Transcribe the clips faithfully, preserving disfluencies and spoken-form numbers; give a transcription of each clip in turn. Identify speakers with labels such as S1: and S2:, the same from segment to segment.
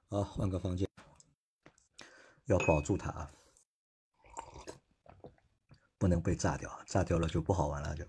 S1: 啊，换个房间，要保住它啊，不能被炸掉，炸掉了就不好玩了就。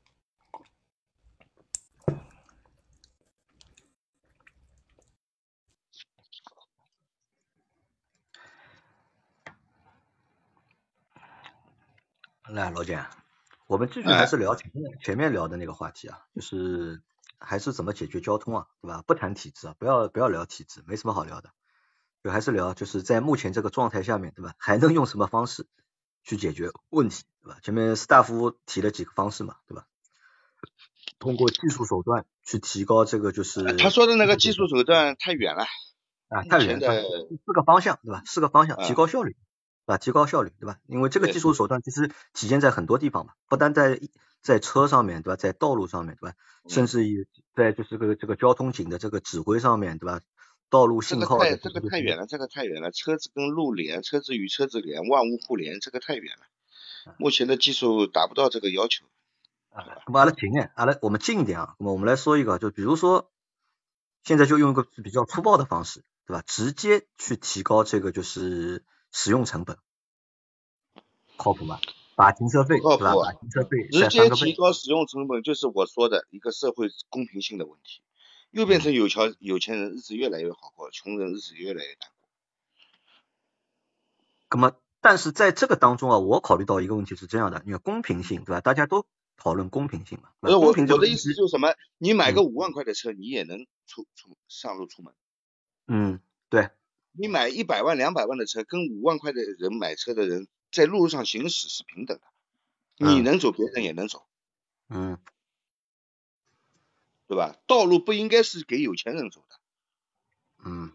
S1: 来，老简，我们继续还是聊前面前面聊的那个话题啊，就是还是怎么解决交通啊，对吧？不谈体制啊，不要不要聊体制，没什么好聊的，就还是聊就是在目前这个状态下面，对吧？还能用什么方式去解决问题，对吧？前面斯大夫提了几个方式嘛，对吧？通过技术手段去提高这个就是
S2: 他说的那个技术手段太远了
S1: 啊，太远了，四个方向对吧？四个方向，提高效率，对吧？提高效率，对吧？因为这个技术手段其实体现在很多地方嘛，不单在在车上面，对吧？在道路上面，对吧？甚至于在就是这个这个交通警的这个指挥上面，对吧？道路信号的
S2: 这个太这个太远了，这个太远了，车子跟路连，车子与车子连，万物互联，这个太远了。目前的技术达不到这个要求。
S1: 啊，那么阿拉近哎，阿拉我们近一点啊，那么我们来说一个，就比如说现在就用一个比较粗暴的方式，对吧？直接去提高这个就是使用成本，靠谱吗？把停车费对吧？把停车费
S2: 直接提高使用成本，就是我说的一个社会公平性的问题，又变成有钱有钱人日子越来越好过，穷人日子越来越难过。
S1: 那么，但是在这个当中啊，我考虑到一个问题是这样的，因为公平性对吧？大家都讨论公平性嘛。
S2: 不是我
S1: 公平
S2: 我的意思就是什么？你买个五万块的车，你也能出出上路出门。
S1: 嗯，对。
S2: 你买一百万、两百万的车，跟五万块的人买车的人在路上行驶是平等的，你能走，别人也能走，
S1: 嗯，
S2: 对吧？道路不应该是给有钱人走的。
S1: 嗯。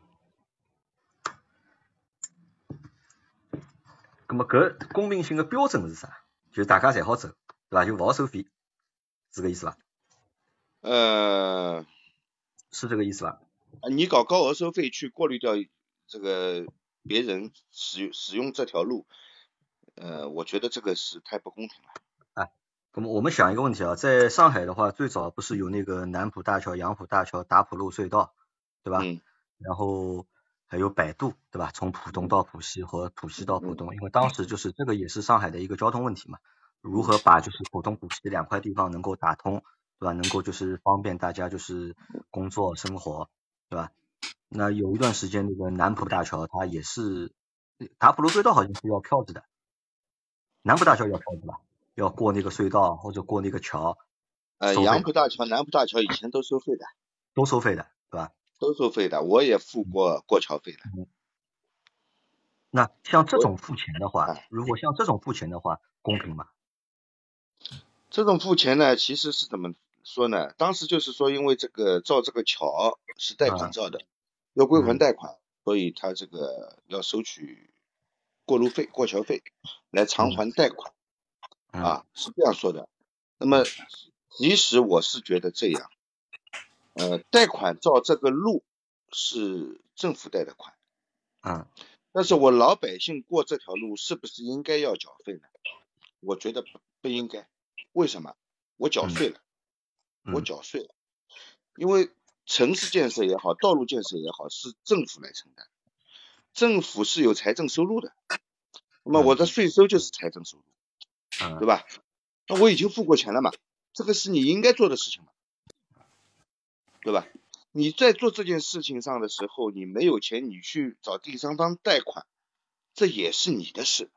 S1: 那么，搿公平性的标准是啥？就是大家侪好走，对吧？就勿好收费，是个意思吧？
S2: 呃，
S1: 是这个意思吧？
S2: 你搞高额收费去过滤掉这个别人使使用这条路，呃，我觉得这个是太不公平了。
S1: 啊，那么我们想一个问题啊，在上海的话，最早不是有那个南浦大桥、杨浦大桥、打浦路隧道，对吧？
S2: 嗯。
S1: 然后还有摆渡，对吧？从浦东到浦西和浦西到浦东，因为当时就是这个也是上海的一个交通问题嘛，如何把就是浦东、浦西两块地方能够打通，对吧？能够就是方便大家就是工作生活，对吧？那有一段时间那个南浦大桥它也是，打浦路隧道好像是要票子的，南浦大桥要票子吧？要过那个隧道或者过那个桥，
S2: 呃，杨浦大桥、南浦大桥以前都收费的，
S1: 都收费的，对吧？
S2: 都收费的，我也付过过桥费的。
S1: 嗯。那像这种付钱的话，如果像这种付钱的话，公平吗？
S2: 这种付钱呢，其实是怎么说呢？当时就是说，因为这个造这个桥是贷款造的，嗯、要归还贷款，所以他这个要收取过路费、过桥费来偿还贷款，
S1: 嗯、
S2: 啊，是这样说的。那么，其实我是觉得这样，呃，贷款造这个路是政府贷的款，
S1: 嗯，
S2: 但是我老百姓过这条路是不是应该要缴费呢？我觉得不不应该。为什么？我缴税了，
S1: 嗯、
S2: 我缴税了，因为城市建设也好，道路建设也好，是政府来承担，政府是有财政收入的，那么我的税收就是财政收入，
S1: 嗯、
S2: 对吧？那我已经付过钱了嘛，这个是你应该做的事情嘛，对吧？你在做这件事情上的时候，你没有钱，你去找第三方贷款，这也是你的事。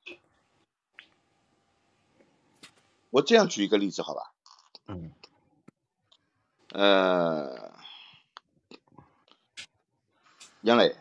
S2: 我这样举一个例子，好吧？
S1: 嗯，
S2: 呃，杨磊，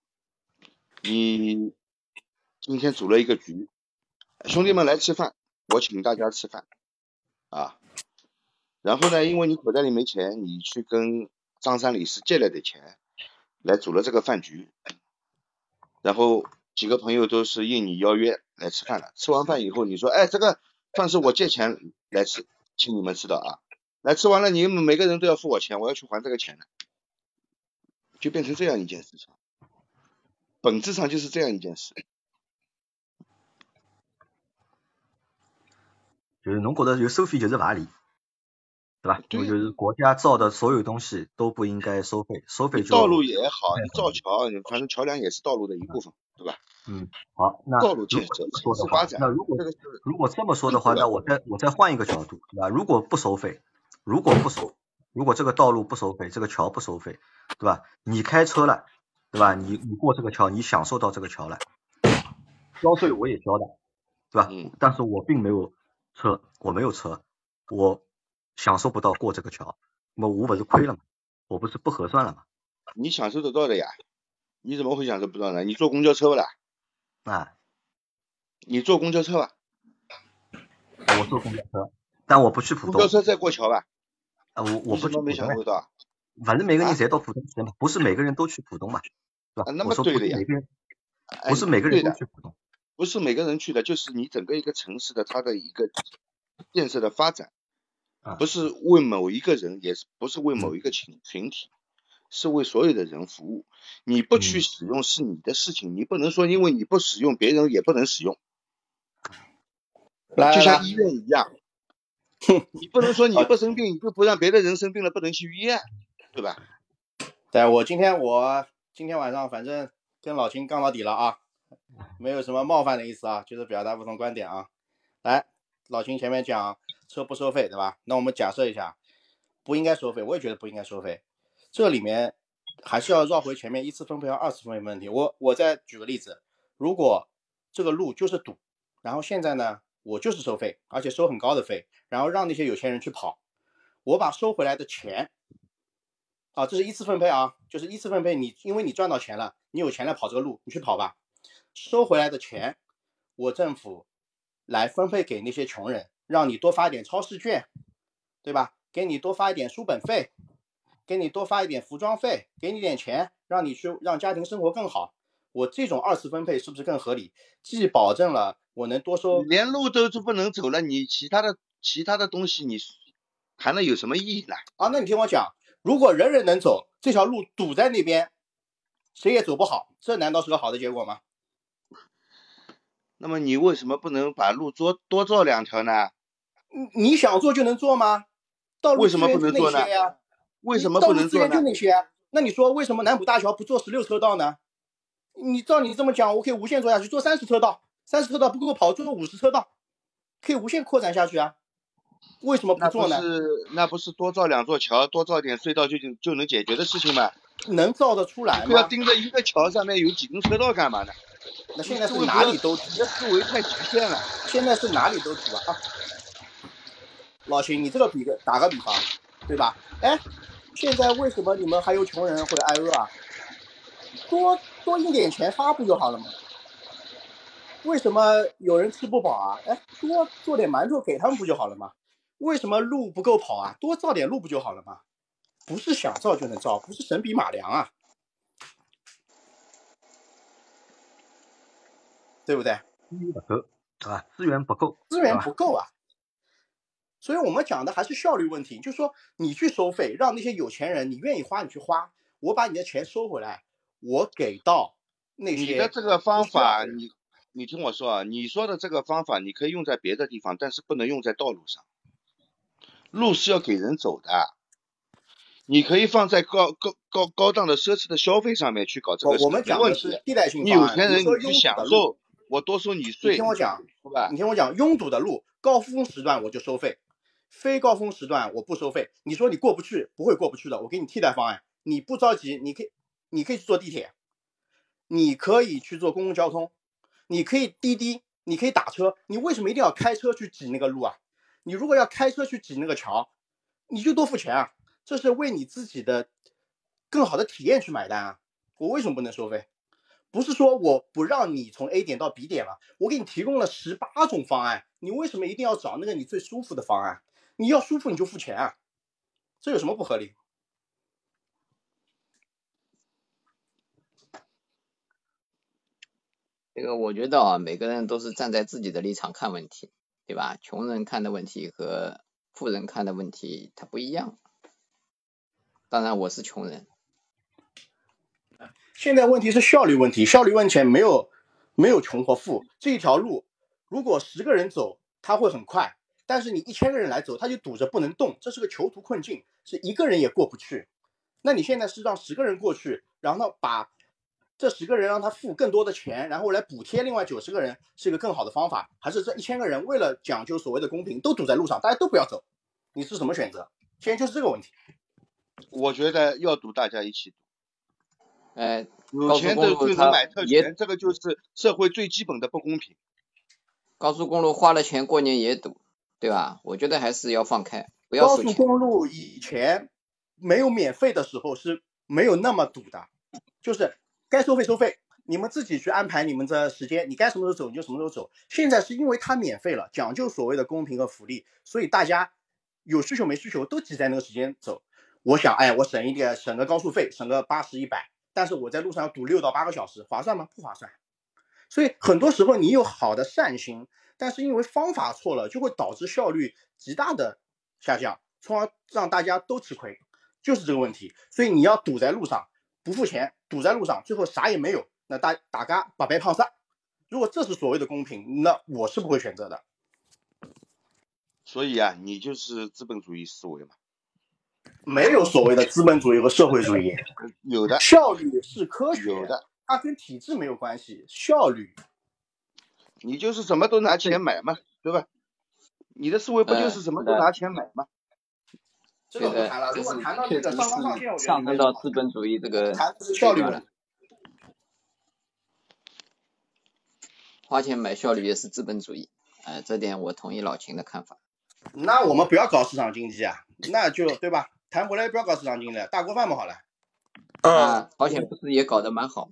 S2: 你今天组了一个局，兄弟们来吃饭，我请大家吃饭啊。然后呢，因为你口袋里没钱，你去跟张三李四借了点钱，来组了这个饭局。然后几个朋友都是应你邀约来吃饭了。吃完饭以后，你说，哎，这个饭是我借钱来吃，请你们吃的啊。来吃完了，你们每个人都要付我钱，我要去还这个钱的，就变成这样一件事情。本质上就是这样一件事。
S1: 就是侬觉得有收费就是勿合理。 对吧？我觉得国家造的所有东西都不应该收费，收费就
S2: 道路也好，你造桥，你反正桥梁也是道路的一部分，对吧？
S1: 嗯，好，那
S2: 道路建
S1: 如果
S2: 设、
S1: 这么说的话，
S2: 城市发展，
S1: 那如果
S2: 这个是
S1: 如果这么说的话，那我再我再换一个角度，对吧？如果不收费，如果不收，如果这个道路不收费，这个桥不收费，对吧？你开车了，对吧？你你过这个桥，你享受到这个桥了，交税我也交的，对吧？
S2: 嗯，
S1: 但是我并没有车，我没有车，我享受不到过这个桥，那么我不是亏了吗？我不是不合算了吗？
S2: 你享受得到的呀，你怎么会享受不到呢？你坐公交车不啦？
S1: 啊，
S2: 你坐公交车吧？
S1: 我坐公交车，但我不去浦东。
S2: 公交车再过桥吧？
S1: 啊，我我
S2: 你怎么没
S1: 不去浦东呀，
S2: 享受到？
S1: 反正每个人
S2: 啊
S1: 谁到浦东去嘛，不是每个人都去浦东嘛，对吧？
S2: 啊，那
S1: 我说不
S2: 么对的呀，
S1: 是每个人，不
S2: 哎，
S1: 是每个人
S2: 对的，
S1: 都去浦东。
S2: 不是每个人去的，就是你整个一个城市的它的一个建设的发展，
S1: 啊，
S2: 不是为某一个人，也是不是为某
S1: 嗯
S2: 一个群群体，是为所有的人服务。你不去
S1: 嗯，
S2: 使用是你的事情，你不能说因为你不使用，别人也不能使用。
S3: 来来来，
S2: 就像医院一样，你不能说你不生病，你就不让别的人生病了不能去医院，对吧？
S3: 对，我今天我今天晚上反正跟老秦杠到底了啊，没有什么冒犯的意思啊，就是表达不同观点啊。来，老秦前面讲车不收费，对吧？那我们假设一下，不应该收费，我也觉得不应该收费。这里面还是要绕回前面一次分配和二次分配问题。我我再举个例子，如果这个路就是堵，然后现在呢，我就是收费，而且收很高的费，然后让那些有钱人去跑，我把收回来的钱。啊，这是一次分配啊，就是一次分配你，因为你赚到钱了，你有钱来跑这个路，你去跑吧。收回来的钱，我政府来分配给那些穷人，让你多发一点超市券，对吧？给你多发一点书本费，给你多发一点服装费，给你点钱，让你去让家庭生活更好。我这种二次分配是不是更合理？既保证了我能多收，
S2: 连路都不能走了，你其他的其他的东西你谈了有什么意义呢？
S3: 啊，那你听我讲，如果人人能走，这条路堵在那边，谁也走不好，这难道是个好的结果吗？
S2: 那么你为什么不能把路多多造两条呢？
S3: 你想做就能做吗？道路资源就那些呀、啊，
S2: 为什么不能做呢？
S3: 道路资源就那些、啊，那你说为什么南浦大桥不做十六车道呢？你照你这么讲，我可以无限做下去，做三十车道，三十车道不够跑，做五十车道，可以无限扩展下去啊。为什么不做呢？
S2: 那不是那不是多造两座桥，多造点隧道就就就能解决的事情吗？
S3: 能造得出来吗？
S2: 不要盯着一个桥上面有几根车道干嘛呢？
S3: 那现在是哪里都
S2: 你的思维太局限了。
S3: 现在是哪里都堵啊！老秦，你这个比个打个比方，对吧？哎，现在为什么你们还有穷人会挨饿啊？多多印点钱发不就好了吗？为什么有人吃不饱啊？哎，多做点馒头给他们不就好了吗？为什么路不够跑啊？多造点路不就好了吗？不是想造就能造，不是神笔马良啊，对不对？
S1: 资源不够啊，资源不够，
S3: 资源不够啊。所以我们讲的还是效率问题，就是说你去收费，让那些有钱人你愿意花你去花，我把你的钱收回来，我给到那些。
S2: 你的这个方法，你你听我说啊，你说的这个方法你可以用在别的地方，但是不能用在道路上。路是要给人走的，你可以放在高高高高档的奢侈的消费上面去搞这个事，
S3: 我们讲的是替代性
S2: 你有钱人你去享受，我多收你税。
S3: 你听我讲，
S2: 是吧？
S3: 你听我讲，拥堵的路，高峰时段我就收费，非高峰时段我不收费。你说你过不去，不会过不去的，我给你替代方案。你不着急，你可以，你可以去坐地铁，你可以去坐公共交通，你可以滴滴，你可以打车。你为什么一定要开车去挤那个路啊？你如果要开车去挤那个桥，你就多付钱啊，这是为你自己的更好的体验去买单啊。我为什么不能收费？不是说我不让你从 A 点到 B 点了，我给你提供了十八种方案，你为什么一定要找那个你最舒服的方案？你要舒服你就付钱啊，这有什么不合理？
S4: 这个我觉得啊，每个人都是站在自己的立场看问题，对吧？穷人看的问题和富人看的问题它不一样。当然我是穷人。
S3: 现在问题是效率问题，效率问题没有没有穷或富。这一条路如果十个人走它会很快， 但是你一千个人来走，他就堵着不能动，这是个囚徒困境，是一个人也过不去。那你现在是让十个人过去，然后呢把这十个人让他付更多的钱，然后来补贴另外九十个人，是一个更好的方法，还是这一千个人为了讲究所谓的公平都堵在路上，大家都不要走？你是什么选择？现在就是这个问题。
S2: 我觉得要堵大家一起堵。
S4: 呃，
S2: 有钱的就能买特权，这个就是社会最基本的不公平。
S4: 高速公路花了钱过年也堵，对吧？我觉得还是要放开，不要收钱。
S3: 高速公路以前没有免费的时候是没有那么堵的，就是该收费收费，你们自己去安排你们的时间，你该什么时候走你就什么时候走。现在是因为它免费了，讲究所谓的公平和福利，所以大家有需求没需求都挤在那个时间走。我想，哎，我省一点，省个高速费，省个八十一百，但是我在路上要堵六到八个小时，划算吗？不划算。所以很多时候你有好的善心，但是因为方法错了，就会导致效率极大的下降，从而让大家都吃亏，就是这个问题。所以你要堵在路上不付钱，堵在路上最后啥也没有，那大大家把白胖撒。如果这是所谓的公平，那我是不会选择的。
S2: 所以啊，你就是资本主义思维嘛。
S3: 没有所谓的资本主义和社会主义，
S2: 有的
S3: 效率是科学，
S2: 有的，
S3: 它跟体制没有关系。效率，
S2: 你就是什么都拿钱买嘛，对吧？你的思维不就是什么都拿钱买吗？
S4: 呃、
S3: 这个不谈了。如果谈到这个上纲上线，我觉得
S4: 上升到资本主义这个
S3: 谈的是效率了。
S4: 花钱买效率也是资本主义，呃，这点我同意老秦的看法。
S3: 那我们不要搞市场经济啊，那就对吧？谈回来不要搞市场经济了，大锅饭嘛好了。
S4: 啊，保险不是也搞得蛮好吗？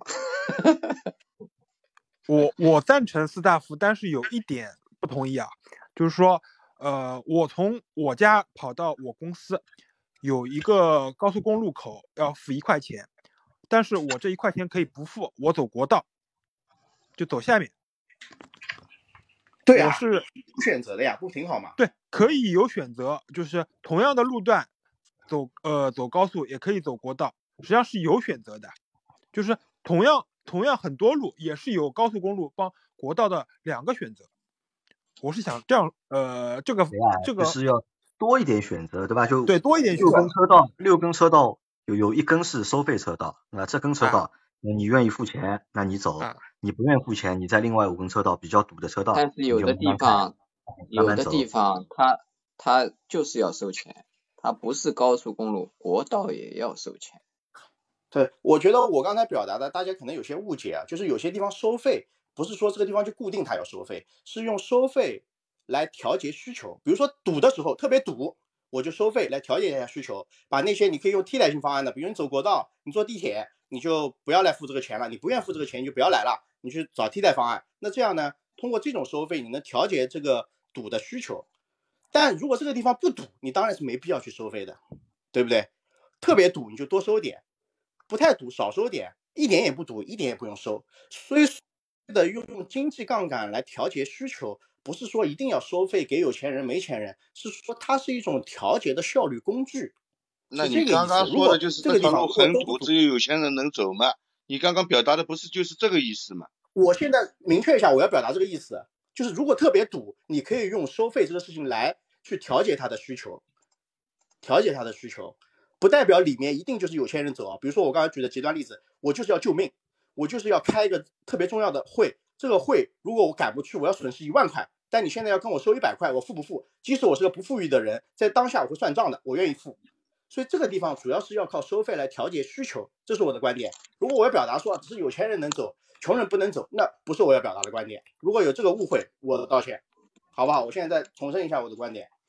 S5: 我我赞成四大服，但是有一点不同意啊，就是说，呃，我从我家跑到我公司，有一个高速公路口要付一块钱，但是我这一块钱可以不付，我走国道，就走下面。
S3: 对啊，
S5: 我是
S3: 选择的呀，不挺好吗？
S5: 对，可以有选择，就是同样的路段，走呃走高速也可以走国道，实际上是有选择的，就是同样同样很多路也是有高速公路帮国道的两个选择。我是想这样，呃，这个、
S1: 对啊、
S5: 这个
S1: 就是要多一点选择，对吧？就
S5: 对多一点选择。
S1: 六根车道，六根车道有有一根是收费车道，那这根车道、啊、你愿意付钱，那你走；啊、你不愿意付钱，你在另外五根车道比较堵的车道，
S4: 但是有的地方，有的地方它它就是要收钱，它不是高速公路，国道也要收钱。
S3: 对，我觉得我刚才表达的，大家可能有些误解啊，就是有些地方收费，不是说这个地方就固定它要收费，是用收费来调节需求。比如说堵的时候特别堵，我就收费来调节一下需求，把那些你可以用替代性方案的，比如你走国道，你坐地铁，你就不要来付这个钱了，你不愿付这个钱你就不要来了，你去找替代方案。那这样呢，通过这种收费，你能调节这个堵的需求。但如果这个地方不堵，你当然是没必要去收费的，对不对？特别堵你就多收点，不太堵少收点，一点也不堵一点也不用收。所以的用经济杠杆来调节需求，不是说一定要收费给有钱人没钱人，是说它是一种调节的效率工具。
S2: 那你刚刚说的就是这条路很堵，只有有钱人能走吗？你刚刚表达的不是就是这个意思吗？
S3: 我现在明确一下，我要表达这个意思，就是如果特别堵，你可以用收费这个事情来去调节它的需求，调节它的需求，不代表里面一定就是有钱人走啊。比如说我刚才举的极端例子，我就是要救命，我就是要开一个特别重要的会，这个会如果我赶不去，我要损失一万块，但你现在要跟我收一百块，我付不付？即使我是个不富裕的人，在当下我会算账的，我愿意付。所以这个地方主要是要靠收费来调节需求，这是我的观点。如果我要表达说只是有钱人能走，穷人不能走，那不是我要表达的观点。如果有这个误会，我道歉，好不好？我现在再重申一下我的观点。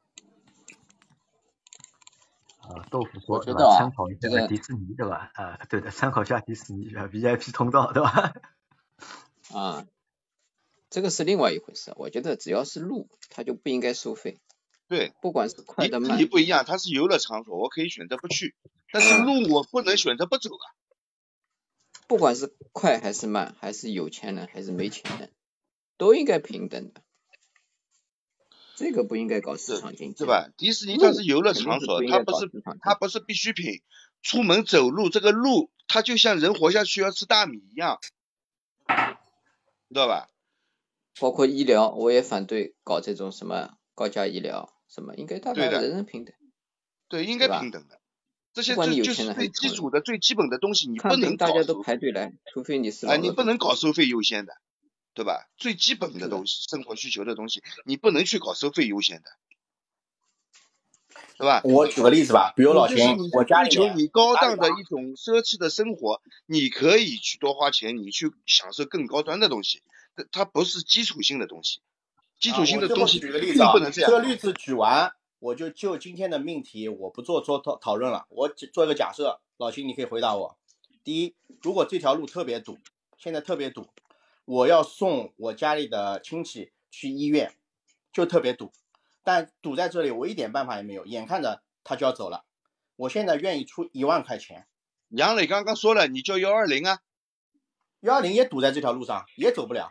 S1: 啊，豆腐说
S4: 对吧？
S1: 参考一下迪士尼，对吧？啊，对的，参考一下迪士尼啊 V I P 通道，对吧？
S4: 啊，这个是另外一回事。我觉得只要是路，它就不应该收费。
S2: 对，
S4: 不管是快的慢，
S2: 你不一样，它是游乐场所，我可以选择不去，但是路我不能选择不走啊。
S4: 不管是快还是慢，还是有钱人还是没钱人，都应该平等的。这个不应该搞市场经济，
S2: 对吧？迪士尼它是游乐场所，它不是它不是必需品。出门走路，这个路它就像人活下去要吃大米一样，知道吧？
S4: 包括医疗，我也反对搞这种什么高价医疗什么，应该大
S2: 对的
S4: 家人人平等。
S2: 对，应该
S4: 对吧
S2: 平等的。这些
S4: 不管你有
S2: 这就是最
S4: 钱人还是穷人，
S2: 基础的、最基本的东西，你不
S4: 看病
S2: 能搞
S4: 大家都
S2: 收
S4: 排队来，除非你是
S2: 啊，你不
S4: 老弱病。
S2: 能搞收费优先的，对吧？最基本的
S4: 是的
S2: 东西，生活需求的东西，你不能去搞收费优先的，对吧？
S3: 我举个例子吧，比如老秦，
S2: 你就是你
S3: 我家
S2: 追求
S3: 里面
S2: 你高档
S3: 打比方
S2: 的一种奢侈的生活，你可以去多花钱，你去享受更高端的东西，它它不是基础性的东西，基础
S3: 啊，我最后
S2: 性的东西
S3: 举个例子啊
S2: 并不能，这样。
S3: 这个例子举完，我就就今天的命题我不做做讨讨论了，我只做一个假设，老秦你可以回答我。第一，如果这条路特别堵，现在特别堵，我要送我家里的亲戚去医院，就特别堵，但堵在这里我一点办法也没有，眼看着他就要走了，我现在愿意出一万块钱，
S2: 杨磊刚刚说了，你叫幺二零啊，
S3: 幺二零也堵在这条路上，也走不了。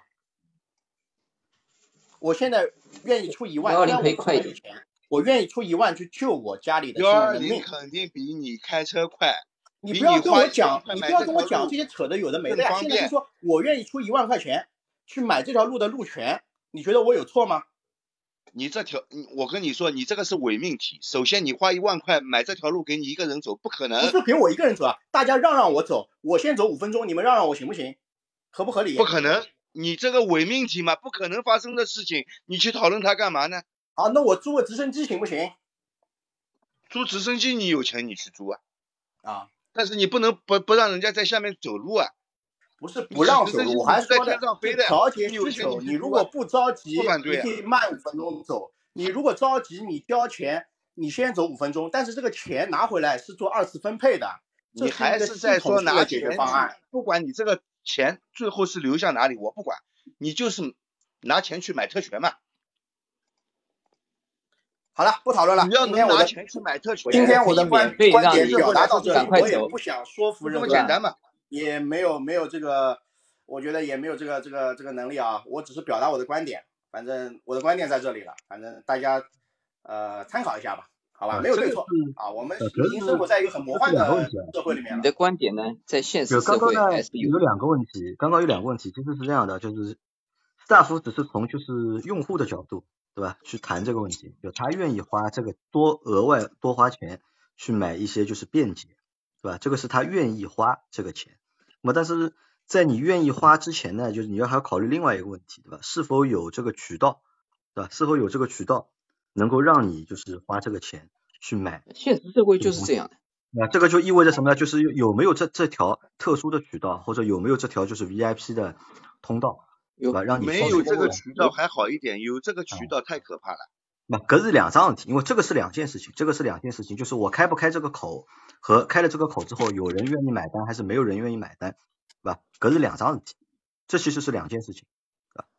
S3: 我现在愿意出一万，虽然我不是很有钱，我愿意出一万去救我家里的亲
S2: 幺二零
S3: 人的命。
S2: 肯定比你开车快，
S3: 你不要跟我讲，
S2: 你
S3: 你不要跟我讲这些扯的有的没的呀。现在就说我愿意出一万块钱去买这条路的路权，你觉得我有错吗？
S2: 你这条，我跟你说，你这个是伪命题。首先，你花一万块买这条路给你一个人走，不可能。
S3: 不是给我一个人走啊，大家让让我走，我先走五分钟，你们让让我行不行？合不合理？
S2: 不可能，你这个伪命题嘛，不可能发生的事情，你去讨论它干嘛呢？
S3: 啊，那我租个直升机行不行？
S2: 租直升机你有钱你去租啊，
S3: 啊，
S2: 但是你不能不不让人家在下面走路啊。
S3: 不是不让走路，我还说的调节
S2: 需
S3: 求。你如果不着急，
S2: 不反对、
S3: 你可以慢五分钟走。你如果着急，你交钱，你先走五分钟，但是这个钱拿回来是做二次分配的。
S2: 你还
S3: 是
S2: 在说拿
S3: 解决方案，
S2: 不管你这个钱最后是流向哪里，我不管，你就是拿钱去买特权嘛。
S3: 好了，不讨论了。
S2: 你要能拿钱去买特权，
S3: 今天我的观观点表达到这里，我也不想说服任何人，
S2: 这么简单嘛，
S3: 也没有没有这个，我觉得也没有这个这个这个能力啊。我只是表达我的观点，反正我的观点在这里了，反正大家呃参考一下吧，好吧，没有对错啊。我们已经生活在一个很魔幻的社会里面了。
S4: 你的观点呢，在现实社会还是有
S1: 有两个问题，刚刚有两个问题，其实是这样的，就是斯大夫只是从就是用户的角度。对吧？去谈这个问题，就他愿意花这个多额外多花钱去买一些就是便捷，对吧？这个是他愿意花这个钱。那么但是在你愿意花之前呢，就是你要还要考虑另外一个问题，对吧？是否有这个渠道，对吧？是否有这个渠道能够让你就是花这个钱去买？
S4: 现实社会就是这样的。
S1: 那这个就意味着什么呢？就是有没有这这条特殊的渠道，或者有没有这条就是 V I P 的通道？
S4: 有
S1: 让你
S2: 没有这个渠道还好一点，有这个渠道太可怕了。
S1: 那搿是两桩事体，因为这个是两件事情，这个是两件事情，就是我开不开这个口和开了这个口之后，有人愿意买单还是没有人愿意买单，对吧？搿是两桩事体，这其实是两件事情，对吧？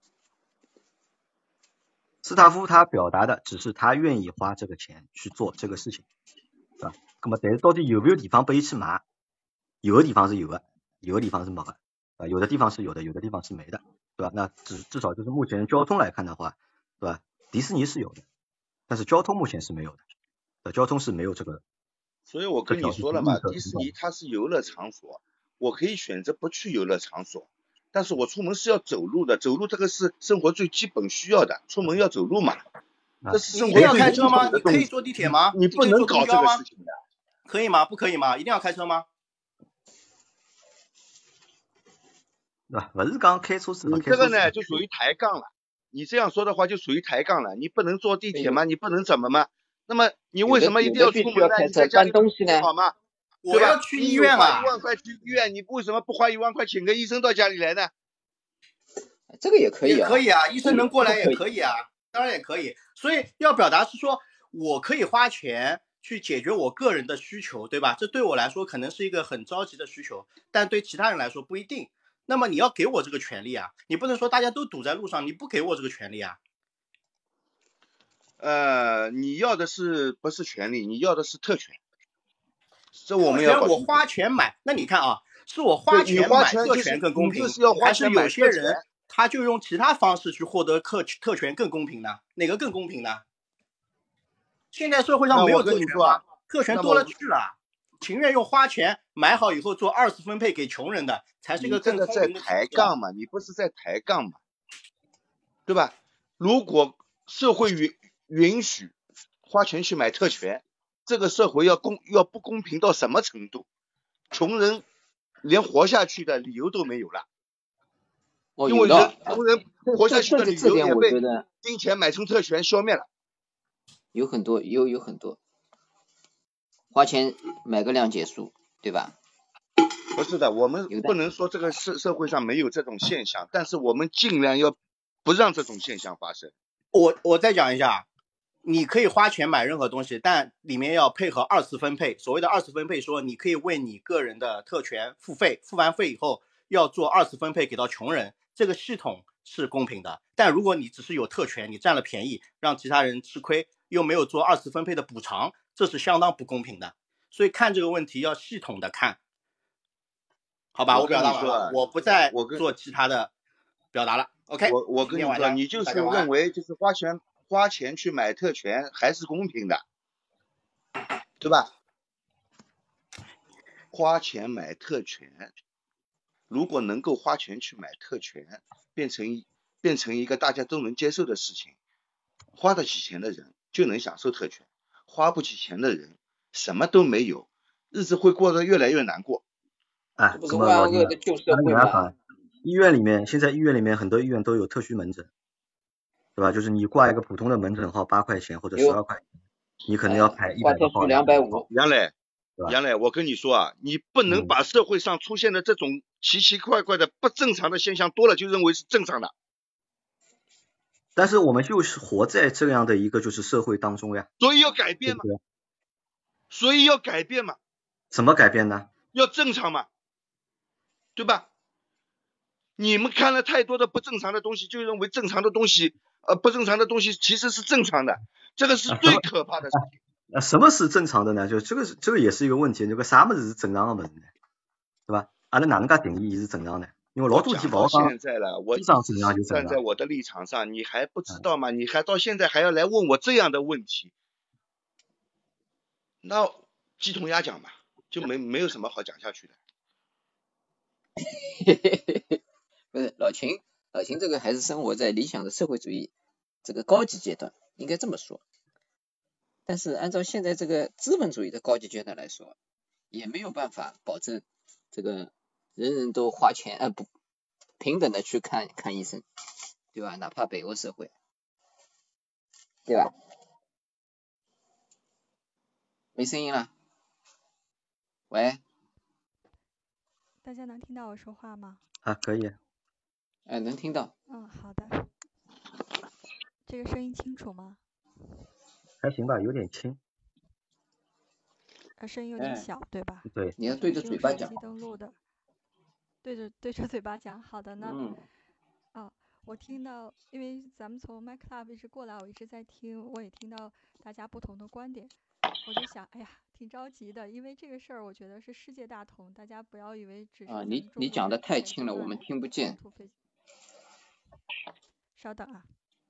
S1: 斯塔夫他表达的只是他愿意花这个钱去做这个事情，对吧？那么但是到底有没有地方被去买？有的地方是有的，有的地方是没的，啊，有的地方是有的，有的地方是没的。对吧？那至至少就是目前交通来看的话，对吧？迪士尼是有的，但是交通目前是没有的，呃，交通是没有这个。
S2: 所以我跟你说了嘛，迪士尼它是游乐场所，我可以选择不去游乐场所，但是我出门是要走路的，走路这个是生活最基本需要的，出门要走路嘛。这是生活
S3: 最基本的东西。你一定要开车吗？你可以坐地铁吗？
S2: 你不能搞这个事情的。
S3: 可以吗？不可以吗？一定要开车吗？
S1: 对吧？不是刚开车是
S2: 你这个呢就属于抬杠了，你这样说的话就属于抬杠了。你不能坐地铁吗？你不能怎么吗？那么你为什么一定要出门呢？你在家里
S4: 东西呢？
S2: 好吗？
S3: 我要去医院啊！
S2: 一万块去医院，你为什么不花一万块请个医生到家里来呢？
S4: 这个也可以啊，
S3: 也可以啊，医生能过来也可以啊，当然也可以。所以要表达是说，我可以花钱去解决我个人的需求，对吧？这对我来说可能是一个很着急的需求，但对其他人来说不一定。那么你要给我这个权利啊，你不能说大家都堵在路上，你不给我这个权利啊。
S2: 呃，你要的是不是权利？你要的是特权。这我们要
S3: 我花钱买，那你看啊，是我花钱买特权更公平，还是有些人他就用其他方式去获得特特权更公平呢？哪个更公平呢？现在社会上没有特权嘛，特权多了去了。情愿用花钱买好以后做二次分配给穷人的，才是一个更公平的。
S2: 你这个在抬杠嘛？你不是在抬杠嘛？对吧？如果社会允允许花钱去买特权，这个社会要公要不公平到什么程度？穷人连活下去的理由都没有了。
S4: 哦，
S2: 因为
S4: 有的，
S2: 人穷人活下去的理
S4: 这这点
S2: 由也被
S4: 我觉得
S2: 金钱买成特权消灭了。
S4: 有很多，有有很多，花钱买个谅解书，对吧？
S2: 不是的，我们
S4: 有的
S2: 不能说这个社社会上没有这种现象，但是我们尽量要不让这种现象发生。
S3: 我我再讲一下，你可以花钱买任何东西，但里面要配合二次分配。所谓的二次分配说，你可以为你个人的特权付费，付完费以后要做二次分配给到穷人，这个系统是公平的。但如果你只是有特权，你占了便宜，让其他人吃亏，又没有做二次分配的补偿，这是相当不公平的。所以看这个问题要系统的看，好吧？
S2: 我
S3: 我表达完了，
S2: 啊、
S3: 我不再
S2: 我跟
S3: 做其他的表达了。OK，
S2: 我我跟你说，你就是认为就是花钱花钱去买特权还是公平的，对吧？花钱买特权，如果能够花钱去买特权，变成变成一个大家都能接受的事情，花得起钱的人就能享受特权，花不起钱的人什么都没有，日子会过得越来越难过。
S1: 哎，
S4: 这不是万恶的旧社会吗？
S1: 医院里面现在医院里面很多医院都有特需门诊，对吧？就是你挂一个普通的门诊号八块钱或者十二块钱，你可能要排一百个号。
S4: 两百五。
S2: 杨磊，杨磊，我跟你说啊，你不能把社会上出现的这种奇奇怪怪的不正常的现象多了就认为是正常的。
S1: 但是我们就是活在这样的一个就是社会当中呀。
S2: 所以要改变嘛。对对，所以要改变嘛。
S1: 怎么改变呢？
S2: 要正常嘛。对吧？你们看了太多的不正常的东西，就认为正常的东西，呃，不正常的东西其实是正常的，这个是最可怕的事情。
S1: 啊，什么是正常的呢？就这个，这个也是一个问题。这个啥么子是正常的么子呢？对吧？阿拉哪能介定义是正常的？因为老多地方
S2: 现在了，我站在我的立场上，你还不知道吗？嗯、你还到现在还要来问我这样的问题，那鸡同鸭讲嘛，就没没有什么好讲下去的。
S4: 不是老秦，老秦这个还是生活在理想的社会主义这个高级阶段，应该这么说。但是按照现在这个资本主义的高级阶段来说，也没有办法保证这个人人都花钱，呃不平等的去看看医生，对吧？哪怕北欧社会，对吧？没声音了，喂。
S6: 大家能听到我说话吗？
S1: 啊，可以。
S4: 哎，能听到。
S6: 嗯，好的。这个声音清楚吗？
S1: 还行吧，有点轻。
S6: 呃，声音有点小，
S4: 哎、
S6: 对吧？
S1: 对。
S4: 你要对着嘴巴讲。
S6: 手机登录的。对着对着嘴巴讲，好的呢。
S4: 嗯。
S6: 哦，我听到，因为咱们从 MyClub 一直过来，我一直在听，我也听到大家不同的观点。我就想，哎呀，挺着急的，因为这个事儿，我觉得是世界大同，大家不要以为只是
S4: 啊，你你讲的太轻了，我们听不见。
S6: 稍等啊。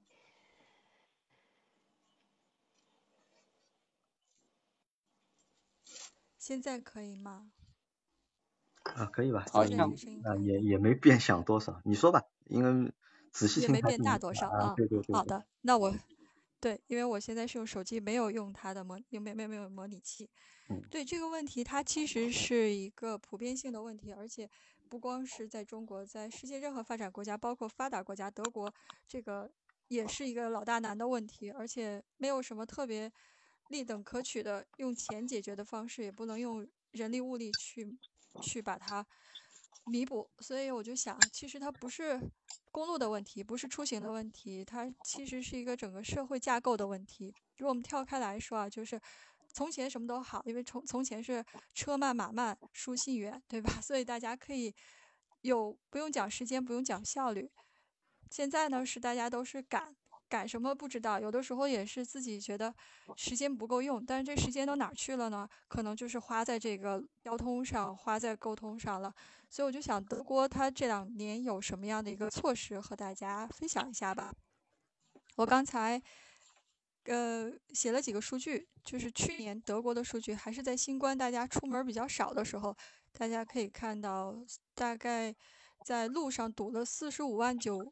S6: 现在可以吗？
S1: 啊，可以吧？
S4: 好像
S1: 啊，也也没变响多少，你说吧，因为仔细听。
S6: 也没变大多少
S1: 啊。对对对。
S6: 好的，那我。对，因为我现在是用手机，没有用它的模，没没没有模拟器。
S1: 嗯。
S6: 对这个问题，它其实是一个普遍性的问题，而且不光是在中国，在世界任何发展国家，包括发达国家，德国这个也是一个老大难的问题，而且没有什么特别立等可取的用钱解决的方式，也不能用人力物力去去把它弥补。所以我就想，其实它不是公路的问题，不是出行的问题，它其实是一个整个社会架构的问题。如果我们跳开来说啊，就是从前什么都好，因为从从前是车慢马慢书信远，对吧？所以大家可以有不用讲时间，不用讲效率。现在呢是大家都是赶赶什么不知道，有的时候也是自己觉得时间不够用，但是这时间都哪去了呢？可能就是花在这个交通上，花在沟通上了。所以我就想，德国它这两年有什么样的一个措施和大家分享一下吧。我刚才呃写了几个数据，就是去年德国的数据，还是在新冠大家出门比较少的时候，大家可以看到大概在路上堵了四十五万九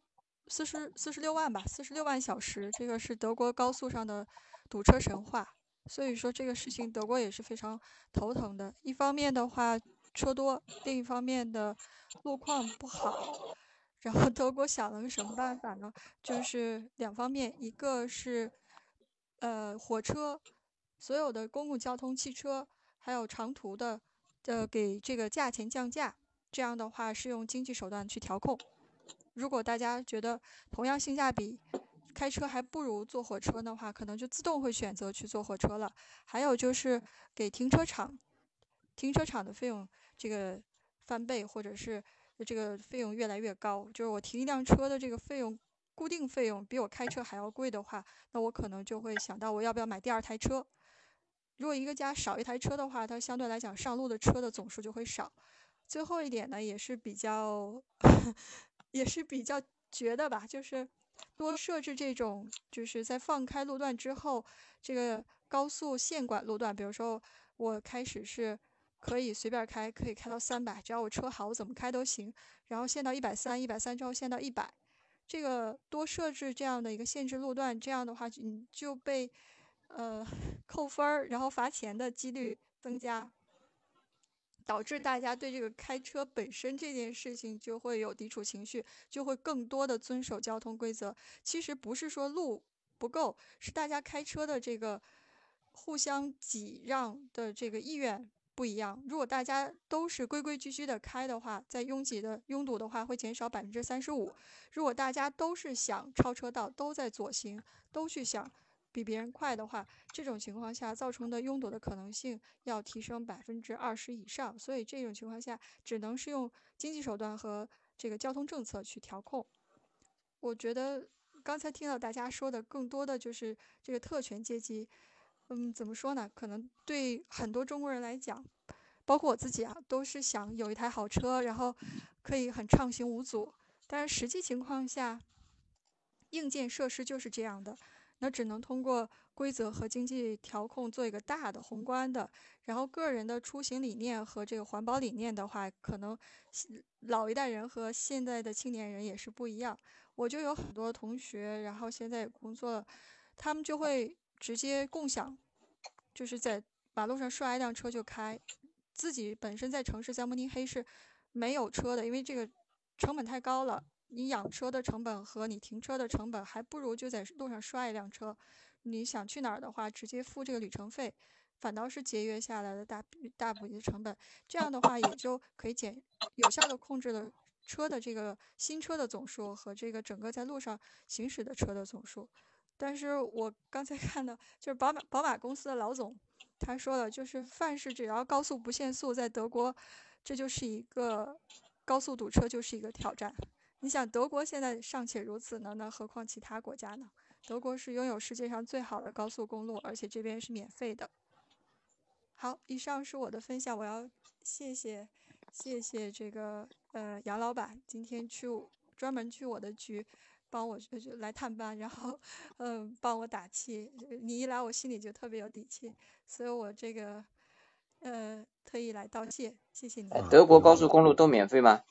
S6: 四十四十六万吧，四十六万小时，这个是德国高速上的堵车神话。所以说这个事情德国也是非常头疼的。一方面的话车多，另一方面的路况不好。然后德国想了个什么办法呢？就是两方面，一个是呃火车，所有的公共交通、汽车还有长途的，呃给这个价钱降价。这样的话是用经济手段去调控。如果大家觉得同样性价比，开车还不如坐火车的话，可能就自动会选择去坐火车了。还有就是给停车场，停车场的费用这个翻倍，或者是这个费用越来越高。就是我停一辆车的这个费用，固定费用比我开车还要贵的话，那我可能就会想到我要不要买第二台车。如果一个家少一台车的话，它相对来讲上路的车的总数就会少。最后一点呢，也是比较也是比较绝的吧，就是多设置这种，就是在放开路段之后，这个高速限管路段，比如说我开始是可以随便开，可以开到三百，只要我车好，我怎么开都行。然后限到一百三，一百三之后限到一百，这个多设置这样的一个限制路段，这样的话你就被呃扣分儿，然后罚钱的几率增加。导致大家对这个开车本身这件事情就会有抵触情绪，就会更多的遵守交通规则。其实不是说路不够，是大家开车的这个互相挤让的这个意愿不一样。如果大家都是规规矩矩的开的话，在拥挤的拥堵的话会减少百分之三十五。如果大家都是想超车道，都在左行，都去想比别人快的话，这种情况下造成的拥堵的可能性要提升百分之二十以上。所以这种情况下只能是用经济手段和这个交通政策去调控。我觉得刚才听到大家说的更多的就是这个特权阶级，嗯，怎么说呢？可能对很多中国人来讲，包括我自己啊，都是想有一台好车，然后可以很畅行无阻。但是实际情况下，硬件设施就是这样的，那只能通过规则和经济调控做一个大的宏观的。然后个人的出行理念和这个环保理念的话，可能老一代人和现在的青年人也是不一样。我就有很多同学，然后现在也工作了，他们就会直接共享，就是在马路上刷一辆车就开。自己本身在城市，在慕尼黑是没有车的，因为这个成本太高了。你养车的成本和你停车的成本，还不如就在路上刷一辆车。你想去哪儿的话，直接付这个旅程费，反倒是节约下来的大大笔的成本。这样的话，也就可以减有效的控制了车的这个新车的总数和这个整个在路上行驶的车的总数。但是我刚才看到，就是宝马宝马公司的老总，他说了，就是凡是只要高速不限速，在德国，这就是一个高速堵车就是一个挑战。你想，德国现在尚且如此呢，那何况其他国家呢？德国是拥有世界上最好的高速公路，而且这边是免费的。好，以上是我的分享，我要谢谢谢谢这个呃杨老板，今天去专门去我的局。帮我来探班，然后，嗯，帮我打气。你一来，我心里就特别有底气，所以我这个，呃，特意来道谢，谢谢你。
S4: 德国高速公路都免费吗？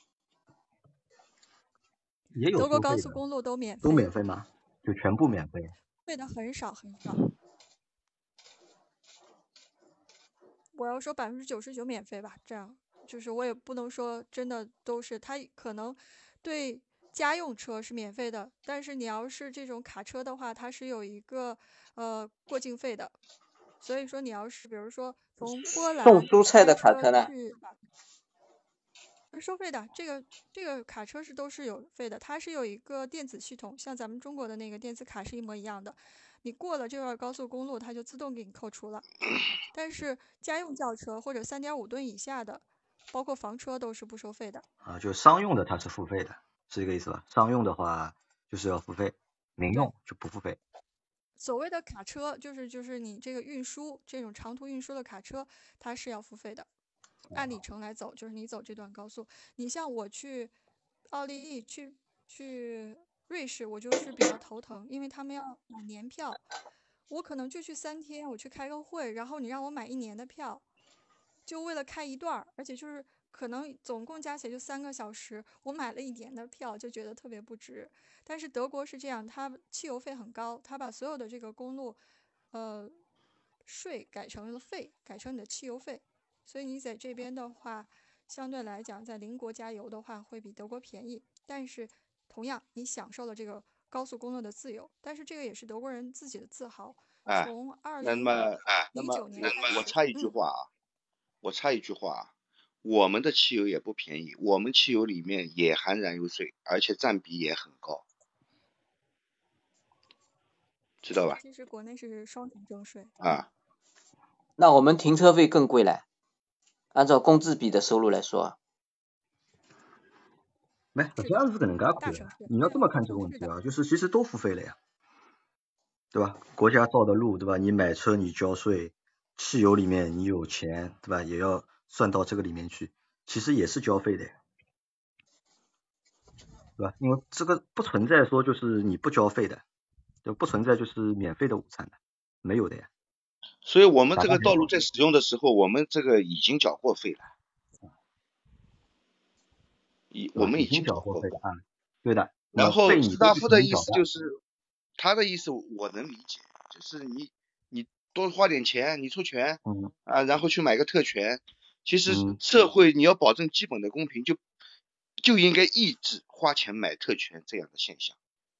S1: 也有
S6: 德国高
S1: 收费的，
S6: 速公路都免费。
S1: 都免费吗？就全部免费？
S6: 费的很少很少。我要说百分之九十九免费吧，这样就是我也不能说真的都是，它可能对。家用车是免费的，但是你要是这种卡车的话，它是有一个呃过境费的。所以说你要是比如说从波兰
S4: 送蔬菜的卡车呢？
S6: 收费的，这个这个卡车是都是有费的，它是有一个电子系统，像咱们中国的那个电子卡是一模一样的。你过了这段高速公路，它就自动给你扣除了。但是家用轿车或者三点五吨以下的，包括房车都是不收费的。
S1: 啊，就是商用的它是付费的，是这个意思吧？商用的话就是要付费，民用就不付费。
S6: 所谓的卡车就是就是你这个运输这种长途运输的卡车，它是要付费的，按里程来走，就是你走这段高速。你像我去奥地利去去瑞士，我就是比较头疼，因为他们要买年票，我可能就去三天，我去开个会，然后你让我买一年的票，就为了开一段，而且就是可能总共加起来就三个小时，我买了一年的票就觉得特别不值。但是德国是这样，它汽油费很高，它把所有的这个公路，呃，税改成了费，改成你的汽油费，所以你在这边的话，相对来讲，在邻国加油的话会比德国便宜，但是同样你享受了这个高速公路的自由，但是这个也是德国人自己的自豪。
S2: 哎，
S6: 从二
S2: 那么
S6: 零
S2: 那么
S6: 零九年
S2: 我
S6: 开始，
S2: 我插一句
S6: 嗯，
S2: 话啊，我插一句话啊，我们的汽油也不便宜，我们汽油里面也含燃油税，而且占比也很高，知道吧？
S6: 其实国内是双重征税
S2: 啊，
S4: 那我们停车费更贵了，按照工资比的收入来说。
S1: 没，实际上是搿能介看的。你要这么看这个问题啊，就是其实都付费了呀，对吧？国家造的路，对吧？你买车你交税，汽油里面你有钱，对吧？也要算到这个里面去，其实也是交费的呀，对吧？因为这个不存在说就是你不交费的，就不存在就是免费的午餐的，没有的呀。
S2: 所以我们这个道路在使用的时候，我们这个已经缴过费了，已我们
S1: 已
S2: 经
S1: 缴过费的啊，对的。
S2: 然后斯大夫的意思就是，他的意思我能理解，就是你你多花点钱，你出权，
S1: 嗯
S2: 啊，然后去买个特权，其实社会你要保证基本的公平，就就应该抑制花钱买特权这样的现象。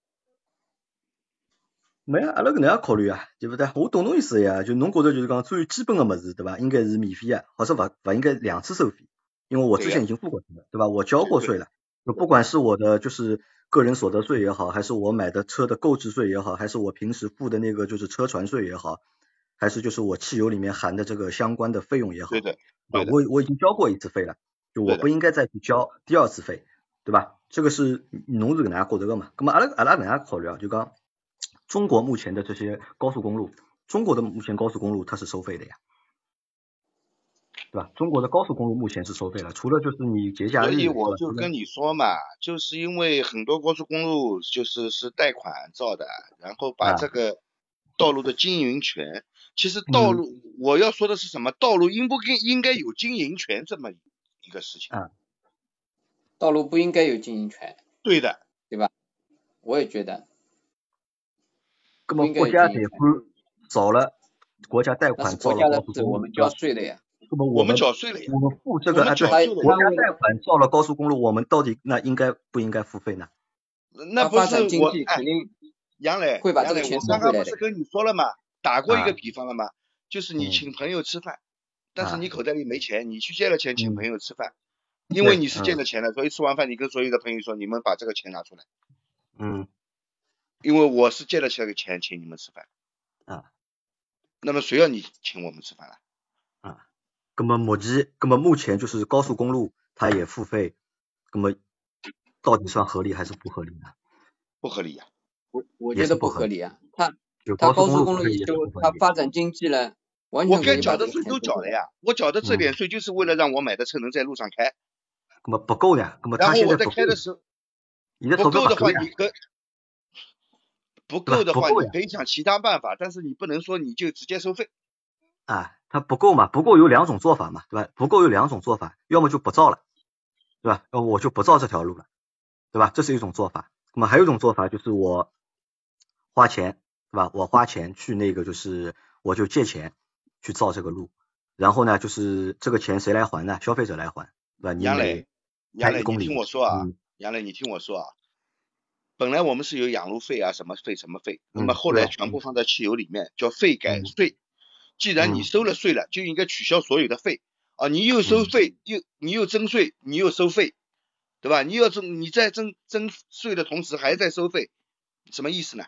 S1: 没啊，阿拉搿能样考虑啊，对不对？我懂侬意思呀，就侬觉得就是讲最基本的物事，对吧？应该是免费啊，或者勿勿应该两次收费，因为我之前已经付过钱了，对吧？我交过税了，就不管是我的就是个人所得税也好，还是我买的车的购置税也好，还是我平时付的那个就是车船税也好，还是就是我汽油里面含的这个相关的费用也好，
S2: 对的，对的，
S1: 我我已经交过一次费了，就我不应该再去交第二次费，对吧？这个是侬是搿能样觉得个嘛？咁么阿拉阿拉搿能样考虑啊，就讲。中国目前的这些高速公路，中国的目前高速公路它是收费的呀，对吧？中国的高速公路目前是收费了，除了就是你节假日。
S2: 所以我就跟你说嘛，就是因为很多高速公路就是是贷款造的，然后把这个道路的经营权，啊、其实道路、嗯、我要说的是什么？道路应不应该有经营权这么一个事情？
S1: 啊，
S4: 道路不应该有经营权。
S2: 对的，
S4: 对吧？我也觉得。
S1: 那么国家贷款造了，国家贷款造了高速公路，
S4: 我们交税的呀。
S1: 那么
S2: 我们缴税了呀，
S1: 我们付这个，
S2: 哎，对，
S1: 国家贷款造了高速公路，我们到底那应该不应该付费呢？
S2: 那不是我，
S4: 哎，
S2: 杨磊，
S4: 会把这个钱
S2: 我刚刚不是跟你说了吗？打过一个比方了吗？
S1: 啊、
S2: 就是你请朋友吃饭，嗯、但是你口袋里没钱，
S1: 啊、
S2: 你去借了钱请朋友吃饭，
S1: 嗯、
S2: 因为你是借了钱了，所以吃完饭你跟所有的朋友说，你们把这个钱拿出来。
S1: 嗯。
S2: 因为我是借了这个钱请你们吃饭。
S1: 啊。
S2: 那么谁要你请我们吃饭了？
S1: 啊。那么目前，那么目前就是高速公路它也付费，那么到底算合理还是不合理呢？
S2: 不合理呀、啊，
S4: 我我觉得不合理啊。它
S1: 它
S4: 高速公路一修，它发展经济了，完全
S2: 我该缴的税都缴了呀，我缴的这点税就是为了让我买的车能在路上开。
S1: 那么不够呢？那么
S2: 然后我在开的时候，不够的话你可不够的话你可以想其他办法，但是你不能说你就直接收费。
S1: 啊，它不够嘛？不够有两种做法嘛，对吧？不够有两种做法，要么就不造了，对吧？要么我就不造这条路了，对吧？这是一种做法。那么还有一种做法就是我花钱，对吧？我花钱去那个就是我就借钱去造这个路，然后呢就是这个钱谁来还呢？消费者来还，对吧？
S2: 杨磊，杨磊，你听我说啊，
S1: 嗯、
S2: 杨磊，你听我说啊。本来我们是有养路费啊，什么费什么费，那么
S1: 嗯、
S2: 后来全部放在汽油里面，叫费改税。
S1: 嗯、
S2: 既然你收了税了，就应该取消所有的费啊！你又收费，
S1: 嗯、
S2: 又你又征税，你又收费，对吧？你要征你在征征税的同时还在收费，什么意思呢？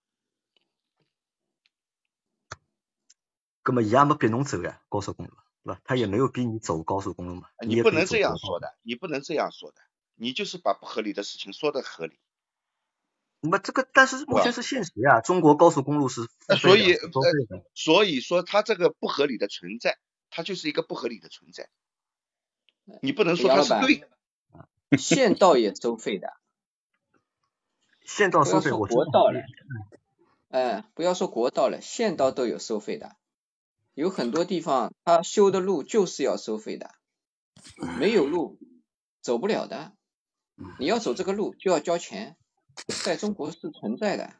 S1: 根本也没逼侬走呀，高速公路，对吧？他也没有逼你走高速公路嘛。
S2: 你
S1: 也
S2: 不能这样说的，你不能这样说的，你就是把不合理的事情说的合理。
S1: 那么这个，但是目前是现实呀，中国高速公路是付费的，
S2: 所以
S1: 收费的、
S2: 呃，所以说它这个不合理的存在，它就是一个不合理的存在。你不能说它是对的。
S4: 县道也收费的。
S1: 县道收费，
S4: 我国道了。哎，不要说国道了，县道都有收费的。有很多地方它修的路就是要收费的。 没有路走不了的，你要走这个路就要交钱，在中国是存在的。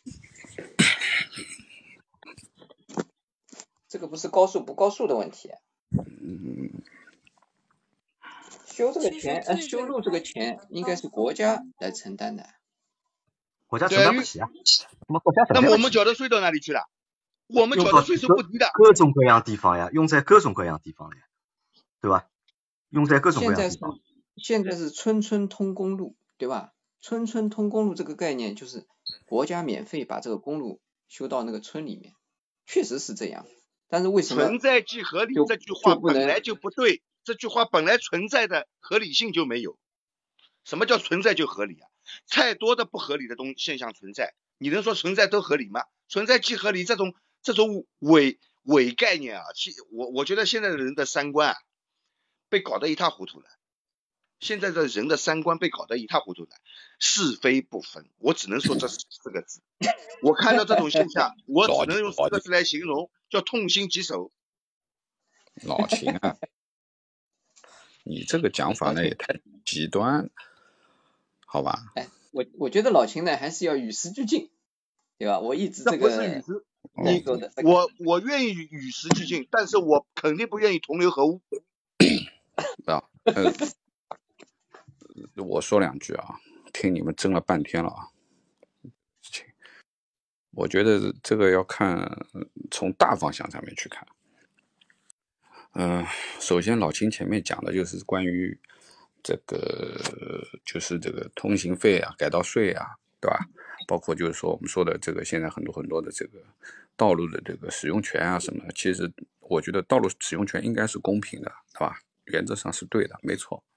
S4: 这个不是高速不高速的问题，修这个钱，呃，修路这个钱应该是国家来承担的。
S1: 国家承担不起啊，那么国家承
S2: 那么我
S1: 担不起。
S2: 们缴的税到哪里去了？我们
S1: 用到
S2: 缴的税是不低的。
S1: 各种各样地方呀，用在各种各样地方了呀，对吧？用在各种各样地方。
S4: 现在是现在是村村通公路，对吧？村村通公路这个概念就是国家免费把这个公路修到那个村里面，确实是这样。但是为什么
S2: 存在即合理这句话本来就不对，这句话本来存在的合理性就没有。什么叫存在就合理啊？太多的不合理的东现象存在，你能说存在都合理吗？存在即合理这种这种伪伪概念啊，其我我觉得现在的人的三观啊被搞得一塌糊涂了。现在的人的三观被搞得一塌糊涂了，是非不分，我只能说这四个字。我看到这种现象，我只能用四个字来形容，叫痛心疾首。
S7: 老秦啊，你这个讲法呢也太极端，好吧？
S4: 哎，我我觉得老秦呢还是要与时俱进，对吧？我一直这个
S2: 不是与时，你我我愿意与时俱进，但是我肯定不愿意同流合污。
S7: 啊，呃，我说两句啊，听你们争了半天了啊。我觉得这个要看从大方向上面去看。嗯、呃，首先老秦前面讲的就是关于这个就是这个通行费啊、改道税啊，对吧？包括就是说我们说的这个现在很多很多的这个道路的这个使用权啊什么的，其实我觉得道路使用权应该是公平的，对吧？原则上是对的，没错。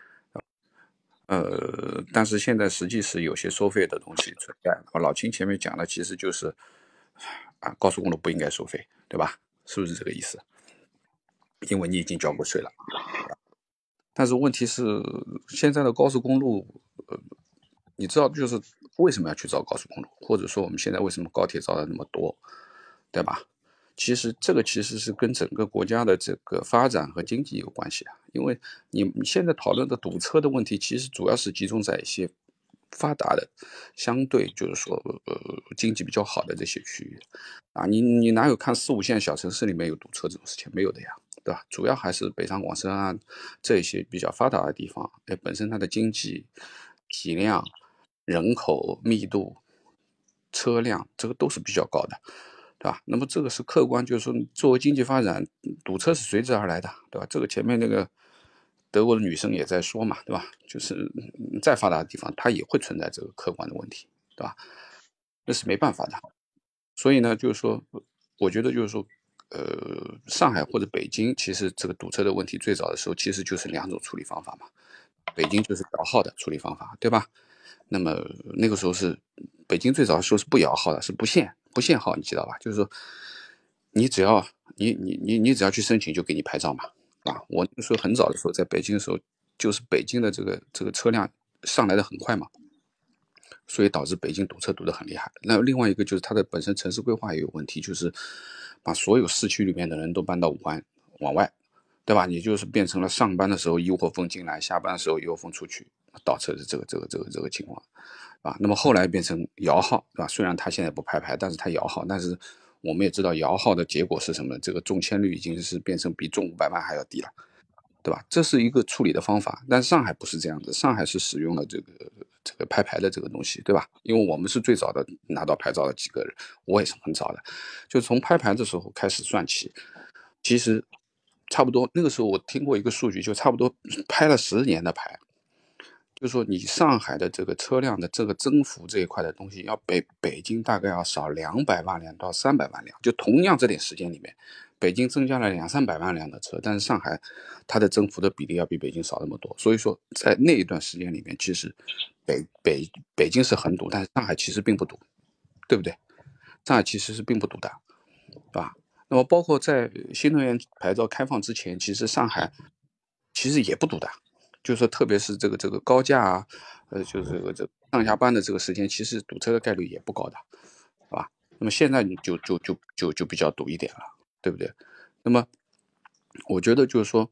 S7: 呃，但是现在实际是有些收费的东西存在。老秦前面讲的其实就是啊，高速公路不应该收费，对吧？是不是这个意思？因为你已经交过税了。但是问题是，现在的高速公路，呃，你知道就是为什么要去造高速公路，或者说我们现在为什么高铁造的那么多，对吧？其实这个其实是跟整个国家的这个发展和经济有关系的，因为你你现在讨论的堵车的问题，其实主要是集中在一些发达的、相对就是说呃经济比较好的这些区域啊，你你哪有看四五线小城市里面有堵车这种事情？没有的呀，对吧？主要还是北上广深啊这些比较发达的地方，哎，本身它的经济体量、人口密度、车辆这个都是比较高的。对吧？那么这个是客观，就是说作为经济发展，堵车是随之而来的，对吧？这个前面那个德国的女生也在说嘛，对吧？就是再发达的地方，它也会存在这个客观的问题，对吧？那是没办法的。所以呢，就是说，我觉得就是说，呃，上海或者北京，其实这个堵车的问题最早的时候，其实就是两种处理方法嘛。北京就是摇号的处理方法，对吧？那么那个时候是北京最早的时候是不摇号的，是不限。不限号，你知道吧？就是说，你只要你你你你只要去申请，就给你牌照嘛，啊！我那时候很早的时候在北京的时候，就是北京的这个这个车辆上来的很快嘛，所以导致北京堵车堵得很厉害。那另外一个就是它的本身城市规划也有问题，就是把所有市区里面的人都搬到五环往外，对吧？也就是变成了上班的时候一窝蜂进来，下班的时候一窝蜂出去，倒车的这个这个这个这个情况。啊，那么后来变成摇号，对吧？虽然他现在不拍牌，但是他摇号，但是我们也知道摇号的结果是什么？这个中签率已经是变成比中五百万还要低了，对吧？这是一个处理的方法，但上海不是这样的，上海是使用了这个这个拍牌的这个东西，对吧？因为我们是最早的拿到牌照的几个人，我也是很早的，就从拍牌的时候开始算起，其实差不多那个时候我听过一个数据，就差不多拍了十年的牌。就是说，你上海的这个车辆的这个增幅这一块的东西，要比北京大概要少两百万辆到三百万辆。就同样这点时间里面，北京增加了两三百万辆的车，但是上海它的增幅的比例要比北京少那么多。所以说，在那一段时间里面，其实北北北京是很堵，但是上海其实并不堵，对不对？上海其实是并不堵的，对吧？那么包括在新能源牌照开放之前，其实上海其实也不堵的。就是说，特别是这个这个高架啊，呃，就是这个这上下班的这个时间，其实堵车的概率也不高的，是吧？那么现在你就就就就就比较堵一点了，对不对？那么我觉得就是说，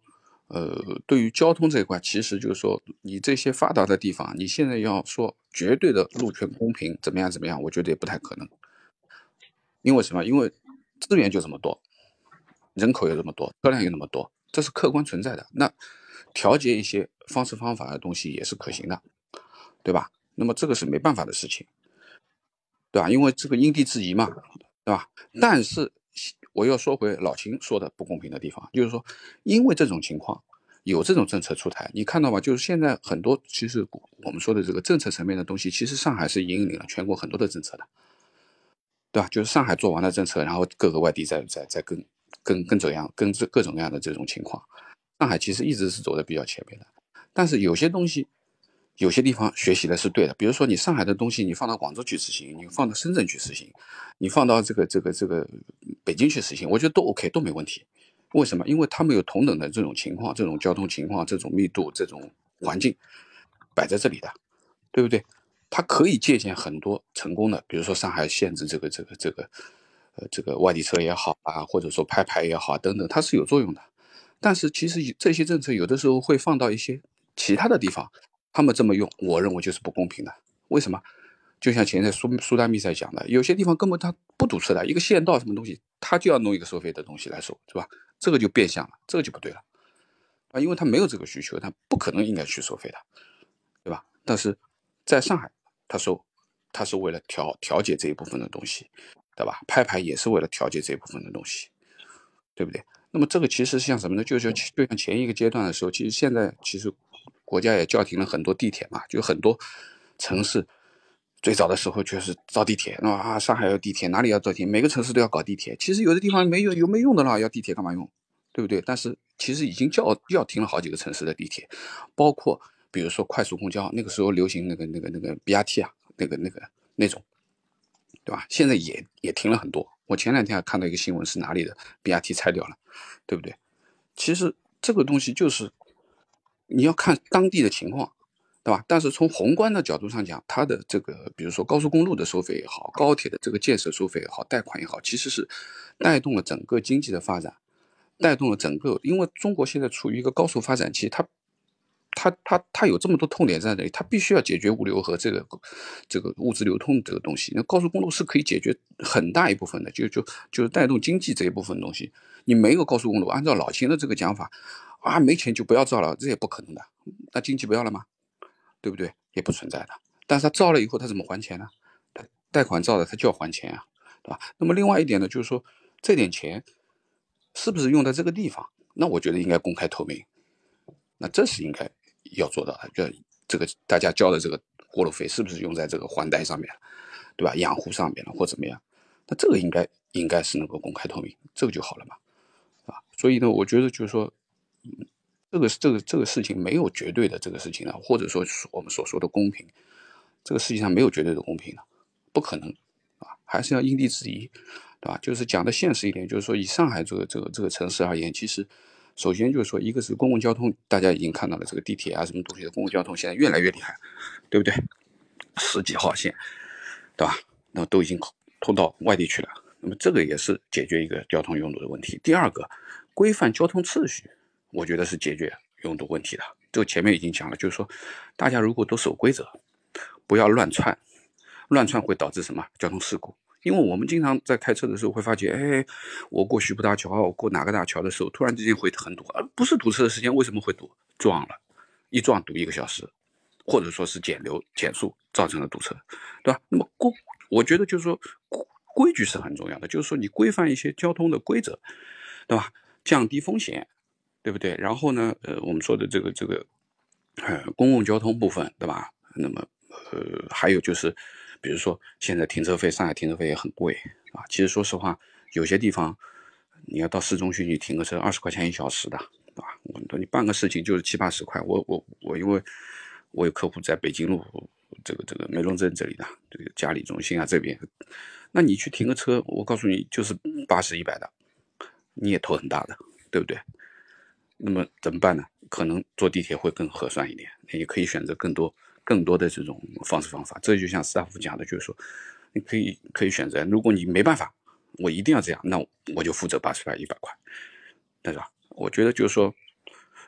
S7: 呃，对于交通这一块，其实就是说，你这些发达的地方，你现在要说绝对的路权公平，怎么样怎么样，我觉得也不太可能。因为什么？因为资源就这么多，人口有这么多，车辆有那么多，这是客观存在的。那调节一些方式方法的东西也是可行的，对吧？那么这个是没办法的事情，对吧？因为这个因地制宜嘛，对吧？但是我又说回老秦说的不公平的地方，就是说，因为这种情况有这种政策出台，你看到吗？就是现在很多其实我们说的这个政策层面的东西，其实上海是引领了全国很多的政策的，对吧？就是上海做完了政策，然后各个外地在在在跟跟跟怎样跟这各种各样的这种情况，上海其实一直是走的比较前面的，但是有些东西。有些地方学习的是对的，比如说你上海的东西，你放到广州去实行，你放到深圳去实行，你放到这个这个这个北京去实行，我觉得都 OK， 都没问题。为什么？因为他们有同等的这种情况、这种交通情况、这种密度、这种环境摆在这里的，对不对？它可以借鉴很多成功的，比如说上海限制这个这个这个呃这个外地车也好啊，或者说拍牌也好等等，它是有作用的。但是其实这些政策有的时候会放到一些其他的地方。他们这么用，我认为就是不公平的。为什么？就像前在苏苏丹密赛讲的，有些地方根本他不堵车的，一个县道什么东西，他就要弄一个收费的东西来收，是吧？这个就变相了，这个就不对了啊，因为他没有这个需求，他不可能应该去收费的，对吧？但是在上海，他收，他是为了调调节这一部分的东西，对吧？拍牌也是为了调节这一部分的东西，对不对？那么这个其实像什么呢？就就就像前一个阶段的时候，其实现在其实。国家也叫停了很多地铁嘛，就很多城市最早的时候就是造地铁啊，上海要地铁，哪里要造地铁，每个城市都要搞地铁。其实有的地方没有有没用的了，要地铁干嘛用，对不对？但是其实已经叫叫停了好几个城市的地铁，包括比如说快速公交，那个时候流行那个那个那个 B R T 啊，那个那个那种，对吧？现在也也停了很多。我前两天还看到一个新闻，是哪里的 B R T 拆掉了，对不对？其实这个东西就是你要看当地的情况，对吧？但是从宏观的角度上讲，它的这个比如说高速公路的收费也好，高铁的这个建设收费也好，贷款也好，其实是带动了整个经济的发展，带动了整个，因为中国现在处于一个高速发展期，它它它它有这么多痛点在这里，它必须要解决物流和这个这个物资流通这个东西。那高速公路是可以解决很大一部分的，就就就是带动经济这一部分东西。你没有高速公路，按照老秦的这个讲法啊，没钱就不要造了，这也不可能的。那经济不要了吗？对不对？也不存在的。但是他造了以后，他怎么还钱呢？他贷款造的，他就要还钱啊，对吧？那么另外一点呢，就是说这点钱是不是用在这个地方？那我觉得应该公开透明。那这是应该要做到的，就这个大家交的这个过路费是不是用在这个还贷上面了，对吧？养护上面了或怎么样？那这个应该应该是能够公开透明，这个就好了嘛，啊，所以呢，我觉得就是说，嗯，这个这个这个事情没有绝对的这个事情呢，或者说我们所说的公平，这个世界上没有绝对的公平的，不可能啊，还是要因地制宜，对吧？就是讲的现实一点，就是说以上海这个这个这个城市而言，其实首先就是说，一个是公共交通，大家已经看到了这个地铁啊什么东西的公共交通现在越来越厉害，对不对？十几号线，对吧？那么都已经通到外地去了。那么这个也是解决一个交通拥堵的问题。第二个，规范交通秩序，我觉得是解决拥堵问题的。这个前面已经讲了，就是说，大家如果都守规则，不要乱窜，乱窜会导致什么？交通事故。因为我们经常在开车的时候会发觉，哎，我过徐浦大桥，我过哪个大桥的时候，突然之间会很堵，而不是堵车的时间，为什么会堵？撞了，一撞堵一个小时，或者说是减流减速造成了堵车，对吧？那么规，我觉得就是说规矩是很重要的，就是说你规范一些交通的规则，对吧？降低风险，对不对？然后呢，呃，我们说的这个这个，呃，公共交通部分，对吧？那么，呃，还有就是，比如说现在停车费，上海停车费也很贵啊。其实说实话，有些地方你要到市中心去停个车，二十块钱一小时的，对吧？我你办个事情就是七八十块。我我我，因为我有客户在北京路这个这个梅龙镇这里的这个嘉里中心啊这边，那你去停个车，我告诉你就是八十一百的，你也头很大的，对不对？那么怎么办呢？可能坐地铁会更合算一点，你可以选择更多更多的这种方式方法。这就像斯大夫讲的，就是说，你可以可以选择，如果你没办法，我一定要这样，那我就负责八十块、一百块，对吧？我觉得就是说，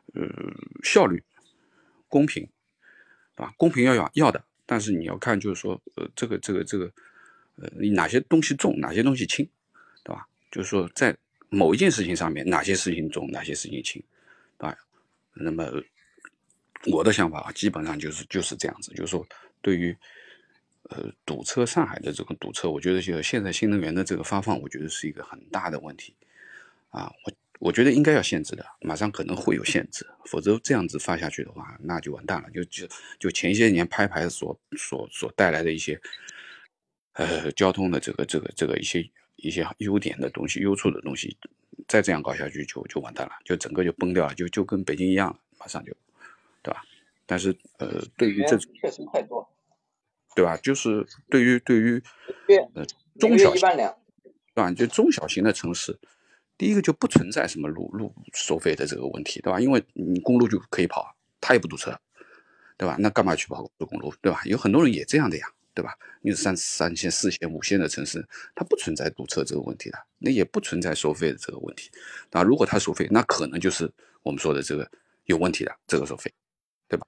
S7: 呃效率、公平，对吧？公平要要要的，但是你要看就是说，呃，这个这个这个，呃，哪些东西重，哪些东西轻，对吧？就是说在某一件事情上面，哪些事情重，哪些事情轻，对吧？那么我的想法啊，基本上就是就是这样子，就是说对于呃堵车，上海的这个堵车，我觉得就现在新能源的这个发放，我觉得是一个很大的问题啊，我我觉得应该要限制的，马上可能会有限制，否则这样子发下去的话，那就完蛋了，就就就前些年拍牌所所所带来的一些呃交通的这个这个这个一些一些优点的东西、优处的东西，再这样搞下去就就完蛋了，就整个就崩掉了，就就跟北京一样了，马上就，对吧？但是呃，对于这种
S4: 确实太多，
S7: 对吧？就是对于对于
S4: 月
S7: 呃
S4: 每个
S7: 中小型，
S4: 月一万辆，
S7: 对吧？就中小型的城市，第一个就不存在什么路路收费的这个问题，对吧？因为你公路就可以跑，它也不堵车，对吧？那干嘛去跑高速公路，对吧？有很多人也这样的呀，对吧？你三三线、四线、五线的城市，它不存在堵车这个问题的，那也不存在收费的这个问题。那如果它收费，那可能就是我们说的这个有问题的这个收费，对吧？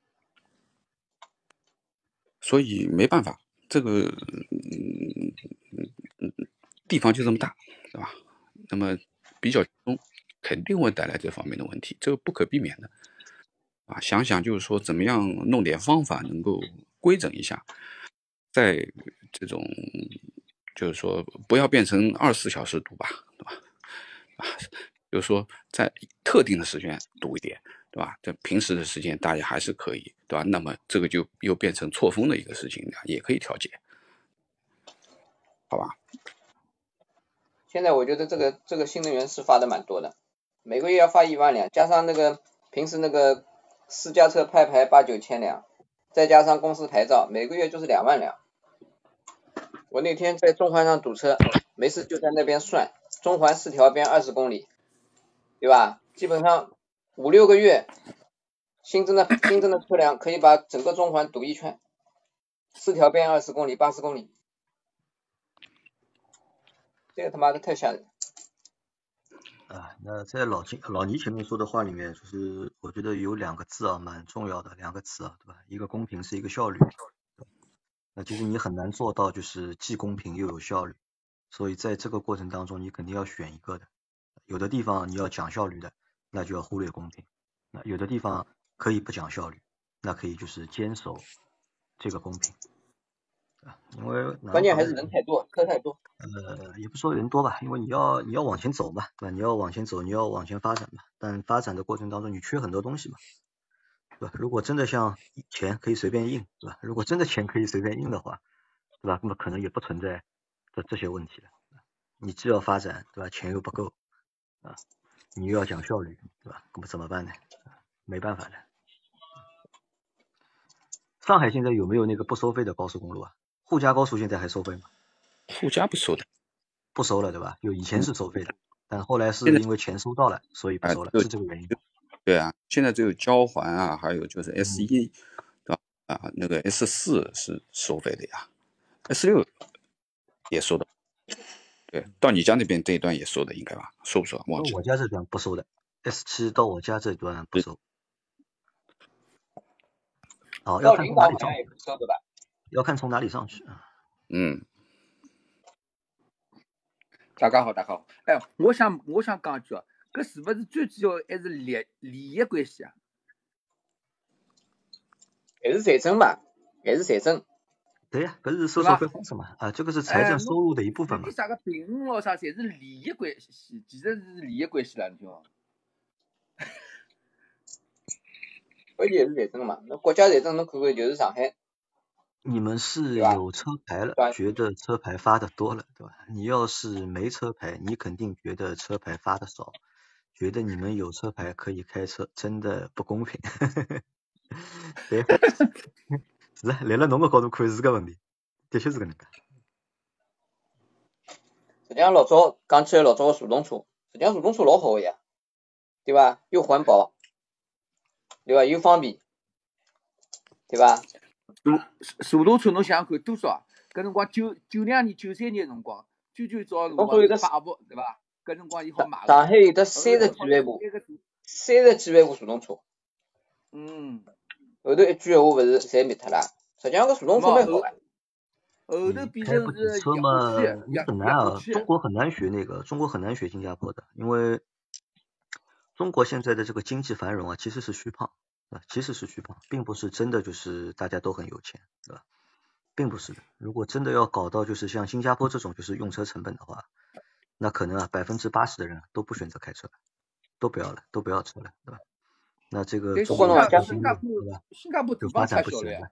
S7: 所以没办法，这个嗯嗯地方就这么大，对吧？那么比较中肯定会带来这方面的问题，这个不可避免的啊。想想就是说，怎么样弄点方法能够规整一下，在这种就是说不要变成二十四小时堵吧，对吧？啊，就是说在特定的时间堵一点，对吧？在平时的时间大家还是可以，对吧？那么这个就又变成错峰的一个事情，也可以调节，好吧？
S4: 现在我觉得这个这个新能源是发的蛮多的，每个月要发一万辆，加上那个平时那个私家车派牌八九千辆，再加上公司牌照，每个月就是两万辆。我那天在中环上堵车，没事就在那边算，中环四条边二十公里，对吧？基本上五六个月，新增的新增的车辆可以把整个中环堵一圈，四条边二十公里、八十公里，这个他妈的太吓人。
S1: 啊，那在老金老倪前面说的话里面，就是我觉得有两个字啊，蛮重要的两个词啊，对吧？一个公平是一个效率。那其实你很难做到就是既公平又有效率，所以在这个过程当中你肯定要选一个的。有的地方你要讲效率的，那就要忽略公平；那有的地方可以不讲效率，那可以就是坚守这个公平。因为
S4: 关键还是人太多，车太多。
S1: 呃，也不说人多吧，因为你要你要往前走嘛，对吧？你要往前走，你要往前发展嘛。但发展的过程当中，你缺很多东西嘛，对吧？如果真的像钱可以随便印，对吧？如果真的钱可以随便印的话，对吧？那么可能也不存在这这些问题了。你既要发展，对吧？钱又不够啊，你又要讲效率，对吧？那么怎么办呢？没办法的。上海现在有没有那个不收费的高速公路啊？沪嘉高速现在还收费吗？
S7: 沪嘉不收的，
S1: 不收了，对吧？就以前是收费的，但后来是因为钱收到了，所以不收了，
S7: 啊、
S1: 是这个原因。
S7: 对啊，现在只有交环啊，还有就是 S 一、嗯，对吧？啊，那个 S 四是收费的呀 ，S 六也收的。对，到你家那边这一段也收的，应该吧？收不收？忘记了。
S1: 我家这段不收的 ，S 七到我家这段不收。哦，要看从哪里上去，要看从哪里上去啊。
S7: 嗯。
S8: 大家好，大家好。哎，我想我想讲一句，搿是不是最主要还是利利益关系啊？
S4: 还是财政吧，还是财政。
S1: 对呀，搿是收收费方式嘛，啊，这个是财政收入的一部分嘛。
S8: 你啥个评论咯啥，侪是利益关系，其实是利益关系了，你听伐？
S4: 关键是财政嘛，那国家财政侬看看就是上海。
S1: 你们是有车牌了，觉得车牌发的多了，对吧？你要是没车牌，你肯定觉得车牌发的少，觉得你们有车牌可以开车，真的不公平。对，是啊，来了侬个角度看是个问题，的确是搿能介。
S4: 实际上老早讲起来老早个速动车，实际上速动车老好个呀，对吧？又环保，对吧？又方便，对吧？
S8: 速速动车侬想想看多少啊？搿辰光九九两年、九三年辰光，最最早辰光八部，对伐？搿辰光伊好买。
S4: 上海有得三十几万部，三十几万部速动车，
S8: 嗯，
S4: 后头一句闲话勿是侪灭脱了。实际上搿速动车蛮好
S8: 后
S4: 个。
S8: 后头
S1: 嗯，
S8: 变
S1: 开不起
S8: 成是
S1: 车嘛，
S8: 液化气，
S1: 你
S8: 液
S1: 很难啊，
S8: 液化气。
S1: 中国很难学那个，中国很难学新加坡的，因为中国现在的这个经济繁荣啊，其实是虚胖，啊，其实是虚胖，并不是真的就是大家都很有钱，对吧？并不是的，如果真的要搞到就是像新加坡这种就是用车成本的话，那可能啊百分之八十的人都不选择开车了，都不要了，都不要车了，对吧？那这个
S8: 但
S1: 中国
S4: 不过呢，
S8: 新加
S1: 经济
S8: 新加坡
S1: 对吧，
S8: 新加坡
S1: 就发
S8: 地方
S1: 展不起来了。
S8: 太小了呀，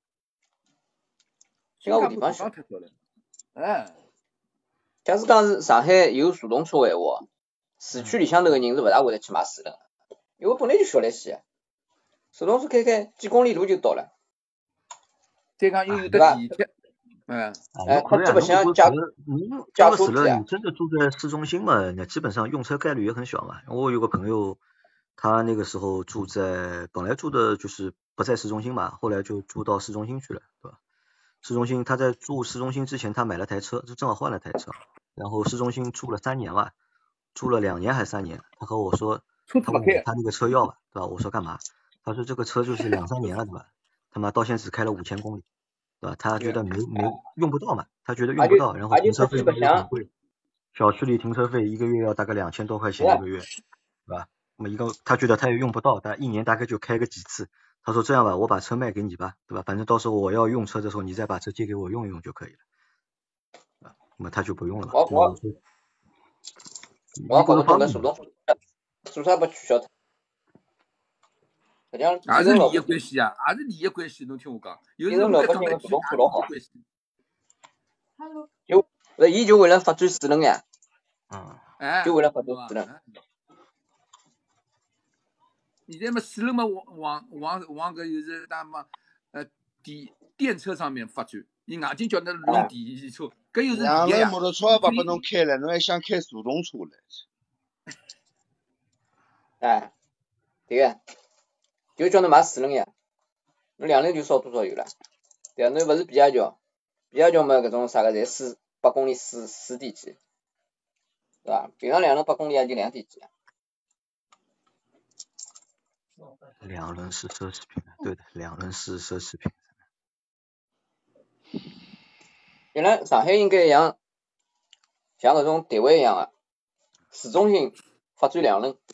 S4: 新
S8: 新加坡地
S4: 加坡地方小。
S8: 方太小了。哎，
S4: 假使讲是上海有速动车个闲话，市区里向头个人是勿大会得去买四轮，因为本来就小来些，速动车开开几公里路就到了。
S8: 再讲又有
S4: 对吧
S8: 得地铁，嗯，
S1: 啊，
S4: 哎，
S1: 侬看呀，
S4: 它基本
S1: 侬如果
S4: 上驾
S1: 除了你
S4: 驾
S1: 交了四轮，
S4: 车机啊，
S1: 你真的住在市中心嘛，那基本上用车概率也很小嘛。我有个朋友，他那个时候住在本来住的就是不在市中心嘛，后来就住到市中心去了，对吧？市中心他在住市中心之前，他买了台车，就正好换了台车，然后市中心住了三年吧，住了两年还是三年，他和我说，他
S8: 车子不开，
S1: 问我他那个车要吧，对吧？我说干嘛？他说这个车就是两三年了，对吧？他妈到现在只开了五千公里。对吧？他觉得没没用不到嘛，他觉得用
S4: 而且
S1: 不到，然后
S4: 而且它
S1: 停车费又
S4: 基本上
S1: 很贵，小区里停车费一个月要大概两千多块
S4: 是啊
S1: 钱一个月，对吧？那么一个他觉得他也用不到，但一年大概就开个几次。他说这样吧，我把车卖给你吧，对吧？反正到时候我要用车的时候，你再把车借给我用一用就可以了，对吧？那么他就不用了嘛。
S4: 我我
S1: 就是说
S4: 我也搞
S1: 一个
S4: 不懂搿
S1: 方面嘛，
S4: 速动车做啥不取消脱？实际上，
S8: 也是利益
S4: 变成老百
S8: 关系啊，也是利益关系。侬听我讲，有
S4: 变
S8: 时候
S4: 成老百姓个
S8: 该讲一句，
S4: 速动车老好，
S8: 也是利益关系。
S4: 就勿伊就为了发展四轮呀，
S1: 嗯，
S8: 哎，
S4: 就为了发展
S8: 对吧？
S4: 四轮。
S8: 哎现在嘛，四轮嘛往往往往搿就是那么呃电电车上面发展，伊硬劲叫侬用
S4: 哎
S8: 电汽车，搿又是
S2: 两轮
S8: 利益呀。
S2: 摩托车也勿拨侬开了，侬还想开速动车了？
S4: 哎，对个，就叫侬买四轮呀，侬两轮就烧多少油了？对啊，侬勿是比亚迪，比亚迪嘛搿种啥个侪四八公里四四点几，对伐？平常两轮八公里也就两点几。
S1: 两轮是奢侈品，对的，两轮是奢侈品。
S4: 原来上海应该像像搿种台湾一样个，市中心发展两轮，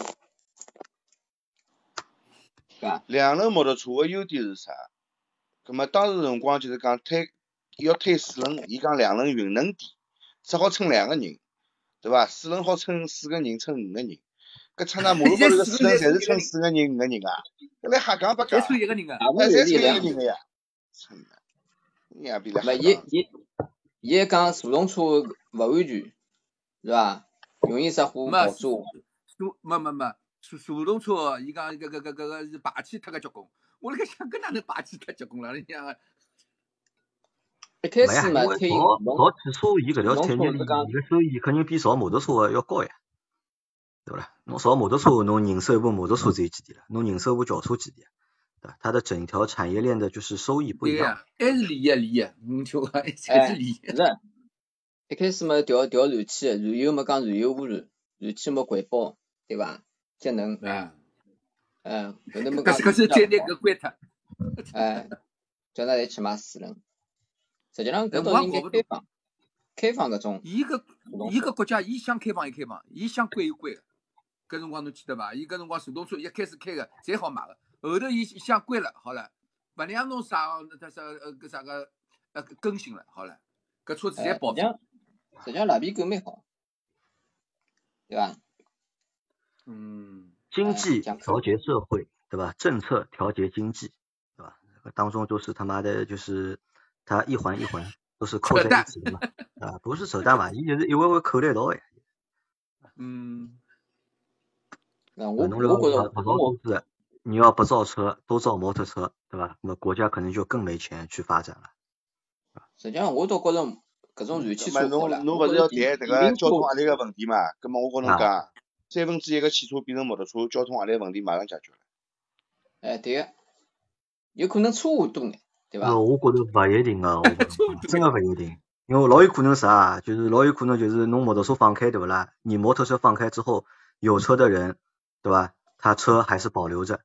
S4: 对伐？
S2: 两轮摩托车个优点是啥？葛末当时辰光就是讲推要推四轮，伊讲两轮运能点，只好乘两个人，对伐？四轮好乘四个人，乘五个人。搿乘那马路高头个四轮侪是乘四个人、五个人啊！搿来瞎讲八讲，
S8: 再抽一个人个，
S4: 大部
S2: 哎，侪乘一
S4: 分是一辆
S2: 个人个呀。乘的，你也比来
S4: 勿
S2: 瞎讲。
S4: 伊伊伊还讲速动车勿安全，是伐？容易刹火
S8: 没
S4: 爆炸。
S8: 速没没没速速动车，伊讲搿搿搿搿个是排气脱个结棍。我辣盖想，搿哪能排气脱结棍了？你讲
S4: 一开
S1: 没呀，
S4: 始嘛，
S1: 因为
S4: 推
S1: 造
S4: 速动
S1: 造汽车，伊搿条产业链，
S4: 速动车是讲
S1: 伊个收益肯定比造摩托车要高呀，对不啦？侬造摩托车，侬人手一部摩托车只有几钿了，侬人手一部轿车几钿啊？对吧？它的整条产业链的就是收益不一样。
S8: 对呀，还是利益利益，侬听我讲，还是
S4: 哎，
S8: 利益。
S4: 是的。一开始嘛调调燃气，燃油嘛讲燃油污染，燃气嘛环保，对伐？节能，
S8: 啊，
S4: 嗯，后头嘛讲
S8: 搿是搿是再拿搿关脱。
S4: 哎，叫㑚侪去买四轮。实际上搿
S8: 哎，
S4: 倒是应该
S8: 我也搞不懂。
S4: 开放，开放搿种
S8: 伊搿
S4: 速动车。
S8: 伊搿国家，伊想开放也开放，伊想关有关个。搿辰光侬记得伐？伊搿辰光速动车一开始开个，侪好买个。后头伊想关了，好了，勿让侬啥那啥呃搿啥个呃更新了，好了，搿车子
S4: 哎，
S8: 侪报废。
S4: 实际上实际上拉皮狗蛮好，对伐？
S8: 嗯，
S1: 经
S4: 哎，
S1: 济
S4: 讲
S1: 调节社会，对吧？政策调节经济，对吧？当中都是他妈的，就是它一环一环都是扣在一起的嘛，啊，不是扯淡嘛，伊就是一环环扣得一道呀。
S8: 嗯，
S4: 那我
S1: 侬要
S4: 我觉着
S1: 不造都市，你要不造车，都造摩托车，对吧？那么国家可能就更没钱去发展了。
S4: 实际上我倒觉着搿种燃气
S2: 葛末
S4: 车好了，
S2: 侬侬勿是要谈
S4: 我觉着电
S2: 迭
S4: 电瓶车
S2: 个交通压力个问题嘛？葛末我跟侬
S1: 啊
S2: 讲，三分之一个汽车变成摩托车，交通压力问题马上解决了。
S4: 哎对个，有可能车会多眼，对伐？
S1: 呃，我觉着勿一定啊，我觉着真个勿一定，因为老有可能啥，就是老有可能就是侬摩托车放开对不啦？你摩托车放开之后，有车的人，对吧？他车还是保留着，对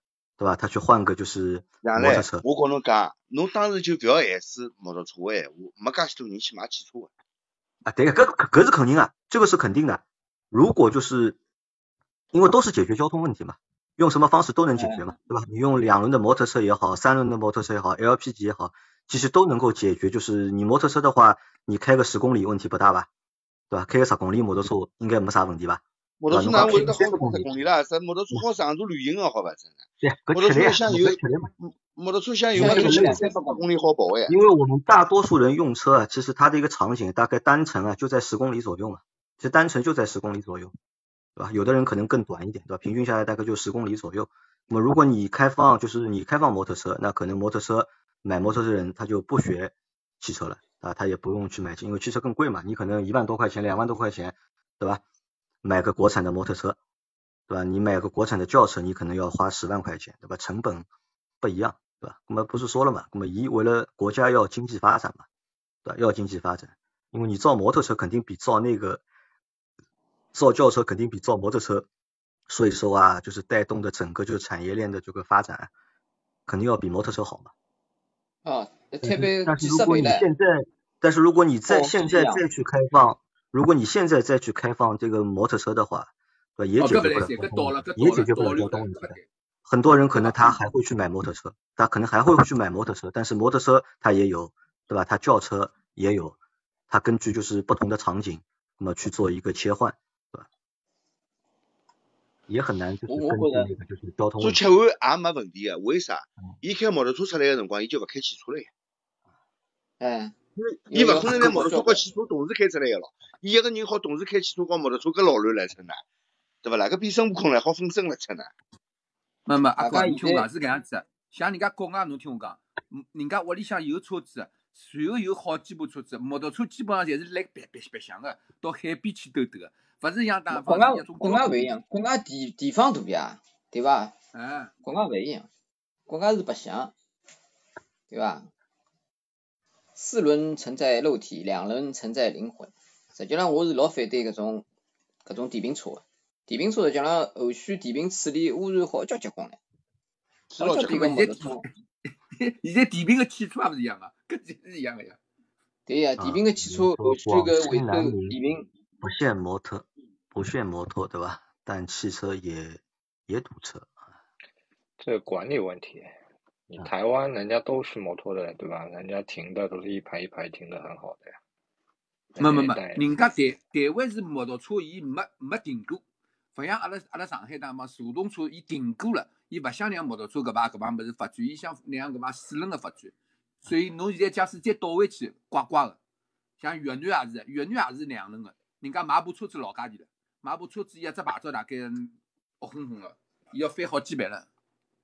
S1: 对吧？他去换个就是
S2: 杨磊，
S1: 摩托车。
S2: 我跟侬讲，侬当时就不要害死摩托车个闲话，没介许多人去买汽车个。
S1: 啊，对个，搿搿搿是肯定啊，这个是肯定的。如果就是因为都是解决交通问题嘛，用什么方式都能解决嘛，对吧？你用两轮的摩托车也好，三轮的摩托车也好 ，L P G 也好，其实都能够解决。就是你摩托车的话，你开个十公里问题不大吧，对吧？开个十公里摩托车应该没啥问题吧？
S2: 摩托车哪会得好
S1: 三十
S2: 开十公里啦？这摩托车好长途旅行个，好伐？真的。
S1: 对，搿
S2: 摩托
S1: 吃力啊，
S2: 车像有
S1: 搿吃力嘛。
S2: 摩托车像有嘛，最起码三十八公里好跑个呀。
S1: 因为我们大多数人用车啊，其实它的一个场景大概单程啊就在十公里左右嘛，其实单程就在十公里左右，对吧？有的人可能更短一点，对吧？平均下来大概就十公里左右。那么如果你开放就是你开放摩托车，那可能摩托车买摩托车的人他就不学汽车了啊，他也不用去买，因为汽车更贵嘛，你可能一万多块钱、两万多块钱，对吧？买个国产的摩托车，对吧？你买个国产的轿车，你可能要花十万块钱，对吧？成本不一样，对吧？那么不是说了嘛？那么一为了国家要经济发展嘛，对吧？要经济发展，因为你造摩托车肯定比造那个造轿车肯定比造摩托车税收啊，就是带动的整个就是产业链的这个发展，肯定要比摩托车好嘛。
S4: 啊，特别
S1: 但是如果
S4: 几十倍嘞。
S1: 你现在，但是如果你再
S4: 哦
S1: 现
S4: 是这样
S1: 在再去开放，如果你现在再去开放这个摩托车的话，对吧？也
S8: 哦，
S1: 解决不了
S8: 搿勿来三，搿到了，
S1: 交通问题，
S8: 搿到了，
S1: 也解决不了
S8: 导流了，
S1: 交通问题的。
S8: 搿勿对。
S1: 很多人可能他还会去买摩托车，他可能还会去买摩托车，但是摩托车他也有，对吧？他轿车也有，他根据就是不同的场景，那么去做一个切换，对吧？也很难就是根据
S4: 我我觉着
S1: 那个就是交通
S2: 做
S1: 问题。
S2: 切换也没问题个，为啥？伊开摩托车出来个辰光，伊就勿开汽车了呀。
S4: 哎，
S2: 伊勿可能拿摩托车和
S4: 汽
S2: 汽车同时开出来个咯。伊一个人好同时开汽车和摩托车，搿老乱了，真的，对勿啦？搿比孙悟空唻，好分身了，真的。
S8: 没没，阿哥，
S4: 大家现在
S8: 侬听我讲是搿样子的，像人家国外，侬听我讲，嗯人家屋里向有车子，随后有好几部车子，摩托车基本上侪是来白白白相个，到海边去兜兜个，勿是像打
S4: 国外
S8: 方一种
S4: 国外勿一样，国外地地方大呀，对伐？
S8: 哎，
S4: 国外勿一样，国外是白相，对伐？四轮承载肉体，两轮承载灵魂。实际上我是老反对搿种搿种电瓶车个，电瓶车实际上后续电瓶处理污染好交结棍唻，
S2: 是老
S4: 好交比个摩托车。
S8: 现在电瓶个汽车也勿是一样个，搿是一样个呀。
S4: 对呀，电瓶个汽车后续
S1: 广
S4: 个维修
S1: 西南宁
S4: 电瓶。
S1: 不限摩托，不限摩托，对吧？但汽车也也堵车。
S9: 这管理问题，你台湾人家都是摩托的，对吧？人家停的都是一排一排停的很好的呀。
S8: 没没没，人家台台湾是摩托车，伊没没停过，勿像阿拉阿拉上海当嘛，助动车伊停过了，伊勿想让摩托车搿排搿排物事发展，伊想让搿排四轮个发展。所以侬现在假使再倒回去，怪怪个。像越南也是，越南也是两轮个，人家买部车子老价钿了，买部车子一只牌照大概恶哄哄个，伊要翻好几倍了。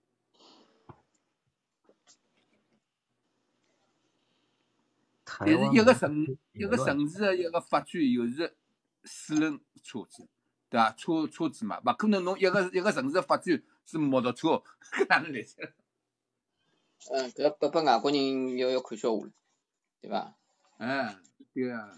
S8: 但是一个城一个城市的一个发展又是四轮车子，对伐？车车子嘛，勿可能侬一个一个城市的发展是摩托车，搿哪能来塞？
S4: 嗯，搿拨拨外国人要要看笑话了，对伐？
S8: 哎，对啊。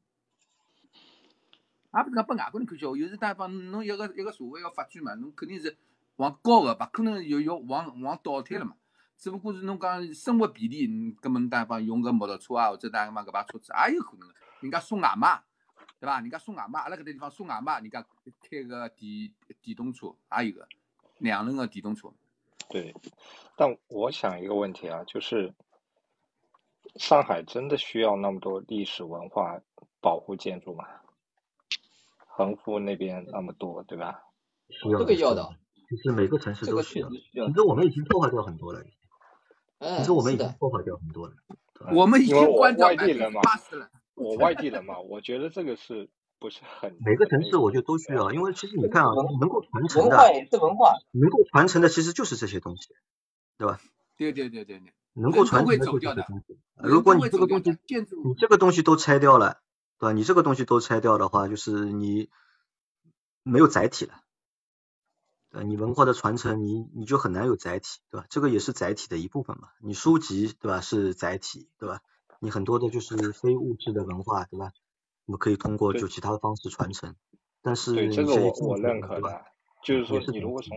S8: 也勿是讲拨外国人看笑话，有时打方侬一个一个社会要发展嘛，侬肯定是往高个，勿可能又要往往倒退了嘛。只不过是侬讲生活便利，搿么打方用个摩托车啊，或者打方搿把车子也有可能。人家送外卖，对伐？人家送外卖，阿拉搿搭地方送外卖，人家开个电电动车也有个两轮个电动车。
S9: 对，但我想一个问题啊，就是上海真的需要那么多历史文化保护建筑吗？横幅那边那么多，对吧？
S1: 需要
S4: 这个要的。
S1: 其实每个城市都需要。
S4: 这个确实需要。
S1: 其实我们已经破坏掉很多了。
S4: 嗯，
S1: 其实我们已经破坏掉很多了。
S8: 我们已经关掉
S9: 外地人嘛，
S8: 八十了。
S9: 我外地人嘛，我觉得这个是不是很
S1: 每个城市我觉得都需要，因为其实你看啊，能够传承的，
S4: 文化也是文化，
S1: 能够传承的其实就是这些东西，对吧？
S8: 对对对对对。
S1: 能够传承的就是这些东西。如果你这个东西，你这个东西都拆掉了，对吧？你这个东西都拆掉的话，就是你没有载体了。呃，你文化的传承，你你就很难有载体，对吧？这个也是载体的一部分嘛。你书籍，对吧？是载体，对吧？你很多的就是非物质的文化，对吧？我们可以通过就其他的方式传承。但是
S9: 对这个我我认可
S1: 的，
S9: 就是说，你如果从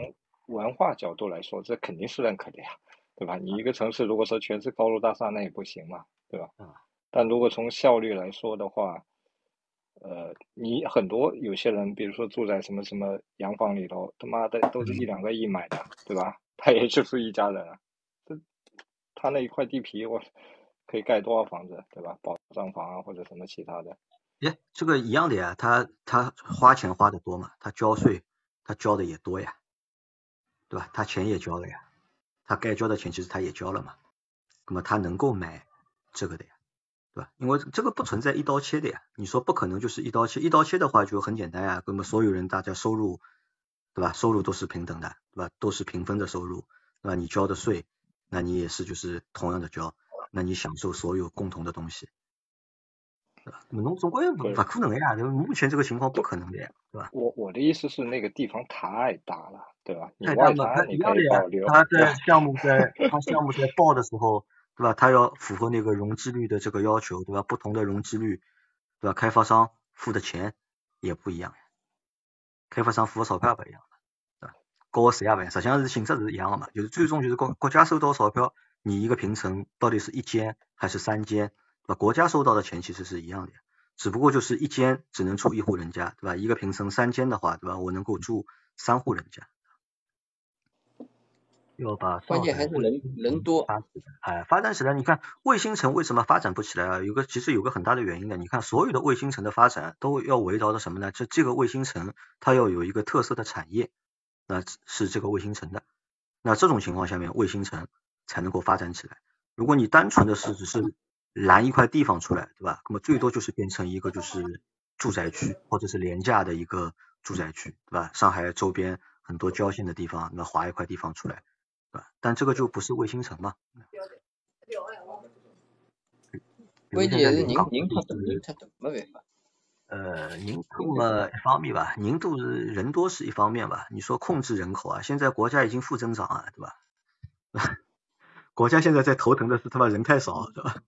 S9: 文化角度来说，这肯定是认可的呀，对吧？你一个城市如果说全是高楼大厦，那也不行嘛，对吧？但如果从效率来说的话，呃，你很多有些人，比如说住在什么什么洋房里头，他妈的都是一两个亿买的，对吧？他也就是一家人啊，这他那一块地皮，我可以盖多少房子，对吧？保障房啊，或者什么其他的。
S1: 耶，这个一样的呀，他他花钱花的多嘛，他交税他交的也多呀，对吧？他钱也交了呀，他该交的钱其实他也交了嘛，那么他能够买这个的呀，对吧？因为这个不存在一刀切的呀，你说不可能就是一刀切，一刀切的话就很简单呀，那么所有人大家收入，对吧？收入都是平等的，对吧？都是平分的收入，对吧？你交的税，那你也是就是同样的交，那你享受所有共同的东西。对吧？侬总归不可能呀，就目前这个情况不可能的呀，对吧？
S9: 我我的意思是那个地方太大了，对吧？你
S1: 太大嘛，
S9: 外滩你
S1: 他一样的呀，
S9: 可以保留，
S1: 他
S9: 对吧
S1: 在项目在他项目在报的时候，对吧？他要符合那个容积率的这个要求，对吧？不同的容积率，对吧？开发商付的钱也不一样呀，开发商付的钞票不一样，对吧？高税也不一样，实际上是性质是一样的嘛，就是最终就是国国家收到钞票，你一个平层到底是一间还是三间，对吧？国家收到的钱其实是一样的呀。只不过就是一间只能住一户人家，对吧？一个平层三间的话，对吧？我能够住三户人家。要把
S4: 关键还是人人多。
S1: 发哎，发展起来，你看卫星城为什么发展不起来啊？有个其实有个很大的原因的。你看所有的卫星城的发展都要围绕着什么呢？这这个卫星城它要有一个特色的产业，那是这个卫星城的。那这种情况下面，卫星城才能够发展起来。如果你单纯的是只是拦一块地方出来，对吧？那么最多就是变成一个就是住宅区或者是廉价的一个住宅区，对吧？上海周边很多郊县的地方，那划一块地方出来，对吧？但这个就不是卫星城嘛。
S4: 关键是人人太多，人太多，没办法。
S1: 呃，人多嘛一方面吧，人多是人多是一方面吧。你说控制人口啊，现在国家已经负增长啊，对吧？国家现在在头疼的是他妈人太少，对吧？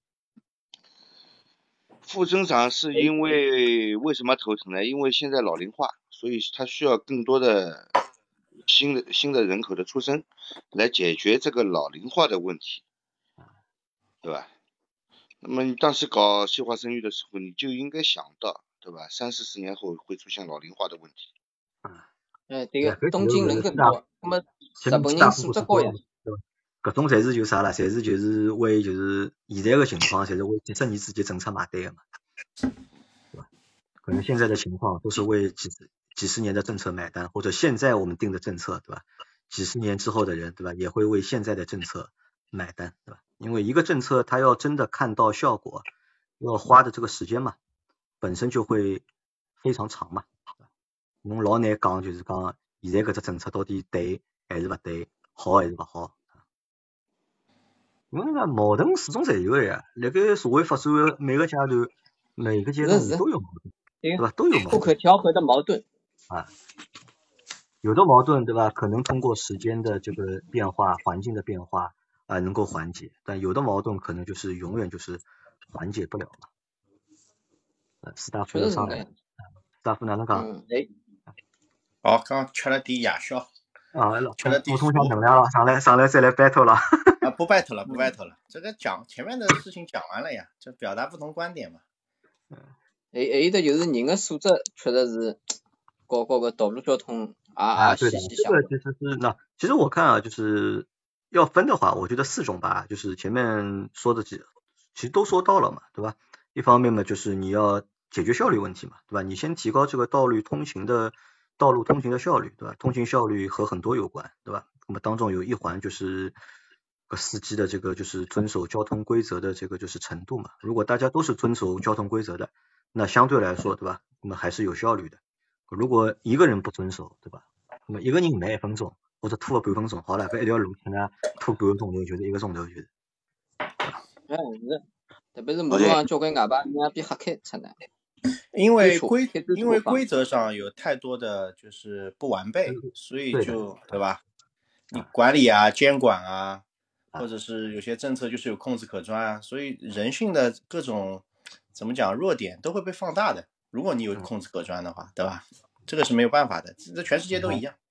S2: 负增长是因为为什么头疼呢？因为现在老龄化，所以它需要更多的新的新的人口的出生，来解决这个老龄化的问题，对吧？那么你当时搞计划生育的时候，你就应该想到，对吧？三四十年后会出现老龄化的问题。
S4: 哎，对个，东京人更多，那么日本人素质高呀。
S1: 搿种侪是就啥啦？侪是就是为就是现在的情况，侪是为几十年之间政策买单的嘛，对吧？可能现在的情况都是为几几十年的政策买单，或者现在我们定的政策，对吧？几十年之后的人，对吧？也会为现在的政策买单，对吧？因为一个政策它要真的看到效果，要花的这个时间嘛，本身就会非常长嘛。侬老难讲，就是讲现在搿只政策到底对还是勿对，好还是勿好。因为呢，矛盾始终侪有个呀，辣盖社会发展的每个阶段、每个阶段都有矛盾，对吧？都有矛盾。
S4: 不可调和的矛盾。
S1: 啊，有的矛盾，对吧？可能通过时间的这个变化、环境的变化啊、呃，能够缓解，但有的矛盾可能就是永远就是缓解不了嘛。呃，斯大夫上来，斯大夫哪能讲？
S4: 嗯，哎。
S3: 好，刚吃了点夜宵。
S1: 啊，吃了点补充下能量了，上来上来再来 battle 了。
S3: 啊，不 battle 了，不 battle 了。这个讲前面的事情讲完了呀，就表达不同观点嘛。
S4: 嗯。还还有的就是人的素质，确实是和和个道路交通啊
S1: 啊，对的，这个其实是那其实我看啊，就是要分的话，我觉得四种吧，就是前面说的几，其实都说到了嘛，对吧？一方面嘛，就是你要解决效率问题嘛，对吧？你先提高这个道路通行的。道路通行的效率，对吧？通行效率和很多有关，对吧？那么当中有一环就是个司机的这个就是遵守交通规则的这个就是程度嘛。如果大家都是遵守交通规则的，那相对来说，对吧？那么还是有效率的。如果一个人不遵守，对吧？那么一个人慢一分钟或者拖了半分钟，好了，搿一条路线呢拖半个钟头就是一个钟头就是。
S4: 哎，是，特别是马路上交关外摆，人家比瞎开出来。
S3: 因为规因为规则上有太多的就是不完备，所以就 对, 对吧？你管理啊、监管啊，或者是有些政策就是有空子可钻啊，所以人性的各种怎么讲弱点都会被放大的。如果你有空子可钻的话，对吧？这个是没有办法的，这全世界都一样。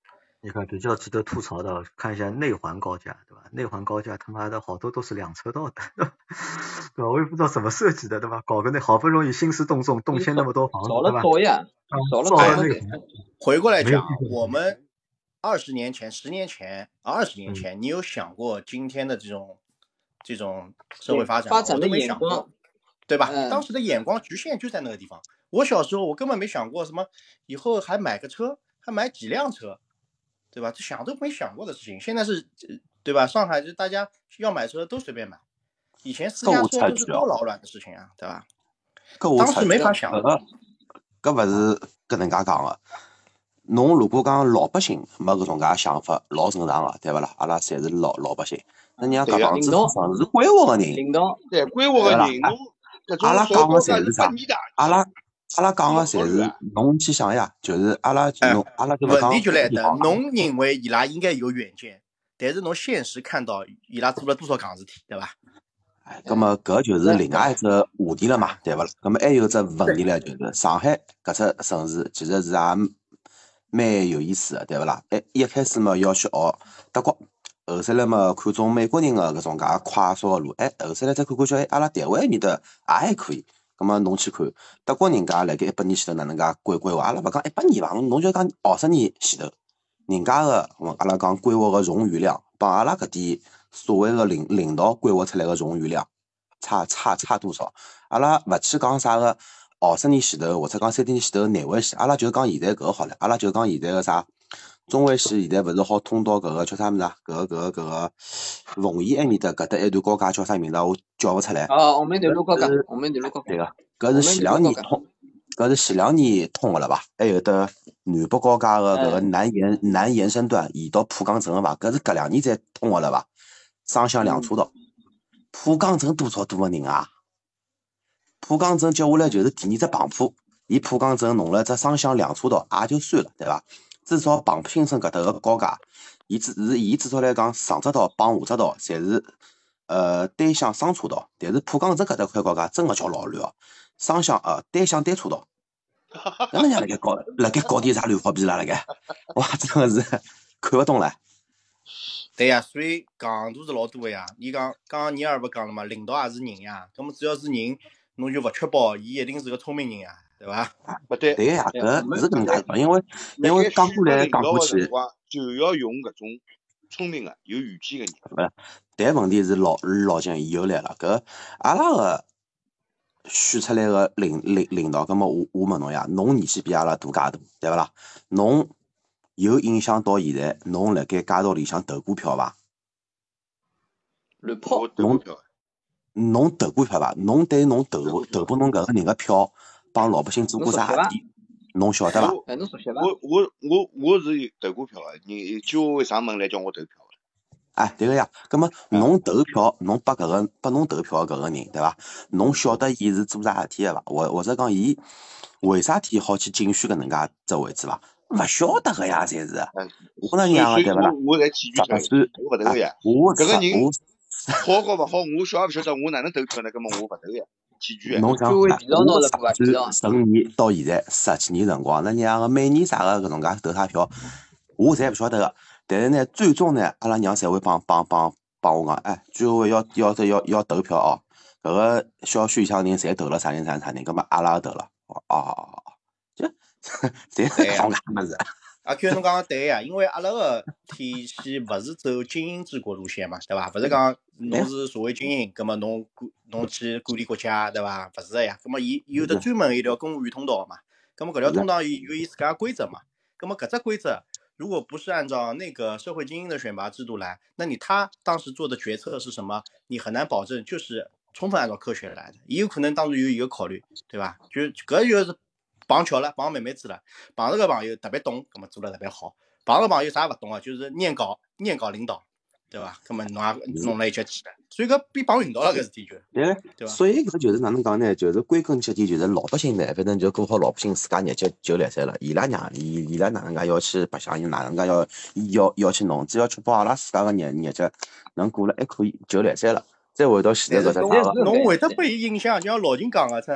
S1: 你看比较值得吐槽的，看一下内环高架，对吧？内环高架他妈的好多都是两车道的，对吧？我也不知道怎么设计的，对吧？搞个那好不容易兴师动众，动迁那么多房子，
S4: 少
S1: 对吧？
S4: 了多呀，
S1: 啊，
S4: 少了
S1: 造
S4: 多了给。
S1: 个内环，
S3: 回过来
S1: 没有
S3: 讲，我们二十年前、十年前、二十年前，
S1: 嗯、
S3: 你有想过今天的这种这种社会发展吗？
S4: 发展的
S3: 我都没想
S4: 眼光
S3: 过，对吧？
S4: 嗯、
S3: 当时的眼光局限就在那个地方。我小时候我根本没想过什么以后还买个车，还买几辆车，对吧？这想都没想过的事情。现在是，对吧？上海就大家要买车都随便买，以前私家车都是多老卵的事情啊，对吧？当时没法想。
S10: 搿搿勿是搿能介讲个。侬如果讲老百姓没搿种介想法，老正常个，对勿啦？阿拉侪是老老百姓。那你要搿房子城市规划个人，
S4: 领导
S2: 对规划个人，侬
S10: 阿拉讲个侪是啥？阿拉阿拉讲个侪是侬去想呀，就是阿拉侬阿拉就
S3: 问题就来的，侬认为伊拉应该有远见，但是侬现实看到伊拉做了多少戆事体，对伐？
S10: 哎，葛么搿就是另外一只话题了嘛，对勿啦？葛么还有只问题唻，就是上海搿只城市其实是也蛮有意思个，对勿啦？哎，一开始嘛要去学德国，后头来嘛看中美国人个搿种介快速个路，哎，后头来再看看叫哎，阿拉台湾埃面搭也还可以。葛么侬去看德国人家辣盖一百年前头哪能介规规划？阿拉勿讲一百年伐，侬就讲二十年前头，人家个阿拉讲规划个冗余量，帮阿拉搿点所谓个领领导规划出来个冗余量，差差差多少？阿拉勿去讲啥个二十年前头，或者讲三十年前头南湾线，阿拉就讲现在搿个好了，阿拉就讲现在个啥中环线，现在勿是好通到搿个叫啥物事啊？搿个搿个搿个奉贤埃面搭搿搭一段高架叫啥名字？我叫勿出来。
S4: 哦，红梅南路高架，红梅南路高架。
S10: 对个，搿是前两年通，搿是前两年通个了伐？还有得南北高架个搿个南延南延伸段延到浦江镇个伐？搿是搿两年才通个了伐？双向两车道，浦江镇多少多个人啊？浦江镇接下来就是第二只棚铺，伊浦江镇弄了只双向两车道也就算了，对伐？至少棚铺新村搿搭个高架，伊至是伊至少来讲上只道帮下只道侪是呃单向双车道，但是浦江镇搿搭块高架真个叫老乱哦，双向呃单向单车道，哪能样辣盖搞辣盖搞点啥乱好比啦辣盖？哇，真个是看勿懂了。
S3: 对呀，所以戆度是老多个呀。你讲刚刚尼尔勿讲了嘛，领导也是人呀，咁么只要是人，侬就勿确保伊一定是个聪明人呀，对伐？
S2: 勿对，
S10: 对呀，搿是搿能介讲，因为因为讲过来讲过去，
S2: 就要用搿种聪明个、有远见个人。
S10: 勿，但问题是老老蒋又来了，搿阿拉个选出来个领领领导，葛末我我问侬呀，侬年纪比阿拉大介大，对勿啦？侬有印象到现在，侬辣盖街道里向投过票伐？
S4: 乱抛。
S10: 侬侬投过票伐？侬对侬投投拨侬搿个人个票帮老百姓做过啥事体？侬晓得伐？
S4: 哎，侬熟悉伐？
S2: 我我我我是投过票个，你叫我为啥门来叫我投票个？
S10: 哎，对个呀，葛末侬投票，侬拨搿个拨侬投票搿个人，对伐？侬晓得伊是做啥事体个伐？或或者讲伊为啥体好去竞选搿能介只位置伐？勿晓得个呀，侪是。我那样个对勿啦？
S2: 我在弃权投，我勿投个呀。
S10: 我
S2: 搿个人好和勿好，我晓也勿晓得，我哪能投票呢？葛末我勿投呀，弃权。
S10: 侬想，我十五年到现在十几年辰光，那娘个每年啥个搿种介投啥票，我侪勿晓得个。但是呢，最终呢，阿拉娘侪会帮帮帮帮我讲，哎，最后要要要要投票哦。搿个小区里向人侪投了啥人啥啥人，葛末阿拉投了。哦哦哦，就侪是搿种介物事。
S3: 阿 Q 侬讲个对呀，因为阿拉个体系勿是走精英治国路线嘛，对伐？勿是讲侬是社会精英，葛末侬侬去管理国家，对伐？勿是个呀。葛末伊有得专门一条公务员通道嘛，葛末搿条通道伊有伊自家规则嘛。葛末搿只规则如果不是按照那个社会精英的选拔制度来，那你他当时做的决策是什么？你很难保证就是充分按照科学来的，也有可能当中有一个考虑，对伐？就搿就是碰巧了，碰妹妹子了，碰着个朋友特别懂，葛么做了特别好；碰着朋友啥勿懂啊，就是念稿念稿领导，对伐？葛么侬也弄了一脚气了，所以搿比碰运道了搿事体就
S10: 对
S3: 对伐？
S10: 所以搿就是哪能讲呢？就是归根结底就是老百姓呢，反正就过好老百姓自家日脚就来塞了。伊拉娘伊伊拉哪能介要去白相，伊哪能介要要要去弄，只要确保阿拉自家个日日脚能过了还可以就来塞了。再回到前头搿只啥个，
S3: 侬会得被影响，就像老秦讲个，啥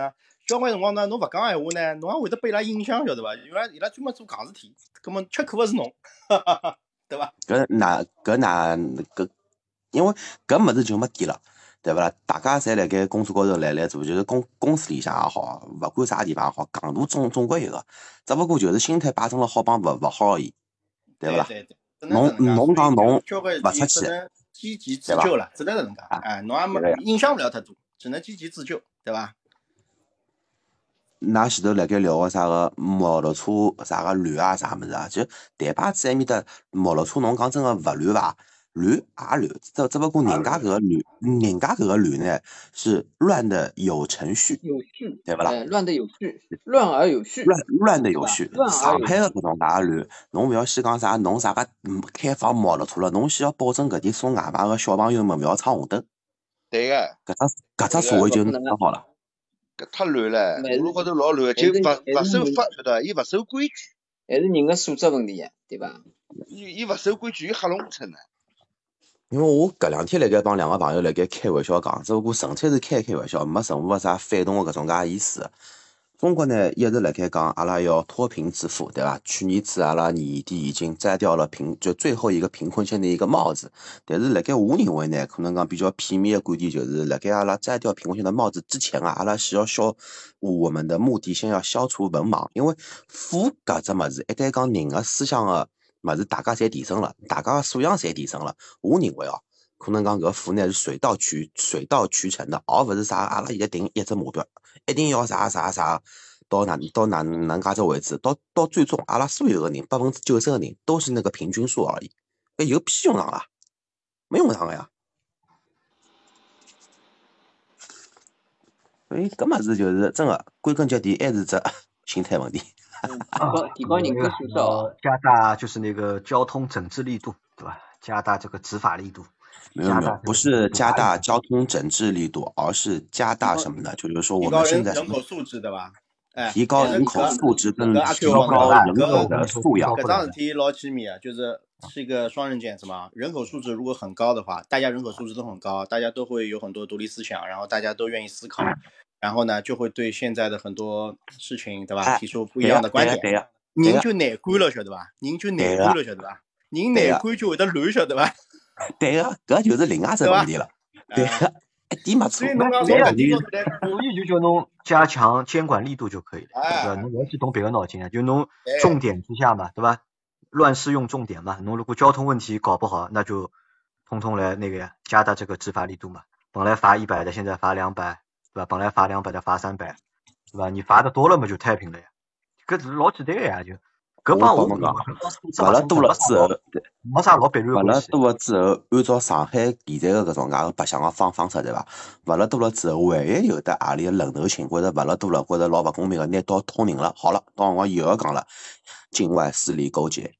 S3: 交关辰光呢，侬勿讲闲话呢，侬也会得被伊拉影响，晓得伐？因为伊拉专门做戆事体，葛末吃苦个是侬，对伐？
S10: 搿哪搿哪搿，因为搿物事就没底了，对勿啦？大家侪辣盖工作高头来来做，就是公公司里向也好，勿管啥地方也好，戆大总总归一个，只不过就是心态摆成了好帮勿勿好而已，对勿啦？
S3: 对对对，
S10: 侬侬讲侬
S3: 交关事
S10: 勿出去，
S3: 体只能积极自救了，只能搿能介。哎，侬也没影响勿了太多，只能积极自救，对伐？
S10: 㑚前头辣盖聊个啥个摩托车啥个乱啊啥物事啊，就台巴子埃面搭摩托车，侬讲真个勿乱伐？乱也乱，只只不过人家搿个乱，人家搿个乱呢是乱的有程序，
S4: 有序，
S10: 对勿啦？
S4: 呃，乱的有序，乱而有序，
S10: 乱乱的有序。
S4: 乱而
S10: 上
S4: 有
S10: 海个搿种介乱，侬勿要先讲啥，侬啥个开放摩托车了，侬先要保证搿点送外卖个小朋友们勿要闯红灯。
S2: 对个，
S10: 搿只搿只社会就弄好了。
S2: 搿太乱了，马路高头老乱，就勿勿守法，晓得伐？伊勿守规矩，
S4: 还是人个素质问题呀，对伐？
S2: 伊伊勿守规矩，伊吓侬出呢。
S10: 因为我搿两天辣盖帮两个朋友辣盖开玩笑讲，只不过纯粹是开开玩笑，没任何个啥反动个搿种介意思。中国呢一直辣盖讲阿拉要脱贫致富，对伐？去年子阿拉年底已经摘掉了贫就最后一个贫困线的一个帽子，但是辣盖我认为呢，可能讲比较片面的观点就是辣盖阿拉摘掉贫困线的帽子之前啊，阿拉需要消我们的目的先要消除文盲，因为富搿只物事一旦讲人个思想个物事大家侪提升了，大家个素养侪提升了，我认为哦。可能讲搿富呢是水到渠水到渠成的，而勿是啥阿拉现在定一只目标，一定要啥啥啥到哪到哪能介只位置，到到最终阿拉所有个人百分之九十个人都是那个平均数而已，搿有屁用场啊？没用场个呀。所以搿物事就是真个归根结底还是只心态问题。
S4: 嗯，提高提高人口素质啊，
S1: 加大就是那个交通整治力度，对吧？加大这个执法力度。
S10: 没有没有，不是加大交通整治力度，而是加大什么呢？就是说我们现在
S3: 人口素质，对吧？哎，
S10: 提高人口素质跟提高人口的素养。
S3: 搿桩事体老机密啊，就是是一个双刃剑，是吗？人口素质如果很高的话，大家人口素质都很高，大家都会有很多独立思想，然后大家都愿意思考，然后呢，就会对现在的很多事情，对吧，提出不一样的观点。
S10: 对呀，
S3: 人就难管了，晓得吧？人就难管了，晓得吧？人难管就会得乱，晓得吧？
S10: 对个，搿就是另外一只问题了。对个，一点没错。
S3: 所以侬讲从搿点高头来，
S1: 所以就叫侬加强监管力度就可以了，对吧？侬勿要去动别个脑筋啊，就侬重点之下嘛，对吧？乱世用重点嘛，侬如果交通问题搞不好，那就通通来那个呀，加大这个执法力度嘛。本来罚一百的，现在罚两百，对吧？本来罚两百的罚三百，对吧？你罚的多了嘛，就太平了呀。搿是老简单个呀，就。搿帮我
S10: 讲，罚了多了之后，
S1: 没啥老必然。
S10: 罚了多了之后，按照上海现在个搿种介个白相个方方式，对伐？罚了多了之后，万一有的何里个愣头青，或者罚了多了，或者老勿公平个，拿刀捅人了，好了，到辰光又要讲了，境外势力勾结。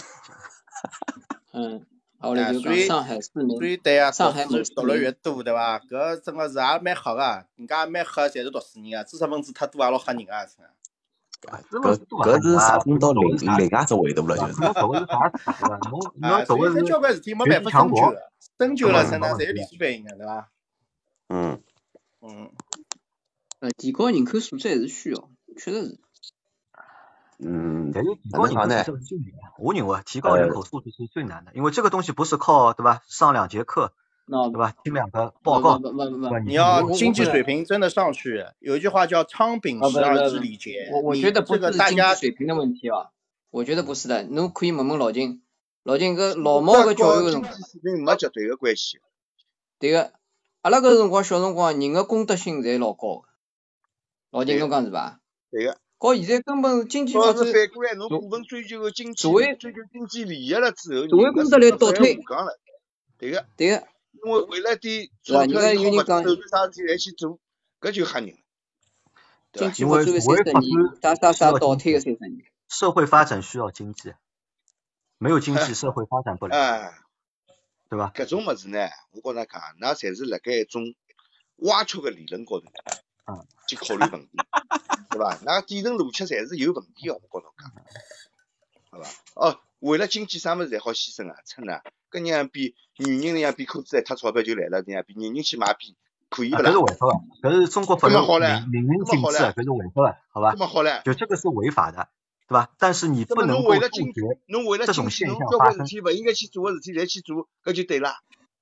S4: 嗯，后来就讲上海市民，
S3: 所以对啊，
S4: 上海
S3: 读书读了越多，对伐？搿真个是也蛮黑个，人家蛮黑，侪是读书人啊，知识分子太多也老吓人个，真。
S10: 搿搿是上升到另另外只维度了，就是。
S1: 侬读个是啥书对伐？侬侬读个是
S3: 交关事体没办法深究的，深究了才能侪有连锁反应的，对伐？
S10: 嗯
S3: 嗯。
S4: 呃，提高人口素质还是需要，确实是。
S10: 嗯，
S1: 但是提高人口素质是最难的，我认为提高人口素质是最难的，因为这个东西不是靠对吧？上两节课。对吧？听两个报告，
S4: 不不不，
S3: 你要经济水平真的上去。有一句话叫“昌秉十而知礼节”。
S4: 我我觉得不是经济水平的问题啊，我觉得不是的。侬可以问问老金，老金搿老毛搿教育个辰光，
S2: 水平没绝对个关系。
S4: 对个，阿拉搿辰光小辰光人个公德心侪老高个。老金侬讲是伐？
S2: 对个。
S4: 搞现在根本经济发展，
S2: 反过来侬部分追求个经济，追求经济利益了之后，
S4: 社会公德来倒退。
S2: 对个。
S4: 对个。
S2: 因为为了点钞票，你好嘛，手头啥事体来去做，搿就吓人了。
S4: 经济发展三十年，啥啥啥倒退个三十年。
S1: 社会发展需要经济，没有经济，社会发展不了，
S2: 哎，
S1: 对吧？
S2: 搿种物事呢，我告㑚讲，㑚侪是辣盖一种歪曲个理论高头，
S1: 嗯，
S2: 去考虑问题，对伐？㑚底层逻辑侪是有问题个，我告侬讲，好伐？哦，为了经济啥物事侪好牺牲啊，趁啊！搿样比女人那样比裤子一脱钞票就来了，那样比女人去买比可以
S1: 啊，
S2: 不啦？
S1: 搿是违法的，搿是中国法律
S2: 搿么好唻，
S1: 明明文禁止的，搿是违法的，好吧？
S2: 搿么好唻，
S1: 就这个是违法的，对吧？但是你
S2: 搿么
S1: 不能
S2: 侬为了经
S1: 够杜绝
S2: 侬为了
S1: 这种
S2: 经济，
S1: 现
S2: 侬交关事
S1: 象发生。
S2: 体勿应该去做个事体，侪去做，搿就对了。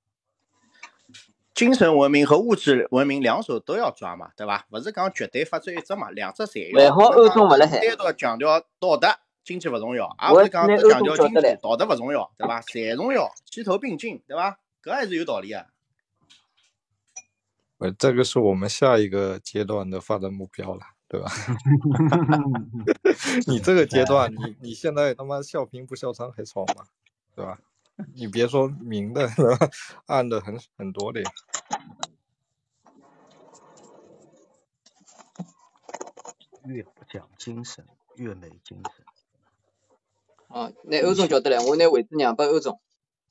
S3: 精神文明和物质文明两手都要抓嘛，对吧？不是讲绝对法只一只嘛，两只侪要。
S4: 还好欧中勿辣海，
S3: 单独强调道德，经济勿重要，也
S4: 我
S3: 勿是讲
S4: 拿
S3: 只强调经济，
S4: 欧中叫得来。
S3: 道德勿重要，对吧？侪重要，齐头并进，对吧？搿还是有道理啊。
S11: 呃，这个是我们下一个阶段的发展目标了，对吧？你这个阶段，你你现在他妈笑贫不笑娼还爽吗？对吧？你别说明的，暗的很很多的呀。
S1: 越不讲精神，越没精神。
S4: 哦，拿欧中叫得来，我拿位置让拨欧中。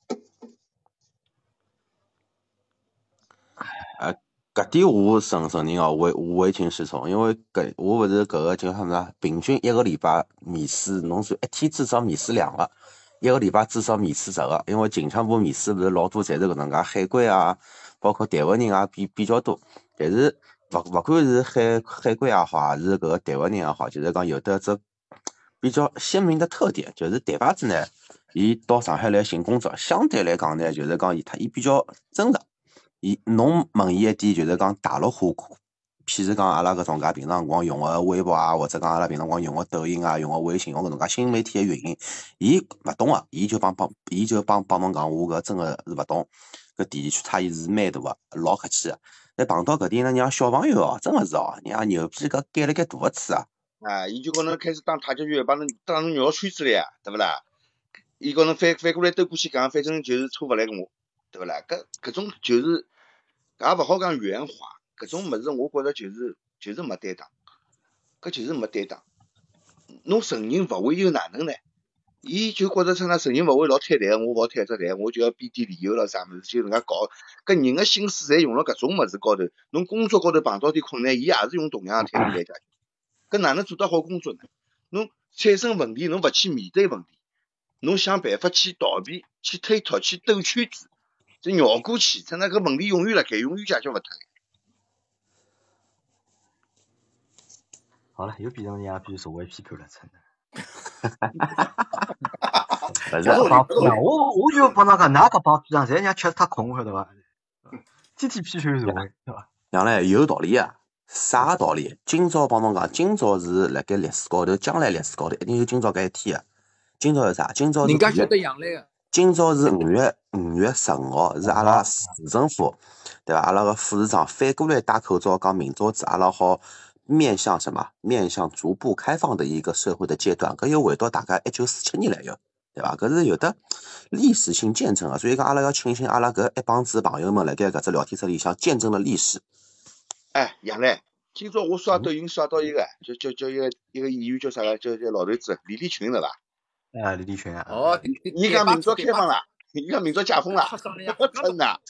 S10: 呃，搿点我承承认哦，我我委清是从，因为搿我勿是搿个叫啥物事，平均一个礼拜面试，侬算一天至少面试两个，一个礼拜至少面试十个，因为近腔部面试勿是老多侪是搿能介海归啊，包括台湾人啊比比较多，但是勿勿管是海海归也好，还是搿个台湾人也好，就是讲有的只比较鲜明的特点，就是台巴子呢，伊到上海来寻工作，相对来讲呢，就是讲伊他伊比较真实。伊侬问伊一点就是讲大陆话，譬如讲阿拉搿种介平常辰光用个微博啊，或者讲阿拉平常辰光用个抖音啊，用个微信，用搿种介新媒体个运营，伊勿懂个，伊就帮帮，伊就帮帮侬讲，我搿真个是勿懂，搿地区差异是蛮大个，老客气个。但碰到搿点呢，让小朋友哦，真个是哦，让牛逼搿改了该大个次啊！
S2: 啊，伊就跟侬开始打太极拳，帮侬打侬绕圈子了呀，对勿啦？伊跟侬反反过来兜过去讲，反正就是错勿来个我。对勿啦？搿搿种就是也勿好讲圆滑，搿种物事我觉着就是就是没担当，搿就是没担当。侬承认勿会又哪能呢？伊就觉着啥呢？承认勿会老摊台，我勿好摊只台，我就要编点理由了啥物事，就搿能介搞。搿人个心思侪用辣搿种物事高头，侬工作高头碰到点困难，伊也是用同样个态度来解决。搿哪能做得好工作呢？侬产生问题，侬勿去面对问题，侬想办法去逃避、去推脱、去兜圈子。就绕过去，真那个问题永远辣盖，永远解决勿脱。
S1: 好了，又变成人家比社会批判了，真的。
S10: 勿是，
S1: 我我就帮侬讲，㑚搿帮批上，侪人家吃太空晓得伐？天天批判社会，对伐？
S10: 讲嘞有道理啊，啥道理？今朝帮侬讲，今朝是辣盖历史高头，将来历史高头一定有今朝搿一天啊。今朝是啥？今朝是
S8: 人家晓得养来个。
S10: 今朝是五月五月十五号，是阿拉市政府，对吧？阿拉个副市长反过来戴口罩讲，明朝子阿拉好面向什么？面向逐步开放的一个社会的阶段。搿要回到大概一九四七年来要，对吧？搿是有的历史性见证啊。所以讲，阿拉要庆幸阿拉搿一帮子朋友们辣盖搿只聊天室里向见证了历史。
S2: 哎，杨澜，今朝我刷抖音刷到一个，就就就一个一个演员叫啥个？叫叫老头子李立群对伐？
S1: 啊，李立群啊。
S8: 哦，
S2: 伊讲明朝开放了，伊讲明朝解封了，真的。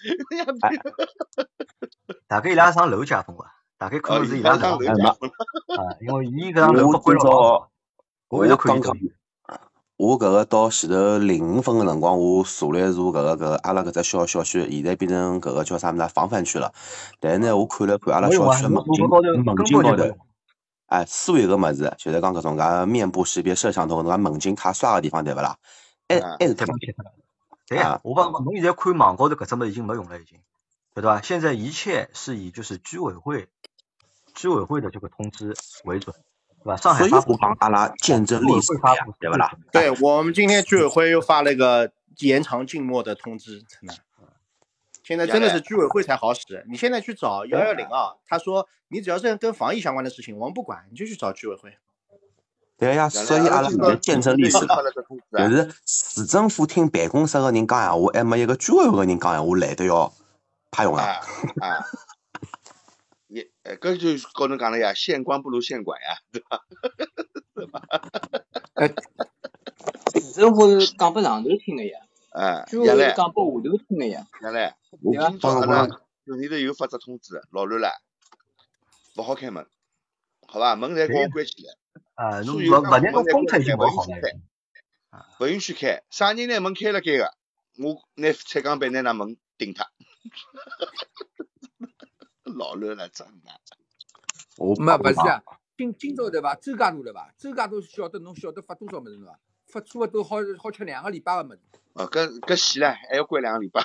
S1: 大概伊拉上楼解封伐？大概可能是伊拉
S2: 上楼解封
S1: 啊，因为伊搿张楼不关
S10: 了。
S1: 我也可以走。
S10: 我搿个到前头零五分个辰光，我查了一查搿个搿个阿拉搿只小小区，现在变成搿个叫啥物事防范区了。但是呢，我看了看阿拉小区门禁门禁高头，哎，所有个物事，就是讲搿种介面部识别摄像头，搿种门禁卡刷个地方对勿啦？还还是
S1: 太不贴了。对呀，我帮侬现在看网高头搿只物事已经没用了，已经，对吧？现在一切是以就是居委会居委会的这个通知为准。对吧？上海发布
S10: 帮阿拉见证历史，对不啦？
S3: 对，我们今天居委会又发了一个延长静默的通知，真的。现在真的是居委会才好使。你现在去找幺幺零啊，他说你只要是跟防疫相关的事情，我们不管，你就去找居委会。
S10: 对呀，所以阿拉现在见证历史了，就是市政府厅办公室个人讲闲话，还没一个居委会个人讲闲话来得要派用啊。
S2: 啊也，呃，搿就高侬讲了呀，县官不如县管呀，对吧？对吧？
S4: 市政府是讲拨上头听个呀，
S2: 啊，
S4: 居委会是讲拨下头听个呀。
S2: 杨澜，今朝阿拉市里头又发只通知，老乱了，勿好开门，好吧？门侪给我关起来。
S1: 啊，侬勿勿拿侬封脱已经老好了。
S2: 勿允许开，啥人拿门开了盖个，我拿彩钢板拿那门顶脱。 老热了，真的。
S10: 我
S8: 没
S10: 帮侬讲，
S8: 勿是啊，今今朝对伐？周家路对伐？周家路晓得侬晓得发多少物事对伐？发差勿多好好吃两个礼拜个物事。
S2: 哦，搿搿死唻，还要关两个礼拜。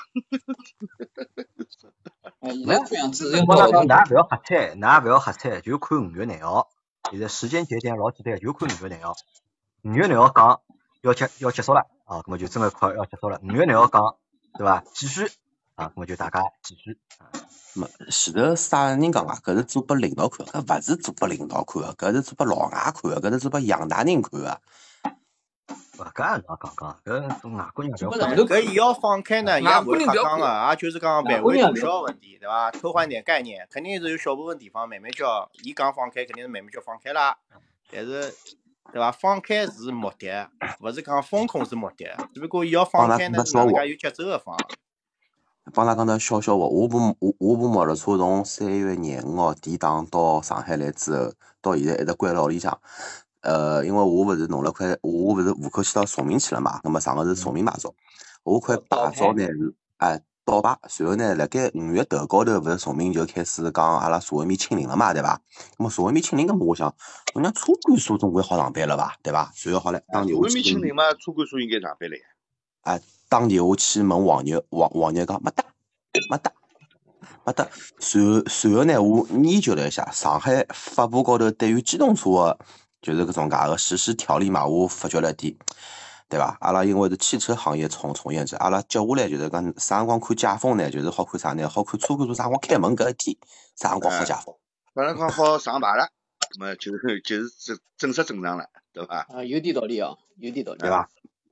S4: 哎，现
S1: 没
S4: 在看样子要
S1: 我讲
S4: 到
S1: 㑚勿要瞎猜，㑚勿要瞎猜，就看五月廿号。现在时间节点老简单，就看五月廿号。五月廿号讲要结要结束了啊，咁么就真个快要结束了。五月廿号讲对伐？继续啊，咁么就大家继续。
S10: 没前头啥人讲啊？搿是做拨领导看，搿勿是做拨领导看个，搿是做拨老外看个，搿是做拨洋大人看个。
S1: 勿搿哪讲讲，搿外国人
S4: 做
S1: 勿要
S4: 拨上头看。
S3: 搿伊要放开呢，伊也勿会瞎讲个，也就是讲范围大
S4: 外国人也
S3: 小问题，对伐？偷换点概念，肯定是有小部分地方慢慢叫，伊讲放开，肯定是慢慢叫放开啦。但是，对伐？放开是目的，勿是讲风控是目的，只不过伊要放开呢，是哪能介有节奏个放。
S10: 帮㑚讲条小笑话，我部我我部摩托车从三月廿五号抵档到上海来之后，到现在一直关辣屋里向。呃，因为我勿是弄了块，我勿是户口迁到崇明去了嘛，那么上个是崇明牌照，我块牌照呢是哎倒牌，随后呢辣盖五月头高头，勿是崇明就开始讲阿拉社会面清零了嘛，对伐？那么社会面清零，咁我想，我讲车管所总归好上班了伐，对伐？随后好来打电话去。
S2: 社会面清零嘛，车管所应该上班了呀。
S10: 哎，打电话去问黄牛，黄黄牛讲没得，没得。没得，随后随后呢，我研究了一下上海法部高头对于机动车的，就是搿种介个实施条例嘛，我发觉了一点，对伐？阿拉因为是汽车行业从从业者，阿拉接下来就是讲啥辰光看解封呢？就是好看啥呢？好看车管所啥辰光开门搿一天，啥辰光好解封？
S2: 反正讲好上牌了，那么就就是正正式正常了，对伐？
S4: 啊，有点道理哦，有点道理，
S10: 对伐？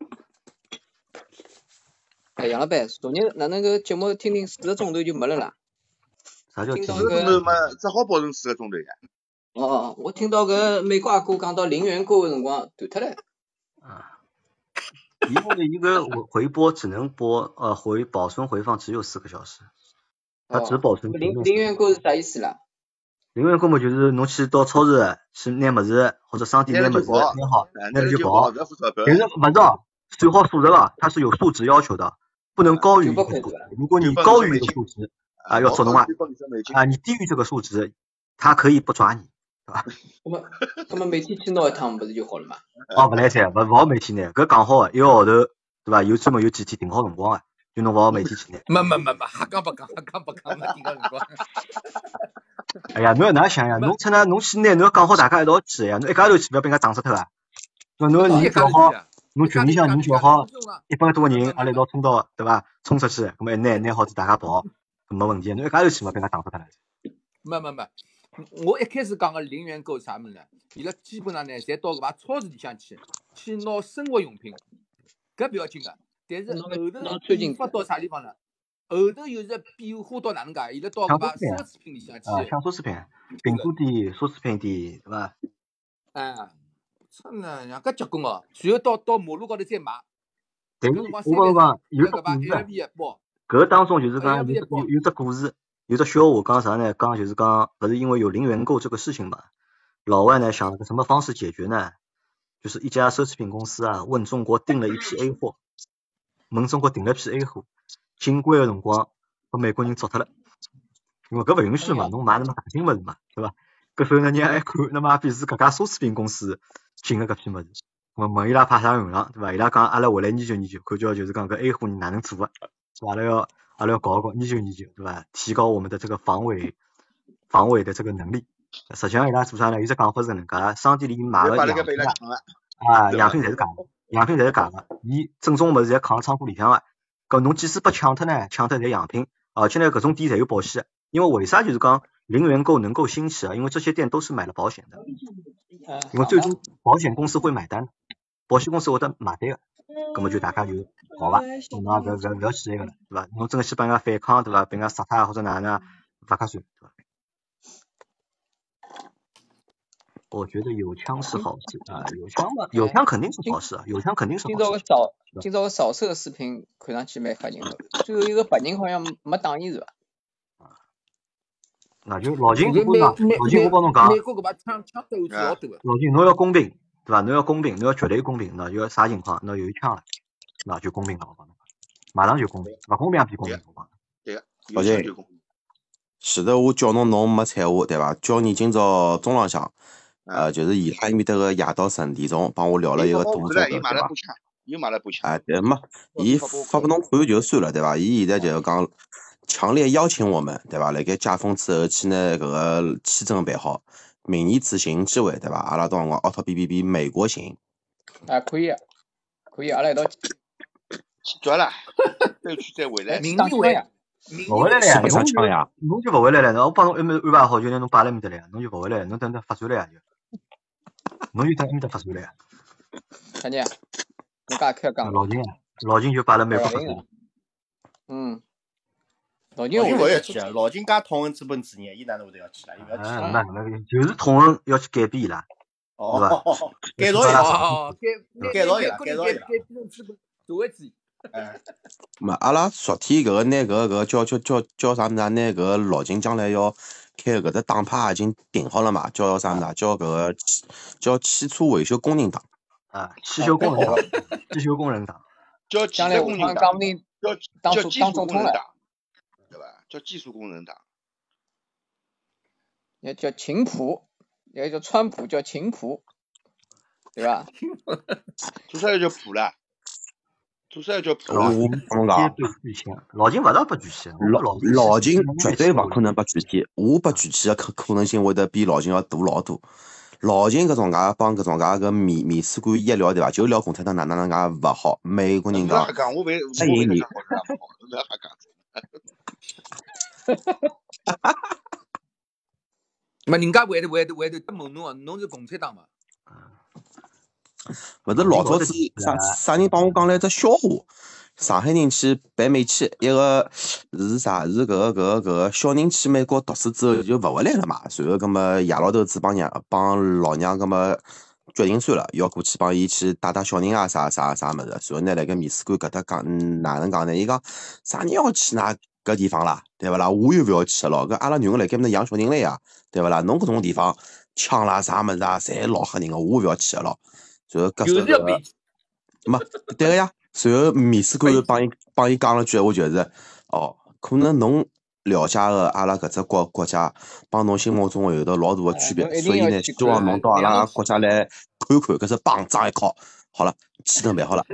S4: 哎，杨老板，昨日哪能个节目听听四个钟头就没了啦？
S1: 啥叫
S2: 四个钟头嘛，只好保证四个钟头呀。
S4: 哦哦，我听到搿美国阿哥讲到零元购个辰光断脱了。
S1: 啊，因为一个回播只能播呃回保存回放只有四个小时，它只保存。
S4: 零零元购是啥意思啦？
S1: 零元购嘛就是侬去到超市去拿物事或者商店拿物事拿好，拿了就跑。但是勿是哦，算好数值了，它是有数值要求的，不能高于一个数值。如果你高于一个数值啊，要捉侬啊啊，你低于这个数值，它可以不抓你。对吧？
S4: 那么，那么每天去拿一趟不是就好了嘛？
S1: 哦，勿来三，勿勿好每天拿，搿讲好个，一个号头，对伐？有专门有几天定好辰光个，就侬勿好每天去拿。
S8: 没没没没，瞎讲白讲，瞎讲白讲，没定个辰光。
S1: 哎呀，侬要哪想呀？侬趁那侬去拿，侬要讲好大家一道去呀，侬一家头去勿要被人家撞死脱啊！侬侬人叫好，侬群里向人叫好，一百多个人，阿拉一道冲到，对伐？冲出去，咁么一拿拿好子大家跑，搿没问题。侬一家头去勿被人家撞死脱了。
S8: 没没没。我一开始讲个零元购啥物事呢？伊拉基本上呢，侪到搿排超市里向去，去拿生活用品，搿不要紧个。但是后头变化到啥地方呢？后头又是变化到哪能介？伊拉到搿排奢侈品里向去。
S1: 啊，像奢侈品，苹果店、奢侈品店，对伐？
S8: 哎，真的，人家结棍哦。随后到到马路高头再买。
S1: 但是我跟侬讲，有个故事，搿当中就是讲有有有只故事。有只笑话讲啥呢？讲就是讲，不是因为有零元购这个事情嘛，老外呢想了个什么方式解决呢？就是一家奢侈品公司啊，问中国订了一批 A 货，问中国订了批 A 货，进关的辰光把美国人捉脱了，因为搿勿允许嘛，侬买那么大金物事嘛，对伐？搿时候呢，人家一看，那么也便是搿家奢侈品公司进个搿批物事，我问伊拉派啥用场，对伐？伊拉讲阿拉回来研究研究，看叫就是讲搿 A 货哪能做个，是吧？阿拉要。阿拉要搞搞研究研究，对吧？提高我们的这个防伪防伪的这个能力。实际上伊拉做啥呢？伊只讲法是搿能介，商店里买个样品啊，样品侪是假的，样品侪是假的。伊正宗物事侪扛仓库里向个，搿侬即使被抢脱呢，抢脱侪样品，而且呢搿种店侪有保险。因为为啥就是讲零元购能够兴起啊？因为这些店都是买了保险的，因为最终保险公司会买单，保险公司会得买单个。咁么就大家就好伐？侬也搿搿勿要去那个了，对伐？侬真个去帮人家反抗，对伐？被人家杀脱或者哪能，勿合算，对伐？我觉得有枪是好事啊，有枪嘛，有枪肯定是好事啊，有枪肯定是好事。
S4: 今朝个扫，今朝个扫射视频看上去蛮吓人个，最后一个白人好像没打伊是伐？
S1: 那就老秦，我讲，老秦我帮侬讲，
S8: 美国搿把枪枪斗是老多个。
S1: 老秦，侬要公平。对伐？侬要公平，侬要绝对公平，那就要啥情况？那有一枪了，那就公平了，我帮侬讲，马上就公平，勿公平也比公平，我帮侬。
S2: 对个，有枪就公平。
S10: 前头我叫侬侬没睬我，对伐？叫你今朝中浪向，
S2: 啊，
S10: 呃，就是伊拉埃面搭个夜到十二点钟帮我聊了
S2: 伊
S10: 一个
S2: 发拨我看了，伊
S10: 多钟头，对伐？
S2: 买了部枪，又买了部枪，
S10: 哎，对没，伊
S2: 发拨我
S10: 发拨
S2: 看了。
S10: 侬看就算了，对伐？伊现在就是讲强烈邀请我们，对伐？辣盖解封之后去拿搿个签证办好，明年子寻机会，对伐？阿拉到辰光凹凸 B B B 美国行，
S4: 啊，可以啊，可以，阿拉一道去
S2: 去抓了，再去再回来。
S4: 去
S8: 明年回，
S4: 打枪呀。
S8: 明
S1: 勿回来了呀，
S8: 年回
S10: 什么
S1: 侬就
S10: 啥枪呀？
S1: 侬就勿回来了，我帮侬埃面安排好，就拿侬摆辣埃面搭了呀，侬就勿回来了，侬等等发展了呀就，侬就等埃面搭发展了呀。
S4: 看见？侬介开讲
S1: 老秦啊，老秦就摆辣美国发展了。
S4: 嗯，老
S3: 老金
S4: 金我
S3: 勿要去啊，老金介痛恨资本主义，伊哪能会得要去啦？伊勿要去
S1: 哎，
S3: 啦。
S1: 那那就是痛恨要去改变伊拉，
S3: 哦，改
S1: 是
S3: 造伊拉，
S8: 哦，改
S3: 改造伊拉，
S8: 改
S3: 改造伊拉。
S8: 改变成资本社会主义。
S3: 哎，
S10: 嘛，阿拉昨天搿个拿搿个搿个叫叫叫叫啥物事啊？拿搿个老秦将来要开搿只党派已经定好了嘛？叫啥物事啊？叫搿个汽叫汽车维修工人党。
S1: 啊，汽修工人党，汽修工人党，
S2: 叫技
S4: 将来下趟
S2: 术工人党，
S4: 讲不定
S2: 叫
S4: 当总
S2: 叫技术
S4: 当总统了，
S2: 工人党，对吧？叫技术工人党。
S4: 也叫秦普，也叫川普，叫秦普，对吧？
S2: 做啥要叫普啦？做啥要叫普
S10: 我
S2: 啦？
S10: 跟侬
S1: 接
S10: 讲，
S1: 对巨星，老秦勿大拨巨星，我觉
S10: 老
S1: 老秦
S10: 老
S1: 其实
S10: 秦绝对勿可能拨具体，我拨具体的可可能性会得比老秦要大老多。老秦搿种介帮搿种介个面面试官一聊，对伐？就聊共产党哪能介勿好，美国人讲
S2: 侬瞎讲，我为我
S10: 欢迎你
S2: 为了讲好是哪不好，侬瞎讲。
S8: 嘛，人家会得会得会得得问侬啊，侬是共产党嘛？
S10: 勿是老早子啥啥人帮我讲了一只笑话，上海人去办美签，一个是啥？是搿个搿个搿个小人去美国读书之后就勿回来了嘛。随后搿么爷老头子帮娘帮老娘搿么决定算了，要过去帮伊去带带小人啊啥啥啥物事。随后呢，辣盖面试官搿搭讲，嗯哪能讲呢？伊讲啥人要去㑚搿地方啦？对勿啦？我又勿要去咯。搿阿拉囡恩辣盖面搭养小人了呀，对勿啦？侬搿种地方枪啦啥物事啊，侪老吓人个，我勿要去个咯。然后搿
S8: 就是要被
S10: 没对个呀。随后面试官帮伊帮伊讲了句话，就是哦，可能侬了解个阿拉搿只国国家帮侬心目中有得老大个区别，所以呢，希望侬到阿拉国家来看看，搿是帮张一靠。好了，签证办好了。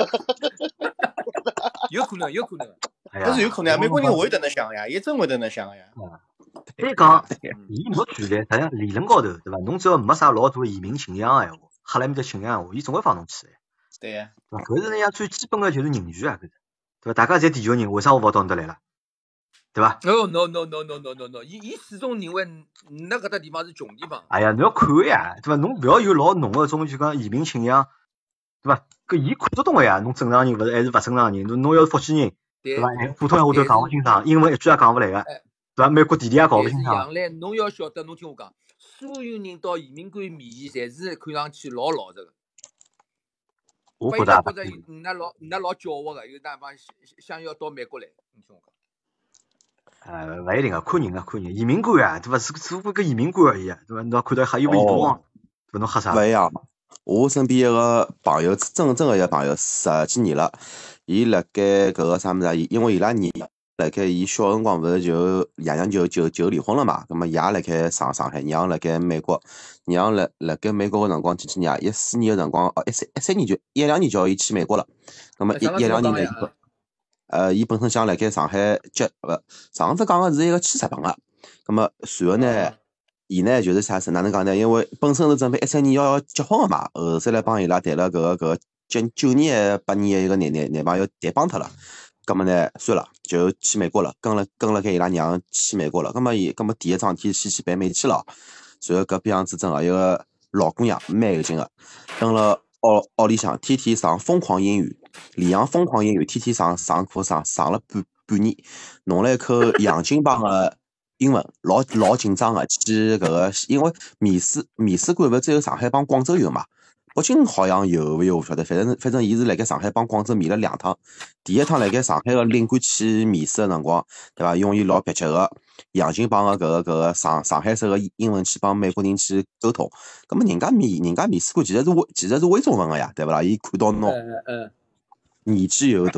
S8: 有可能，有可能。
S3: 搿是有可能啊，美国人会得能想呀，伊真会得能想个呀。
S1: 再讲，伊没权利，实际上理论高头，对伐？侬只要没啥老大移民倾向个闲话，哈来面搭倾向闲话，伊总会放侬去个。
S3: 对呀。
S1: 搿是人家最基本个就是人权啊，搿是，对伐？大家侪地球人，为啥我勿好到侬搭来了？对伐？
S8: 哦 no no no no no no no，伊伊始终认为那搿搭地方是穷地方。
S1: 哎呀，侬要看呀，对伐？侬勿要有老浓个种就讲移民倾向，对伐？搿伊看得懂个呀，侬正常人勿是还是勿正常人？侬侬要是福建人，对伐？普通闲话都讲勿清爽，英文一句也讲勿来个，对伐？美国地理也搞勿清爽。
S8: 杨澜，侬要晓得，侬听我讲，所有人到移民官面前，侪是看上去老老实个。
S1: 我觉得
S8: 觉着那老那老狡猾个，有哪方想要到美国来？你听我讲。
S1: 呃，勿一定个，看人个，看人。移民官啊，对伐？是只不过个移民官而已，对伐？侬看到还有没移民王，搿侬吓啥？
S10: 勿一样。我身边一个朋友，真正个一个朋友，十几年了，伊辣盖搿个啥物事啊？因为伊拉娘辣盖伊小辰光勿是就爷娘就就就离婚了嘛，葛末爷辣盖上上海，娘辣盖美国，娘辣辣盖美国个辰光几几年啊？一四年个辰光，哦一三一三年就一两年叫伊去美国了，葛末一一两年呢，呃，伊本身想辣盖上海结，勿上次讲个是一个去日本个，葛末随后呢。伊呢就是啥事？哪能讲呢？因为本身是准备一三年要结婚个嘛，后头来帮伊拉谈了搿个搿个九九年八年个一个男男男朋友谈帮脱了，葛末呢算了，就去美国了，跟了跟了盖伊拉娘去美国了。葛末伊葛末第一桩事体先去办美签了，随后搿边样子真个一个老姑娘蛮有劲个，蹲了屋屋里向天天上疯狂英语，里昂疯狂英语，天天上上课上上了半半年，弄了一口洋泾浜个。英文老老紧张个，去搿个，因为面试面试官勿只有上海帮广州有嘛，北京好像有勿有勿晓得，反正反正伊是辣盖上海帮广州面了两趟，第一趟辣盖上海个领馆去面试个辰光，对伐？用伊老蹩脚个洋泾浜个搿个搿个上上海式个英文去帮美国人去沟通，葛末人家面人家面试官其实是会其实是会中文个呀，对勿啦？伊看到侬年纪又大，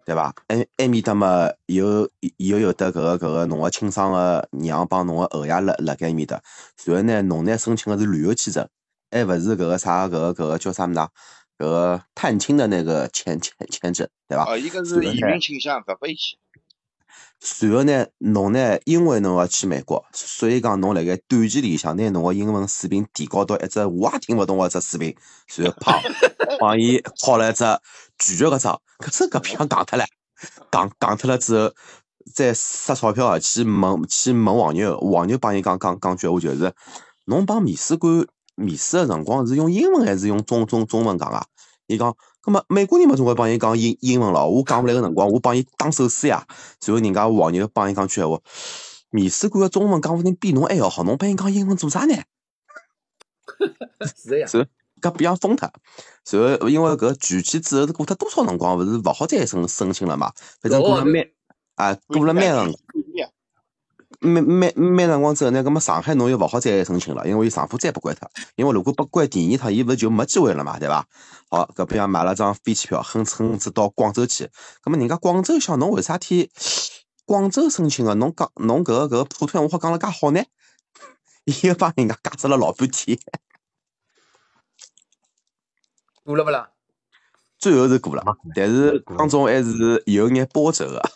S10: 对伐？埃埃面搭嘛有又有得搿个搿个侬个亲生个娘帮侬个后爷辣辣盖埃面搭，然后呢侬呢申请个是旅游签证，还勿是搿个啥搿个搿个叫啥物事啊？搿个探亲的那个签签签证，对伐？
S2: 哦，一个
S10: 然后
S2: 是移
S10: 呢，
S2: 民倾向，勿会去。
S10: 随后呢，侬呢，因为侬要去美国，所以讲侬辣盖短期里向拿侬个英文水平提高到一只我也听勿懂个只水平，随后啪，帮伊敲了一只拒绝个章，搿只搿票讲脱了，讲讲脱了之后，再塞钞票去问去问黄牛，黄牛帮伊讲讲讲句话就是，侬帮面试官面试个辰光是用英文还是用中中中文讲啊？伊讲。咁么美国人嘛总归帮伊讲英英文咯，我讲勿来个辰光，我帮伊打手势呀。随后人家黄牛帮伊讲句闲话，面试官个中文讲勿定比侬还要好，侬帮伊讲英文做啥呢？
S8: 是呀。
S10: 随后搿比方封脱。随后因为搿拒签之后是过脱多少辰光，勿是勿好再申申请了嘛？反正过了蛮啊，过了蛮辰。蛮蛮蛮辰光之后呢，咁么上海侬又勿好再申请了，因为伊上铺再不关脱，因为如果被关第二趟，伊勿是就没机会了嘛，对伐？好，搿边买了张飞机票，哼哼子到广州去，咁么人家广州想侬为啥体广州申请个，侬讲侬搿个搿个普通话好讲了介好呢？伊又帮人家解释了老半天，
S8: 过了勿啦？
S10: 最后是过了，但是当中还是有眼波折个。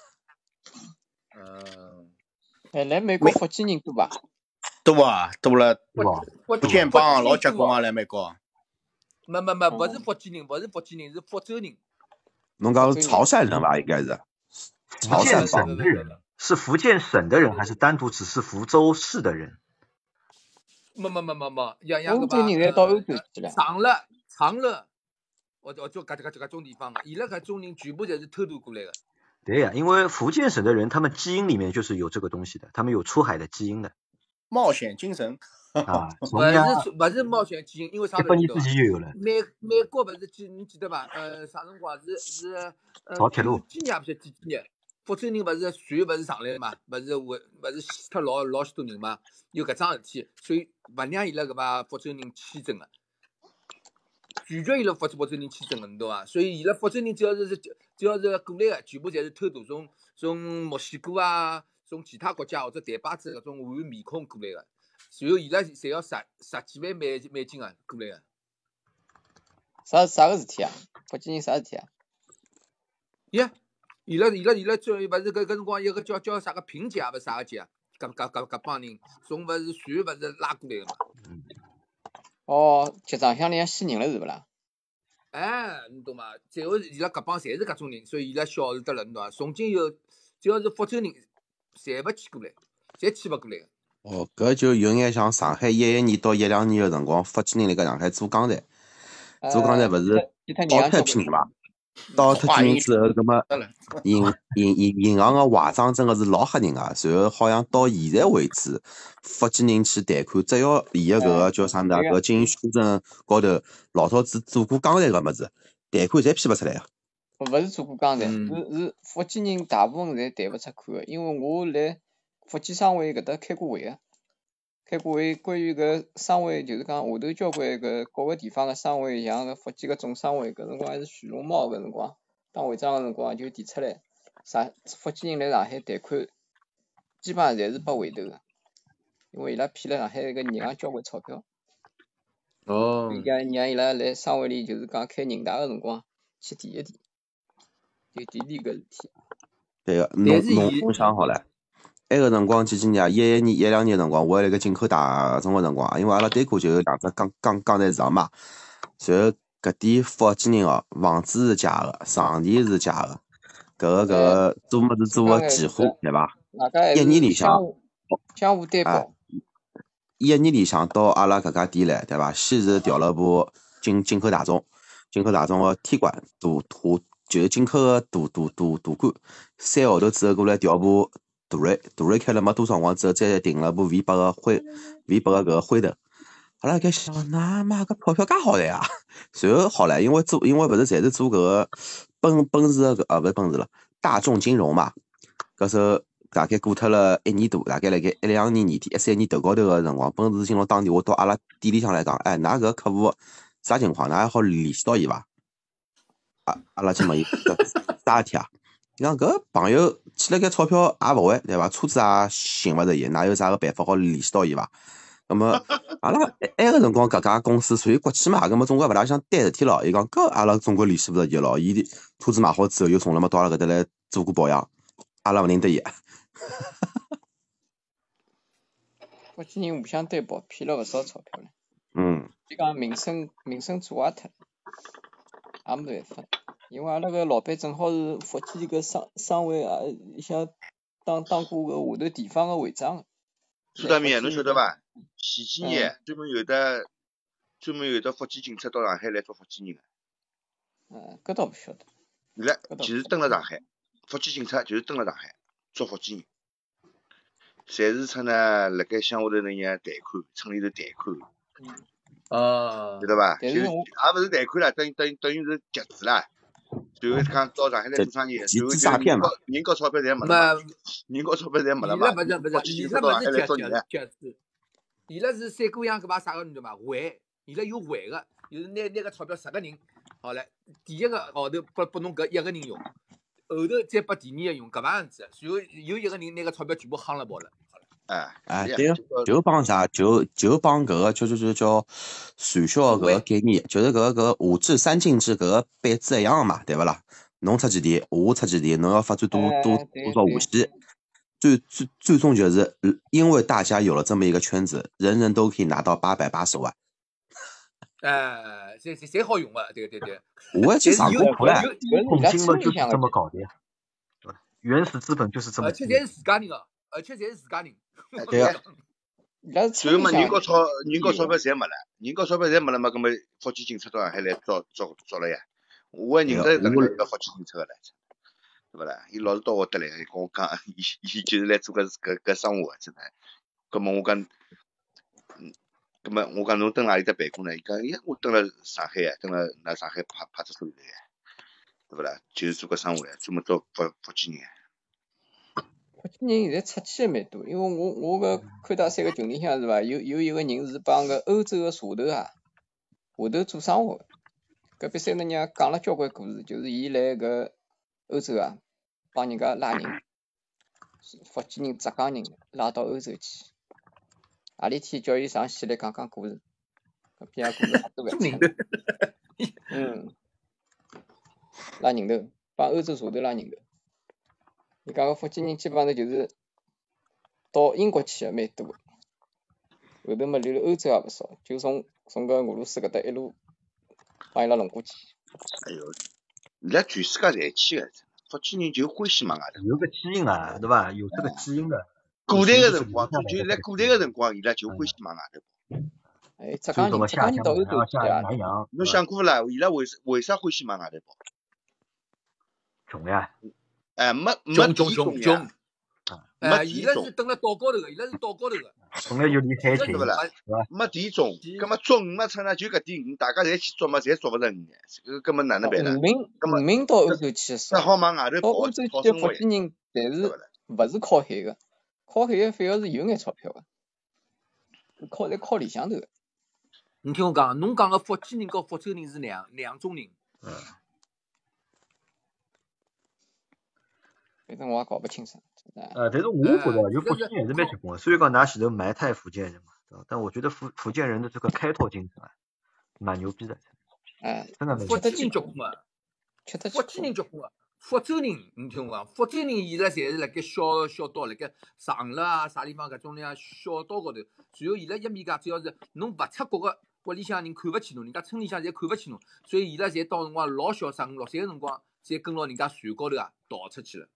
S4: 哎，来美国福建人多伐？
S3: 多啊，多了，
S8: 福
S3: 福建帮老结棍啊，来美国。
S8: 没没没，勿是福建人，勿是福建人，是福州人。
S10: 侬讲是潮汕人伐？应该是。
S1: 福建省的人是福建省的人，还是单独只是福州市的人？
S8: 没没没没没，样样个吧。
S4: 欧洲人侪到欧洲去了。
S8: 长乐、长乐，我我就搿搿搿搿种地方个，伊拉搿种人全部侪是偷渡过来的。
S1: 对呀，因为福建省的人，他们基因里面就是有这个东西的，他们有出海的基因的。
S3: 冒险精神
S1: 啊，
S8: 勿是勿是冒险基因，因为啥？
S1: 一百年之前就有了。
S8: 美美国勿是记你记得伐？呃，啥辰光是是呃
S1: 造铁路。
S8: 几年不晓得几几年，福州人勿是船勿是上来嘛，勿是勿勿是死脱老老许多人嘛，有搿桩事体，所以勿让伊拉搿把福州人签证个。拒绝伊拉福福州人签证个，你懂伐？所以伊拉福州人只要是只要是过来个，全部侪是偷渡，从从墨西哥啊，从其他国家或者台巴子搿种换面孔过来个，然后伊拉侪要十十几万美美金啊过来个。
S4: 啥啥个事体啊？福建人啥事体啊？
S8: 呀，伊拉伊拉伊拉最勿是搿搿辰光有个叫叫啥个平姐啊，勿是啥个姐啊？搿搿搿搿帮人从勿是船勿是拉过来个嘛？
S4: 哦，集装箱里向死人了是勿啦？
S8: 哎，你懂嘛？最后伊拉搿帮侪是搿种人，所以伊拉晓得得了，你懂伐？从今以后，只要是福州人，侪勿迁过来，侪迁勿过来个。
S10: 哦，搿就有眼像上海一一年到一两年个辰光，福建人辣盖上海做钢材，做钢材勿是倒脱一批人嘛？倒脱批人之后，葛末银银银银行个坏账真个是老吓人个，随后好像到现在为止，福建人去贷款，只要伊个搿个叫啥物事，搿个经营宣称高头老早子做过钢材个物事，贷款侪批勿出来个。
S4: 勿是做过钢材，是是福建人大部分侪贷勿出款个，因为我来福建商会搿搭开过会个，开过会关于搿商会，就是讲下头交关搿各个地方个商会，像搿福建个总商会，搿辰光还是徐龙茂搿辰光当会长个辰光就提出来，啥福建人来上海贷款，基本上侪是拨回头个，因为伊拉骗了上海搿银行交关钞票。
S8: 哦。
S4: 让让伊拉来商会里，就是讲开人大个辰光去提一提，就提提搿事体。
S10: 对个，侬侬侬想好唻。埃个辰光几几年啊？一一年、一两年辰光，我还辣盖进口大众个辰光，因为阿拉对过就有两只钢钢钢材市场嘛。然后搿点福建人哦，房子是假个，场地是假个，搿个搿个做物事做个几户，对伐？一年里向
S4: 相互担保。
S10: 一年里向到阿拉搿家店来，对伐？先是调了部进进口大众，进口大众个天官大大就是进口个大大大大官，三个号头之后过来调部。途锐，途锐开了没多少辰光之后，再订了部 V 八个灰 V 八个搿个灰头。后来搿想，那妈搿票票介好唻呀！随后好唻，因为做，因为勿是侪是做搿个奔奔驰个啊，勿是奔驰了，大众金融嘛。搿时候大概过脱了一年多，大概辣盖一两年年底、一三年头高头个辰光，奔驰金融打电话到阿拉店里向来讲，哎，㑚搿客户啥情况？㑚还好联系到伊伐？啊，阿拉去问伊啥事体啊？ 伊讲搿朋友欠了该钞票也勿还，对伐？车子也寻勿着伊，哪有啥个办法好联系到伊伐？那么阿拉埃个辰光搿家公司属于国企嘛，搿么总归勿大想担事体咯。伊讲搿阿拉总归联系勿着伊咯，伊车子买好之后又送了嘛到阿拉搿搭来做过保养，阿拉勿认得伊。
S4: 福建人互相担保，骗了勿少钞票了。
S10: 嗯。
S4: 就讲名声名声做坏脱，也没办法。因为阿拉个老板正好是福建个商商会啊，里向当当过个下头地方个会长个。
S2: 苏大明，侬晓得伐？前几年专门有的专门有的福建警察到上海来做福建人个。
S4: 嗯，搿倒勿晓得。
S2: 伊拉其实蹲辣上海，福建警察就是蹲辣上海做福建人，侪是出呢辣盖乡下头那样贷款，村里头贷款。
S4: 嗯。
S8: 哦。
S2: 晓得伐？就是也勿是贷款啦，等于等于等于是集资啦。最后讲到上海来做生意，最后就人交人交钞票侪没了嘛，人交钞票侪没了嘛。
S8: 伊拉勿是勿是，伊拉勿是集集集资，伊拉是三哥样搿把啥个侬知道伐？还，伊拉有还个，就是拿拿个钞票十个人，好了，第一个号头拨拨侬搿一个人用，后头再拨第二个用，搿把样子，随后有一个人拿个钞票全部夯了跑了。
S2: 哎
S10: 哎，对个，就帮啥，就就帮搿个叫叫叫叫传销搿个概念，就是搿个搿个五至三进制搿个板子一样个嘛，对勿啦？侬出几钿，我出几钿，侬要发展多多多少下线，最最最终就是因为大家有了这么一个圈子，人人都可以拿到八百八十万。
S8: 哎，侪侪侪好用个，对对对。
S10: 我还去上过课唻。
S1: 统金嘛就是这么搞的呀，对吧？原始资本就是这么。
S8: 而且侪是自家人个，而且侪是自家人。
S10: 对个。
S2: 最后嘛，人交钞人交钞票侪没了，人交钞票侪没了嘛，搿么福建警察到上海来招招招了呀。我还认得搿个个福建警察个唻，对勿啦？伊老是到我得来，伊跟我讲，伊伊就是来做个搿搿生活真的。搿么我讲，嗯，搿么我讲侬蹲哪里搭办公呢？伊讲，呀，我蹲辣上海呀，蹲辣那上海派派出所里头呀，对勿啦？就是做个生活呀，专门招福福建人。
S4: 福建人现在出去也蛮多，因为我我搿看大山个群里向是伐？有有一个人是帮个欧洲个社头啊，下头做生活。搿边三个娘讲了交关故事，就是伊来搿欧洲啊，帮人家拉人，福建人、浙江人拉到欧洲去，何里天叫伊上线来讲讲故事，搿边故事多万出。嗯，拉人头，帮欧洲社头拉人头。伊讲个福建人基本上就是到英国去个蛮多个，后头嘛留了欧洲也勿少，就从从搿俄罗斯搿搭一路。帮伊拉弄过去。
S2: 哎哟，伊拉全世界侪去个，福建人就欢喜往外头。
S1: 有个基因啊，对伐？有这个基因的。
S2: 古代个辰光，就辣古代个辰光，伊拉就欢喜往外头跑。
S4: 哎，浙江人，浙江人到欧洲去啊。
S2: 侬想过啦？伊拉为为啥欢喜往外头跑？
S1: 穷呀。
S2: 哎，没没
S8: 穷穷穷。哎，伊拉
S2: 是
S8: 蹲辣岛高头个，伊拉是岛高头个。
S1: 从来就离海近，
S2: 对勿啦？没地种，葛末种鱼嘛，出呢就搿点鱼，大家侪去捉嘛，侪捉勿着鱼，搿葛末哪能办呢？
S4: 渔民渔民到欧洲去
S2: 只好往外头跑，
S4: 到欧洲去的福建人，但是勿是靠海个，靠海个反而是有眼钞票个，靠在靠里向头个。
S8: 你听我讲，侬讲个福建人和福州人是两两种人。
S1: 嗯。
S4: 反正我也搞不清楚。
S1: 呃，但是我觉得就福建人还是蛮结棍的，虽然讲㑚前头埋汰福建人嘛，对吧？但我觉得福福建人的这个开拓精神啊，蛮牛逼的。
S4: 哎，
S1: 真的蛮。
S8: 福建人结棍个，福建人结棍个，福州人，你听我讲，福建人伊拉侪是辣盖小小岛，辣盖长乐啊啥地方搿种样小岛高头，然后伊拉一面家只要是侬勿出国个国里向人看勿起侬，人家村里向侪看勿起侬，所以伊拉侪到辰光老小生五六岁个辰光，侪跟牢人家船高头啊逃出去了。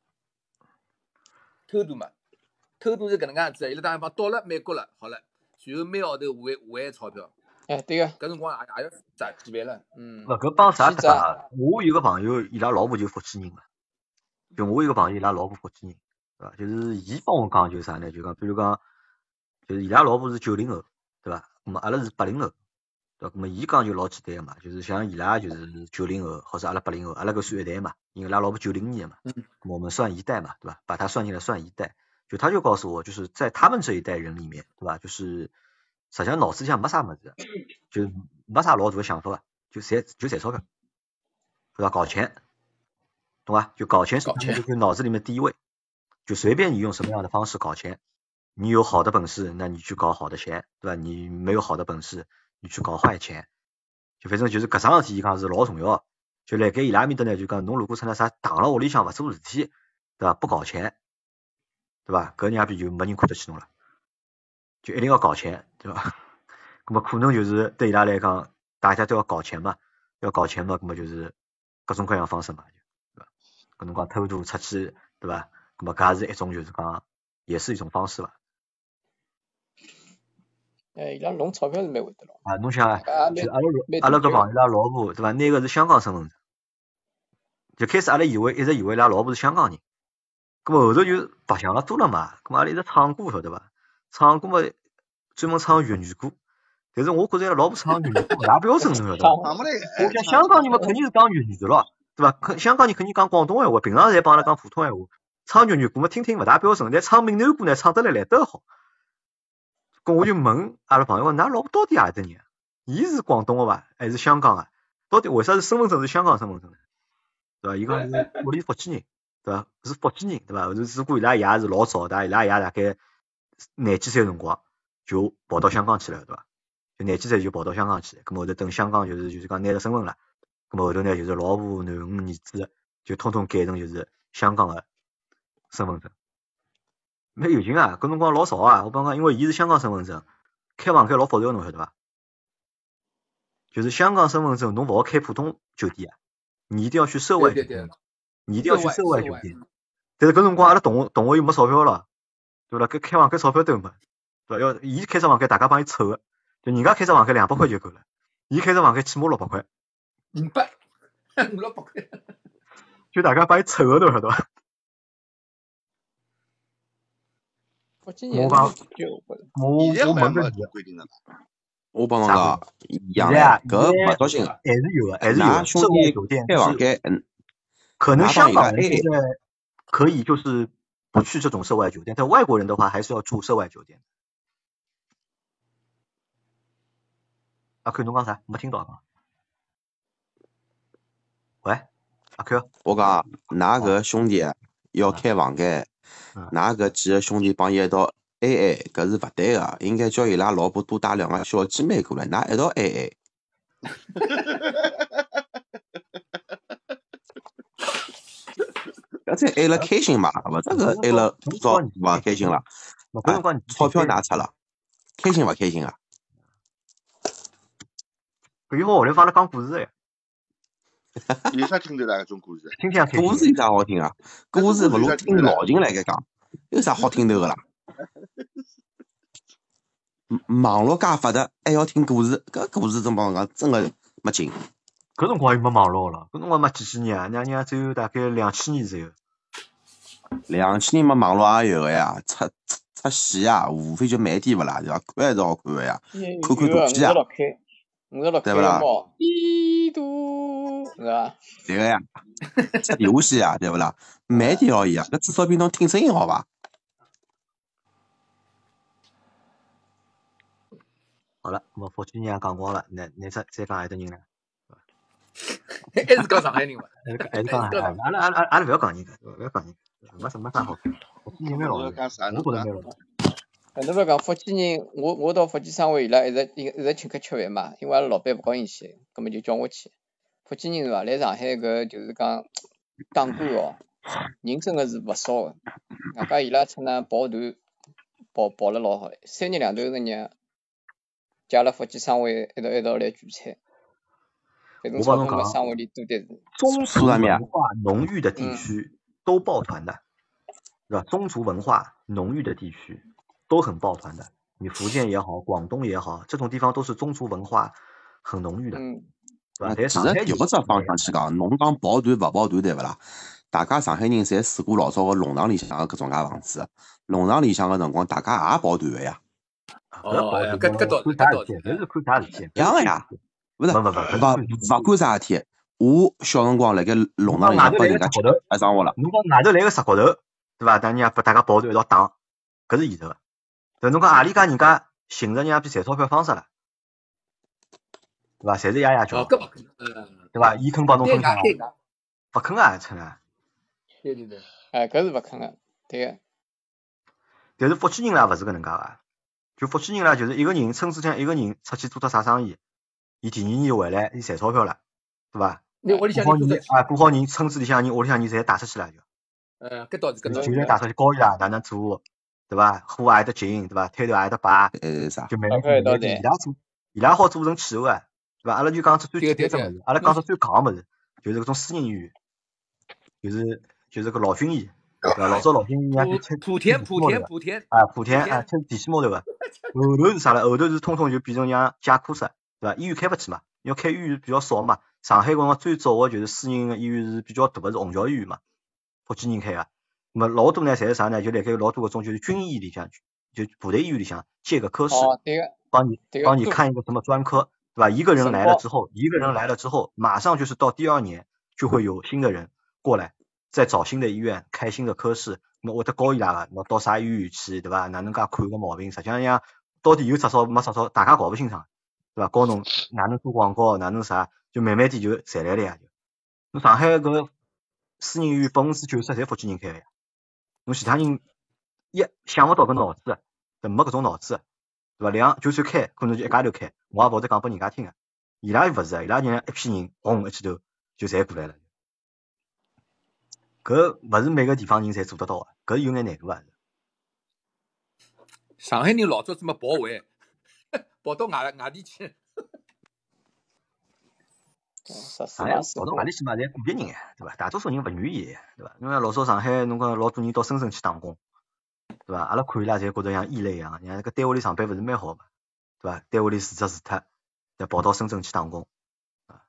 S8: 偷渡嘛，偷渡是搿能介样子，伊拉打比方到了美国了，好了，随后每号头还还钞票。
S4: 哎，对个。
S8: 搿辰光也也要赚几万了，嗯。
S1: 勿搿帮啥搭？我有个朋友，伊拉老婆就福建人嘛，就我有个朋友，伊拉老婆福建人，对伐？就是伊帮我讲就是啥呢？就讲，比如讲，就是伊拉老婆是九零后，对伐？那么阿拉是八零后，对伐？那么伊讲就老简单个嘛，就是像伊拉就是九零后，或者阿拉八零后，阿拉搿算一代嘛。因为伊拉老婆九零年嘛，嗯，我们算一代嘛，对吧？把他算进来算一代，就他就告诉我，就是在他们这一代人里面，对吧？就是实际上脑子里向没啥么子，就没啥老大的想法，就赚就赚钞票，对吧？搞钱， 懂吧？就搞钱是
S3: 搞钱
S1: 就脑子里面第一位，就随便你用什么样的方式搞钱，你有好的本事，那你去搞好的钱，对吧？你没有好的本事，你去搞坏钱，就反正就是搿桩事体，伊讲是老重要。就辣盖伊拉面搭呢，就讲侬如果出来啥躺了屋里向勿做事体，对吧？不搞钱，对吧？搿人边就没人看得起侬了，就一定要搞钱，对吧？那么可能就是对伊拉来讲，大家都要搞钱嘛，要搞钱嘛，那么就是各种各样方式嘛，对吧？搿侬讲偷渡出去，对吧？那么搿也是一种就是讲，也是一种方式吧。
S4: 哎，伊拉弄钞票是蛮会得咯。
S1: 啊，侬想啊，
S4: 啊，
S1: 就
S4: 蛮
S1: 阿拉老
S4: 蛮多久
S1: 阿拉搿朋友伊拉老婆，对伐？拿个是香港身份证，就开始阿拉以为一直以为伊拉老婆是香港人，咁么后头就白相了多了嘛，咁么阿拉一直唱歌晓得伐？唱歌嘛，专门唱粤语歌，但是我觉着伊拉老婆唱粤语歌勿大标准，侬晓得伐？
S2: 唱不来，
S1: 我想香港人嘛肯定是讲粤语的咯，对伐？肯香港人肯定讲广东闲话，平常侪帮阿拉讲普通闲话，唱粤语歌嘛听听勿大标准，但唱闽南歌呢唱得来来得好。咁我就问阿拉朋友讲，㑚老婆到底何里搭人？伊是广东个伐？还是香港啊？到底为啥是身份证是香港身份证呢？对伐？伊讲是屋里福建人，对伐？是福建人，对伐？后头如果伊拉爷是老早的，伊拉爷大概廿几岁辰光就跑到香港去了，对伐？就廿几岁就跑到香港去，咁后头等香港就是就是讲拿了身份了，咁后头呢就是老婆、囡恩、儿子就统统改成就是香港的身份证。蛮有劲啊，搿辰光老少啊，我帮讲，因为伊是香港身份证，开房间老复杂，侬晓得伐？就是香港身份证，侬勿好开普通酒店啊，你一定要去涉外酒店，
S8: 对对对，
S1: 你一定要去
S8: 涉
S1: 涉
S8: 外涉外，
S1: 外酒店。但是搿辰光阿拉同学同学又没钞票了，对伐？搿开房间钞票都没，对伐？要伊开只房间，大家帮伊凑个，就人家开只房间两百块就够了，伊开只房间起码六百块，
S8: 明白，五六百块，
S1: 就大家帮伊凑个，侬晓得伐？
S4: 福建人
S1: 我讲
S4: 是就或者
S1: 我
S2: 现在
S1: 我
S2: 好像没搿
S1: 问个你，
S2: 规定了吧？
S10: 我帮侬
S1: 啥
S10: 讲，一样
S1: 现在啊
S10: 的，搿
S1: 现在
S10: 勿足信个。
S1: 还是有的，还是有
S10: 㑚
S1: 的。涉外
S10: 兄弟
S1: 酒店
S10: 开
S1: 就是
S10: 房间，嗯，
S1: 可能
S10: 㑚帮伊拉
S1: 香港人
S10: A
S1: 现
S10: A，
S1: 在可以就是不去这种涉外酒店，但外国人的话还是要住涉外酒店。阿 Q 侬讲啥？没听到啊？喂，阿 Q，
S10: 我讲，㑚
S1: 哦，
S10: 搿兄弟要
S1: 嗯
S10: 开房间，
S1: 嗯，
S10: 㑚搿几个兄弟帮伊一道 A A，搿是勿对个，应该叫伊拉老婆多带两个小姐妹过来，㑚一道 A A。搿才 A 了开心嘛，勿这个 A 了多少勿开心了，
S1: 那搿辰
S10: 啊，
S1: 光年纪
S10: 钞票
S1: 轻，
S10: 拿出了，开心勿开心啊？
S1: 搿以后后来放阿拉讲故事个呀，
S2: 有啥听头啦？搿种故事？
S1: 听听也开心。
S10: 故事有啥好听啊？
S2: 搿
S10: 故事勿如
S2: 种故事有啥听头啦？
S10: 听老秦来搿讲，有啥好听头个啦？嗯网络介发达，还要听故事，搿故事真帮我讲真个没劲。
S1: 搿辰光又没网络了，搿辰光没几几年啊，两年只有大概两千年左右。
S10: 两千年嘛，网络也有个呀，出出出戏啊，无非就慢点勿啦，对伐？看还是好看个呀，
S4: 有
S10: 看看
S4: 有个五
S10: 大戏啊，
S4: 十六 K，五十六 K
S10: 对勿啦？
S4: 猫，一度是吧？
S10: 对个呀，出电话线啊，对勿啦？慢点而已啊，搿至少比侬听声音好伐？
S1: 好了，那么福建人也讲光了，那那再再讲何里搭人呢？
S8: 还是讲上海人伐？
S1: 还是讲还是
S8: 还
S1: 讲阿
S8: 是讲上海，
S1: 拉阿拉阿拉勿要讲人家，勿要讲人家，没啥没啥好讲。福建人蛮老
S2: 侬要
S1: 实，
S2: 讲啥？
S1: 我
S2: 侬讲。
S1: 觉着蛮老实。
S4: 搿侬勿讲福建人，我我到福建生活伊拉一直一一直请客吃饭嘛，因为阿拉老板勿高兴些，葛末就叫我去。福建人是伐？来上海搿就是讲打官哦，人真个是勿少个。外加伊拉出呢抱团，抱抱了老好，三日两头个日，借阿拉福建生活一道一道来聚餐。反正
S1: 我
S4: 钞票嘛，
S1: 帮侬讲，
S4: 生活里多的是。
S1: 宗族
S10: 苏大面啊，
S1: 文化浓郁的地
S4: 嗯，
S1: 区都抱团的，是吧？宗族文化浓郁的地区都很抱团的。你福建也好，广东也好，这种地方都是宗族文化很浓郁的，
S4: 嗯，
S1: 对吧？
S10: 那
S1: 但
S10: 其实调
S1: 上海就是
S10: 只方向去讲，侬讲抱团勿抱团对勿啦？大家上海人侪住过老早个弄堂里向个搿种介房子，弄堂里向个辰光，大家也抱团个呀，
S1: 搿抱
S8: 哦，哎，
S1: 团
S8: 搿搿道理，
S1: 看啥事体，
S8: 搿道理，
S1: 搿是看啥事体，
S10: 一样个呀，勿是
S1: 勿勿勿，搿是看
S10: 勿勿管啥事体。我小辰光辣盖弄堂里向
S1: 侬讲外头来
S10: 拨人家吃
S1: 个石骨头，
S10: 白生活了，
S1: 侬讲外头来个石骨头，对伐？大家把大家抱团一道打，搿是现实个。但侬讲何里家人家寻着人家边赚钞票方式了，对伐？侪是爷爷
S8: 哦，
S1: 叫，
S8: 搿勿可能，嗯，
S1: 对伐？伊肯帮侬
S8: 对
S1: 分享，
S8: 外对外，
S1: 勿肯啊，真个。
S8: 对对对，
S4: 哎，搿是勿可能，对个。
S1: 但是福建人啦勿是搿能介个，就福建人啦就是一个人村子里向一个人出去做脱啥生意，伊第二年回来伊赚钞票了，对伐？
S8: 你屋里向
S1: 过好
S8: 人做出去，
S1: 年啊，过好年村子里向人屋里向人侪带出去了就。
S8: 嗯，搿倒是搿
S1: 就
S8: 倒是，
S1: 就来带出去教伊拉哪能做，对伐？货也得进，对伐？摊头也得摆，
S10: 呃啥？
S1: 就慢慢
S4: 钞票一道
S1: 就伊拉做，伊拉好做成气候啊，对伐？阿拉就讲只最
S8: 对对对
S1: 简单只物事，阿拉讲只最戆个物事，就是搿种私人医院，就是就是个老军医，对伐？老早老军医人家去
S8: 莆
S1: 贴
S8: 莆田莆田莆田
S1: 啊，莆田
S8: 莆田
S1: 啊，贴地线毛头个，后头是啥了？后头是通通就变成像假科室，对伐？医院开勿起嘛，因为开医院比较少嘛。上海辰光最早个就是私人个医院是比较大个是虹桥医院嘛，福建人开个。那么老多呢，侪是啥呢？就辣盖老多搿种就是军医里向，就部队医院里向建个科室，
S4: 哦，对个，
S1: 帮你
S4: 对个。
S1: 帮你看一个什么专科，对吧？一个人
S4: 申报
S1: 来了之后，一个人来了之后，马上就是到第二年就会有新的人过来，再找新的医院开新的科室，那么会得教伊拉个，侬到啥医院去，对伐？哪能介看个毛病，实际上像到底有出少没出少，大家搞不清爽，对伐？教侬哪能做广告，哪能啥，就慢慢点就赚来了呀。就，侬上海搿私人医院百分之九十侪福建人开个呀。侬其他人一想勿到搿脑子，对，没搿种脑子，对伐？两就算开，可能就一家头开，我也勿会得讲拨人家听个。伊拉勿是，伊拉人一批人，轰一记头就侪过来了。搿勿是每个地方人侪做得到个，搿有眼难度啊。
S8: 上海人老早子么跑回，跑到外外地去。
S4: 十四
S1: 上海
S4: 万四户
S1: 跑到外地去嘛，侪个别人呀，对伐？大多数人勿愿意，对伐？因为老早上海侬讲老多人到深圳去打工，对伐？阿拉看伊拉侪觉得像异类一样，人家搿单位里上班勿是蛮好嘛，对伐？单位里辞职辞脱，再跑到深圳去打工，啊。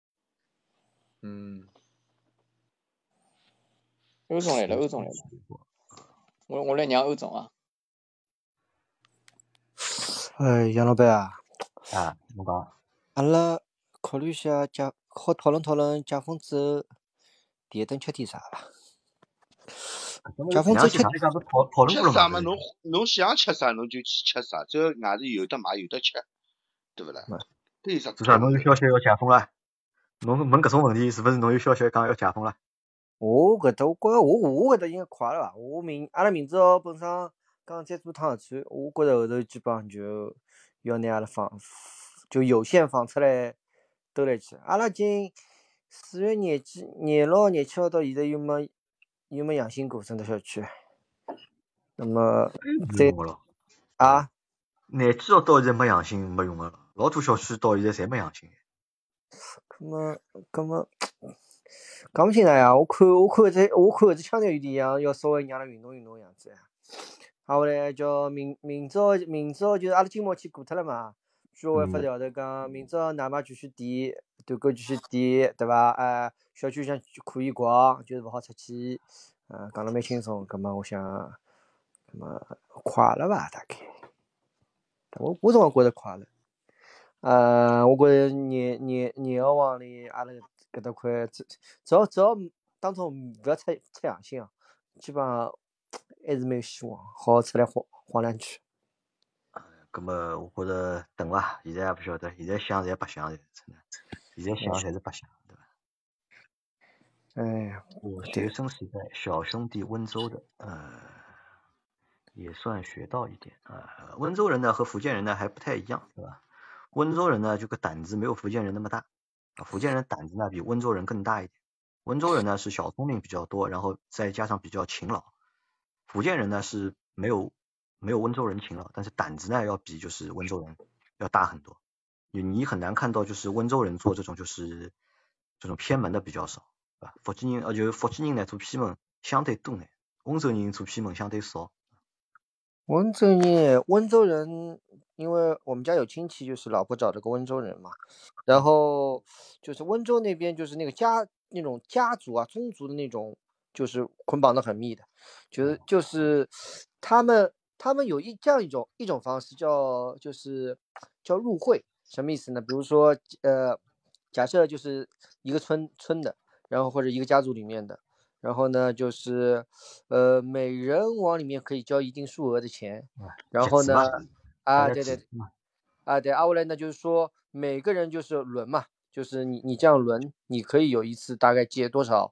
S8: 嗯。
S4: 欧总来了，欧总来了，我我来让欧总啊。
S12: 哎，杨老板啊，
S1: 啊，侬讲，
S12: 阿拉考虑一下解，好讨论讨论解封之后第一顿吃点啥伐？解封之后吃
S1: 上海讲不讨讨论过了嘛？
S2: 吃啥嘛？侬侬想吃啥侬就去吃啥，只要外头有得买有得吃，对勿啦？这有啥？
S1: 至少侬有消息要解封了，侬问搿种问题是勿是侬有消息讲要解封了？
S12: 我搿搭我觉着我我搿搭应该快了伐？我明阿拉明朝本身刚再做趟核酸，我觉着后头基本上就要拿阿拉放就有线放出来兜来去。阿拉已经四月廿几、廿六、廿七号到现在又没又没阳性过，整个小区。那么再啊，
S1: 廿几号到现在没阳性没用个，老多小区到现在侪没阳性。
S12: 搿么搿么讲勿清爽呀，我看我看搿只我看搿只腔调有点像要稍微让阿拉运动运动样子呀。啊，后来叫明明朝明朝就是阿拉今朝期过脱了嘛，居委会发条头讲明朝奶妈继续点，团购继续点，对伐？哎，小区里可以逛，就是勿好出去。嗯，讲了蛮轻松，葛么我想，葛么快了吧？大概，我我总觉着快了。呃，我觉着廿廿廿号往里阿拉搿搭块，只只要只要当中勿要出出阳性啊，基本上还是蛮有希望，好好出来晃晃两圈。
S1: 咁么，我觉着等伐，现在也勿晓得，现在想侪白相，真的，现在想侪是白相，对伐？
S12: 哎，
S1: 我学生时代小兄弟温州的，呃，也算学到一点啊、呃。温州人呢和福建人呢还不太一样，对吧？温州人呢这个胆子没有福建人那么大，福建人胆子呢比温州人更大一点。温州人呢是小聪明比较多，然后再加上比较勤劳。福建人呢是没有没有温州人勤劳，但是胆子呢要比就是温州人要大很多。你很难看到就是温州人做这种就是这种偏门的比较少，对吧？福建人呃就福建人呢做偏门相对多呢，温州人做偏门相对少。
S12: 温州人，温州人，因为我们家有亲戚，就是老婆找了个温州人嘛，然后就是温州那边就是那个家那种家族啊、宗族的那种，就是捆绑的很密的，就是就是他们他们有一这样一种一种方式叫就是叫入会，什么意思呢？比如说呃，假设就是一个村村的，然后或者一个家族里面的。然后呢，就是，呃，每人往里面可以交一定数额的钱，然后呢，啊，对对，啊对，啊后来呢，就是说每个人就是轮嘛，就是你你这样轮，你可以有一次大概借多少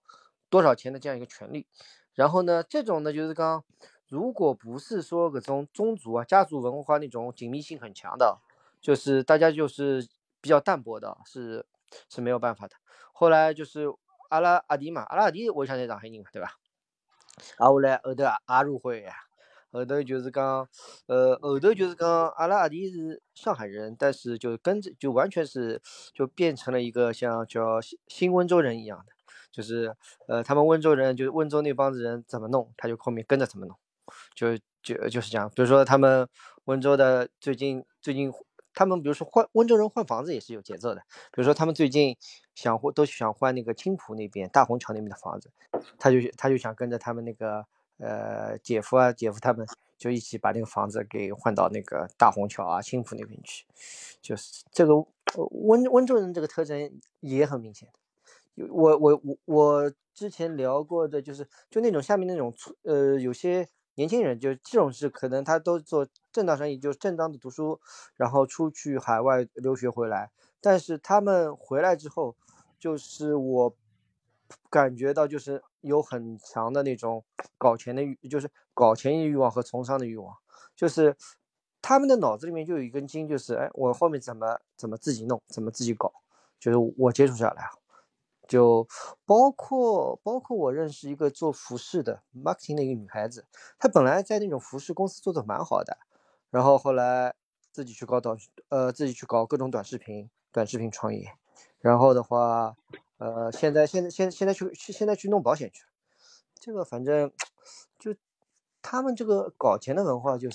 S12: 多少钱的这样一个权利。然后呢，这种呢就是讲，如果不是说搿种宗族啊、家族文化那种紧密性很强的，就是大家就是比较淡薄的，是是没有办法的。后来就是阿拉阿弟嘛，阿拉阿弟我想在上海人嘛，对吧？啊，后来后头也入会呀。后头就是讲，呃，后头就是讲，阿拉阿弟是上海人，但是就跟着就完全是就变成了一个像叫新新温州人一样的，就是呃，他们温州人就是温州那帮子人怎么弄，他就后面跟着怎么弄，就就就是这样。比如说他们温州的最近最近，他们比如说换温州人换房子也是有节奏的，比如说他们最近想都想换那个青浦那边大虹桥那边的房子，他就他就想跟着他们那个。呃，姐夫啊，姐夫他们就一起把那个房子给换到那个大虹桥啊、青浦那边去，就是这个温温州人这个特征也很明显。我我我我之前聊过的，就是就那种下面那种呃，有些年轻人就这种是可能他都做正当生意，就正当的读书，然后出去海外留学回来，但是他们回来之后，就是我感觉到就是有很强的那种搞钱的欲，就是搞钱欲望和从商的欲望，就是他们的脑子里面就有一根筋，就是哎，我后面怎么怎么自己弄，怎么自己搞，就是我接触下来，就包括包括我认识一个做服饰的 marketing 的一个女孩子，她本来在那种服饰公司做的蛮好的，然后后来自己去搞短呃自己去搞各种短视频，短视频创业，然后的话。呃，现在现在现现在去去现在去弄保险去了，这个反正就他们这个搞钱的文化就是，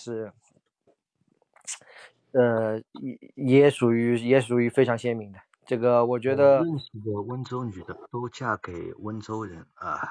S12: 呃，也也属于也属于非常鲜明的。这个我觉得，
S1: 我认识的温州女的都嫁给温州人啊，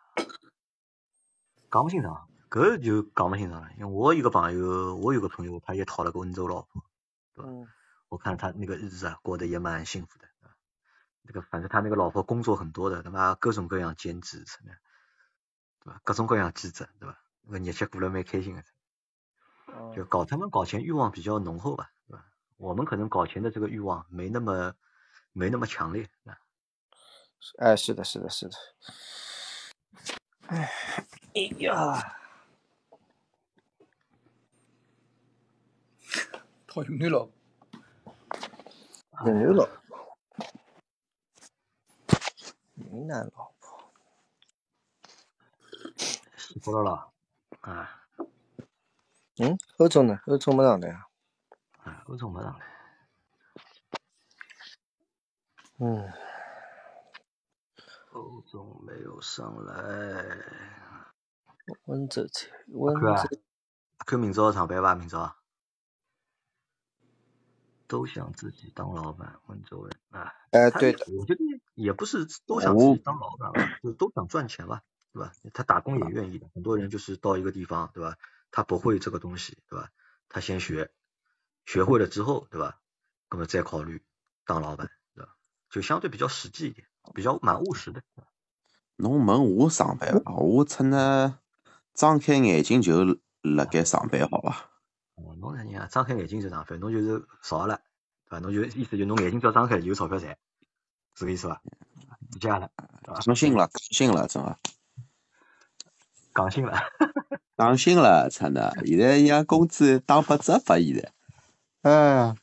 S1: 讲不清爽，搿就讲不清爽了。因为我有个朋友，我有个朋友，他也讨了个温州老婆，对吧？
S12: 嗯，
S1: 我看他那个日子啊，过得也蛮幸福的。这个反正他那个老婆工作很多的，他妈各种各样兼职，对吧？各种各样兼职，对吧？那个日子过得蛮开心的。就搞他们搞钱欲望比较浓厚吧，对吧？我们可能搞钱的这个欲望没那么没那么强烈。
S12: 哎，是的，是的，是的。哎，哎呀，
S8: 讨云南老婆，
S12: 云南老婆，云南老婆，
S1: 死过了了啊！
S12: 嗯，欧洲呢？欧洲没上来啊？
S1: 啊，欧洲没上来。
S12: 嗯，
S1: 欧洲没有上来。
S12: 温州菜，温州。
S1: 阿 Q 明朝上班吧？明朝。都想自己当老板，温州人啊。
S12: 哎，对的。
S1: 我觉得也不是都想自己当老板吧，就都想赚钱吧，对吧？他打工也愿意的。很多人就是到一个地方，对吧？他不会这个东西，对吧？他先学，学会了之后，对吧？那么再考虑当老板，对吧？就相对比较实际一点，比较蛮务实的。
S10: 侬问我上班伐？我趁呢张开眼睛就辣盖上班，好伐？
S1: 哦，侬人家张开眼睛就上班，侬就是少了，对吧？侬就意思就侬眼睛只要张开有钞票赚，是个意思吧？理解了，
S10: 相信了，相信了，真个。
S1: 讲信了，
S10: 讲信了，真的。现在人家工资打八折发现在。嗯。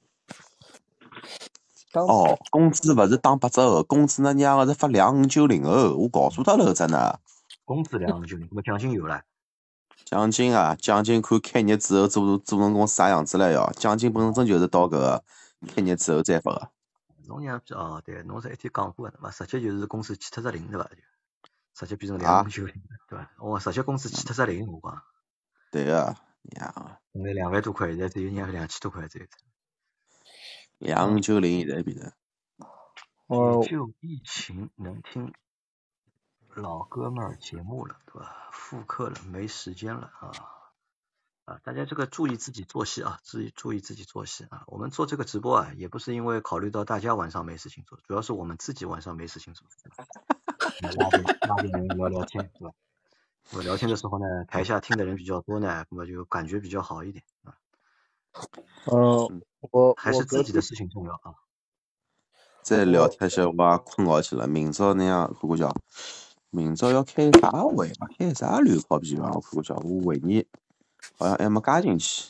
S10: 哦，工资勿是打八折哦，工资那娘个是发两五九零哦，我告诉他了，真的。
S1: 工资两五九零，那么奖金有了？
S10: 奖金啊，奖金看开业之后做做成公司啥样子了哟。奖金本身就是到搿个开业之后再发个。
S1: 侬娘哦，对，侬是一天讲过的嘛，实际就是公司去脱只零对伐？就实际变成两五九零，对伐？哦，实际工资去脱只零，我讲。
S10: 对个，娘。
S1: 本来两万多块，现在只有娘两千多块只有。
S10: 两五九零现在变成。
S1: 哦。就疫情能听老哥们儿节目了，对吧？复课了，没时间了啊啊！大家这个注意自己作息啊，注意注意自己作息啊。我们做这个直播啊，也不是因为考虑到大家晚上没事情做，主要是我们自己晚上没事情做，拉点拉点人聊聊天，对吧？我聊天的时候呢，台下听的人比较多呢，那么就感觉比较好一点啊。
S12: 嗯，我
S1: 还是自己的事情重要啊。
S10: 再聊天些我也困觉去了，明朝那样看看觉。 明朝要开啥会啊？开啥联考比啊？我看过叫我会议好像还没加进去。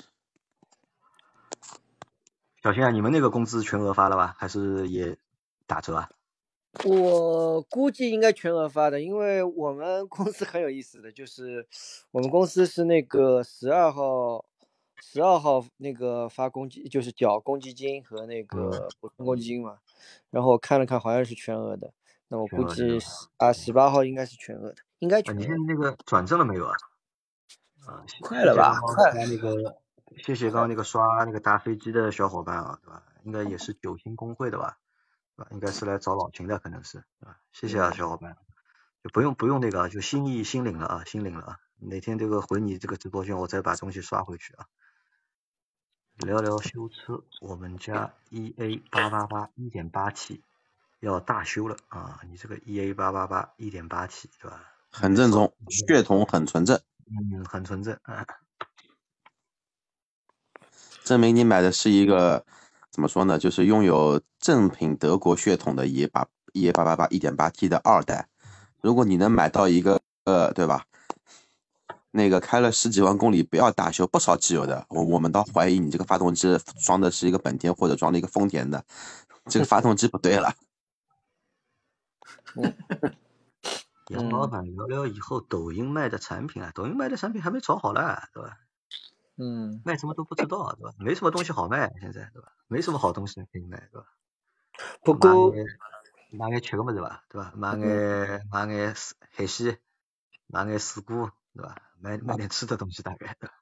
S1: 小新啊，你们那个工资全额发了吧？还是也打折啊？
S12: 我估计应该全额发的，因为我们公司很有意思的，就是我们公司是那个十二号，十二号那个发公积，就是缴公积金和那个普通公积金嘛。然后我看了看，好像是全额的。那我估计啊，十八号应该是全额的，应该全额。
S1: 你现在那个转正了没有啊？啊，
S12: 快了吧？快了。
S1: 那个，谢谢刚刚那个刷那个大飞机的小伙伴啊，对吧？应该也是九星工会的吧？对吧？应该是来找老秦的，可能是，对吧？谢谢啊，小伙伴，就不用不用那个，就心意心领了啊，心领了啊。哪天这个回你这个直播间，我再把东西刷回去啊。聊聊修车，我们家 E A 八八八 一点八 T 要大修了啊！你这个 E A 八八八 一点八 T 对吧？
S10: 很正宗，血统很纯正。
S1: 嗯，很纯正啊。
S10: 证明你买的是一个怎么说呢？就是拥有正品德国血统的 E A 八 E A 八八八 一点八 T 的二代。如果你能买到一个呃，对吧？那个开了十几万公里不要大修不烧机油的，我我们倒怀疑你这个发动机装的是一个本田或者装了一个丰田的，这个发动机不对了。
S1: 杨老板聊聊以后抖音卖的产品啊，抖音卖的产品还没找好呢，对吧？
S12: 嗯，
S1: 卖什么都不知道，对吧？没什么东西好卖，现在对吧？没什么好东西可以卖，对吧？
S12: 不过
S1: 买眼吃个么子吧，对吧？买眼买眼海鲜，买眼水果，对吧？买买点吃的东西大概，对吧？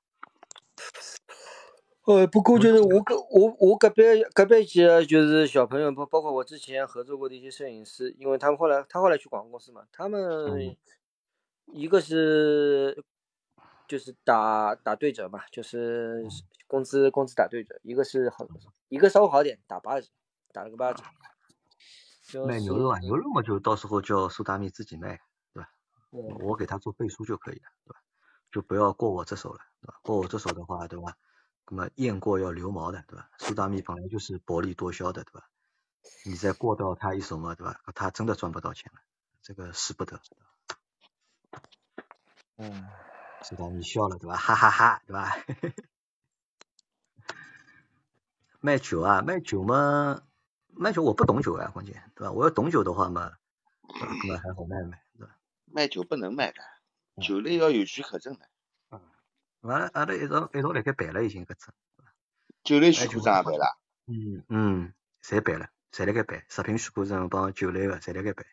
S12: 呃，不过就是我隔我我隔壁隔壁几个就是小朋友，包包括我之前合作过的一些摄影师，因为他们后来他后来去广告公司嘛，他们一个是就是打打对折嘛，就是工资工资打对折，一个是好一个稍微好点，打八折，打了个八折。就是、
S1: 卖牛肉啊，牛肉嘛就到时候叫苏大蜜自己卖，对吧？
S12: 嗯、
S1: 我给他做背书就可以了，对吧？就不要过我这手了，对吧？过我这手的话，对吧？那么验过要留毛的，对吧？苏大蜜本来就是薄利多销的，对吧？你再过到他一手嘛，对吧？他真的赚不到钱了，这个使不得。
S12: 嗯，
S1: 苏大蜜笑了，对吧？哈哈哈，对吧？卖酒啊，卖酒嘛，卖酒我不懂酒啊，关键，对吧？我要懂酒的话嘛，对吧？那么还好卖卖，对吧？
S2: 卖酒不能卖的，酒类要有许可证的。
S1: 嗯，完了，阿拉一道一道来该办了已经搿证。
S2: 酒类许可证也办了。
S1: 嗯嗯，侪办了，侪辣盖办，食品许可证帮酒类个侪辣盖办。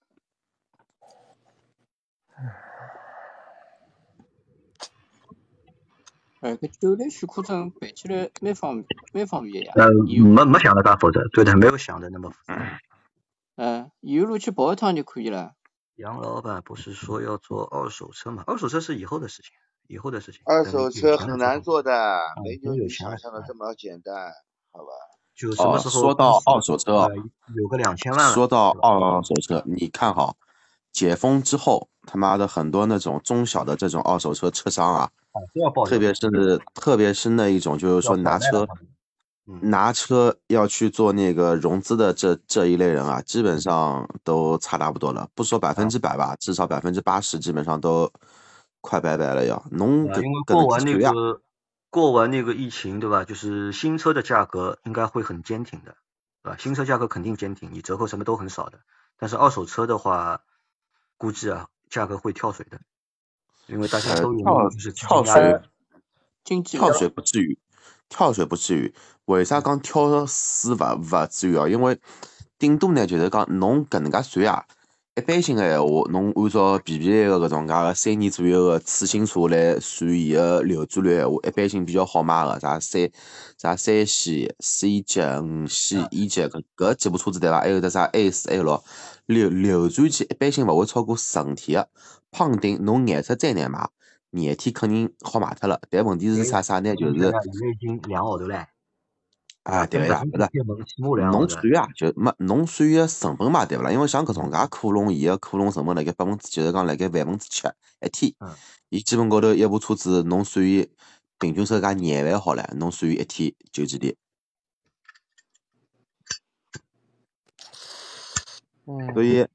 S4: 哎，搿酒类许可证办起来蛮方蛮方便呀。
S1: 呃，没没想的介复杂，对的，没有想的那么复杂。
S4: 嗯，油路去跑一趟就可以了。
S1: 杨老板不是说要做二手车吗？二手车是以后的事情，以后的事情。
S2: 二手车很难做的，没有你
S1: 想
S2: 象的这么简单，好吧？
S1: 就什么时候？
S10: 说到二手车啊，
S1: 有个两千万了。
S10: 说到二手车，你看好，解封之后，他妈的很多那种中小的这种二手车车商啊，特别是特别是那一种就是说拿车。拿车要去做那个融资的这这一类人啊，基本上都差差不多了，不说百分之百吧，至少百分之八十基本上都快拜拜了要。侬
S1: 因为过完那个过完那个疫情，对吧？就是新车的价格应该会很坚挺的，对吧？新车价格肯定坚挺，你折扣什么都很少的。但是二手车的话，估计啊价格会跳水的，因为大家都有就是
S10: 跳水，
S4: 经济
S10: 跳水不至于。跳水不至于，为啥讲跳水勿勿至于啊？因为顶多呢就是讲侬搿能介算啊，一般性个闲话，侬按照 B B A 个搿种介个三年左右个次新车来算伊个流转率闲话，一般性比较好卖个，啥三啥三系、C 级、五系、E 级搿搿几部车子对伐？还有得啥 A 四、A 六，流流转期一般性勿会超过十五天个，胖顶侬颜色再难买。廿天肯定好卖脱了，但问题是啥啥呢？就是
S1: 现在已经两号头了。
S10: 啊，对呀，不是，侬算呀，就没侬算个成本嘛，对勿啦？因为像搿种介科隆，伊个科隆成本辣盖百分之，就是讲辣盖万分之七一天，伊基本高头一部车子侬算伊平均售价廿万好了，侬算伊一天九几钿？所以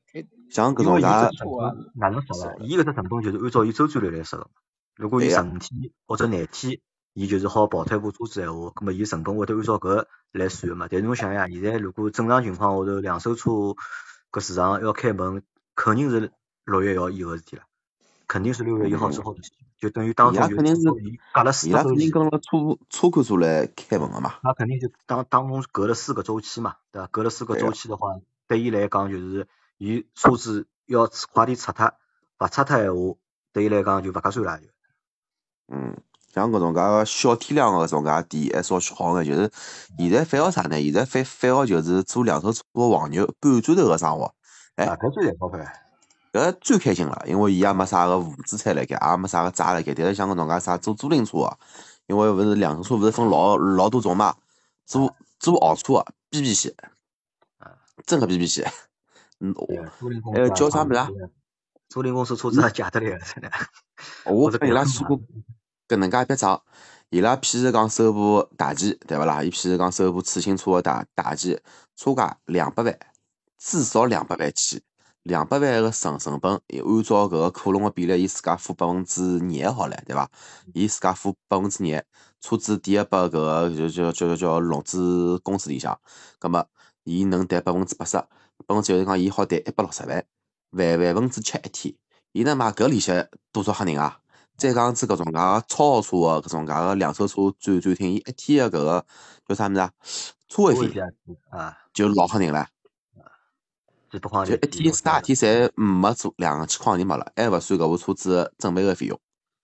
S10: 像搿
S1: 因为伊
S10: 种介
S1: 搿只成本哪能说呢？伊搿只成本就是按照伊周转率来算个嘛。如果伊
S10: 对呀
S1: 十五天或者廿天，伊就是好跑脱一部车子闲话，葛末伊成本会得按照搿来算个嘛。但是侬想呀，现在如果正常情况下头，两手车搿市场要开门，肯定是六月以后以后事体了，肯定是六月一号之后的事情，就等于当
S10: 伊
S1: 中就
S10: 拉肯定是
S1: 伊隔了四
S10: 伊拉肯定
S1: 个周期。
S10: 跟了车车管所来开门个嘛。
S1: 那肯定就当当中隔了四个周期嘛，对吧？隔了四个
S10: 对呀
S1: 周期的话，对伊来讲就是伊车子要快点拆脱，勿拆脱闲话，对伊来讲就勿合算了就。
S10: 嗯，像搿种介个小体量个搿种介店还稍许好眼，就是现在反而啥呢？现在反反而就是做两手车个黄牛搬砖头个生活。哎，
S1: 啊，搿最赚钞票。
S10: 搿最开心了，因为伊也没啥个负资产辣盖，也没啥个债辣盖。但是像搿种介啥做租赁车个，因为勿是两手车勿是分老老多种嘛，做做豪车个 B B 险，真个 B B 险。嗯，还有叫啥物事啊？
S1: 租赁公司车子也借得来个，真的。
S10: 我跟伊拉去过搿能介一笔账，伊拉譬如讲收部大 G， 对勿啦？伊譬如讲收部次新车个大大 G， 车价两百万，至少两百万起。两百万个成成本，按照搿个克隆个比例，伊自家付百分之廿好唻，对伐？伊自家付百分之廿，车子抵拨搿个就叫叫叫叫融资公司里向，葛末伊能贷百分之八十，百分之就是讲伊好贷一百六十万，万万分之七一天，伊能买搿利息多少吓人啊？再讲子搿种介个超豪车个搿种介个两手车转转停，伊一天个搿个叫啥物事啊？车位费
S1: 啊，
S10: 就老吓人了。
S1: 几百块
S10: 就一天啥事体侪没做，两千块钿没了，还勿算搿部车子准备个费用。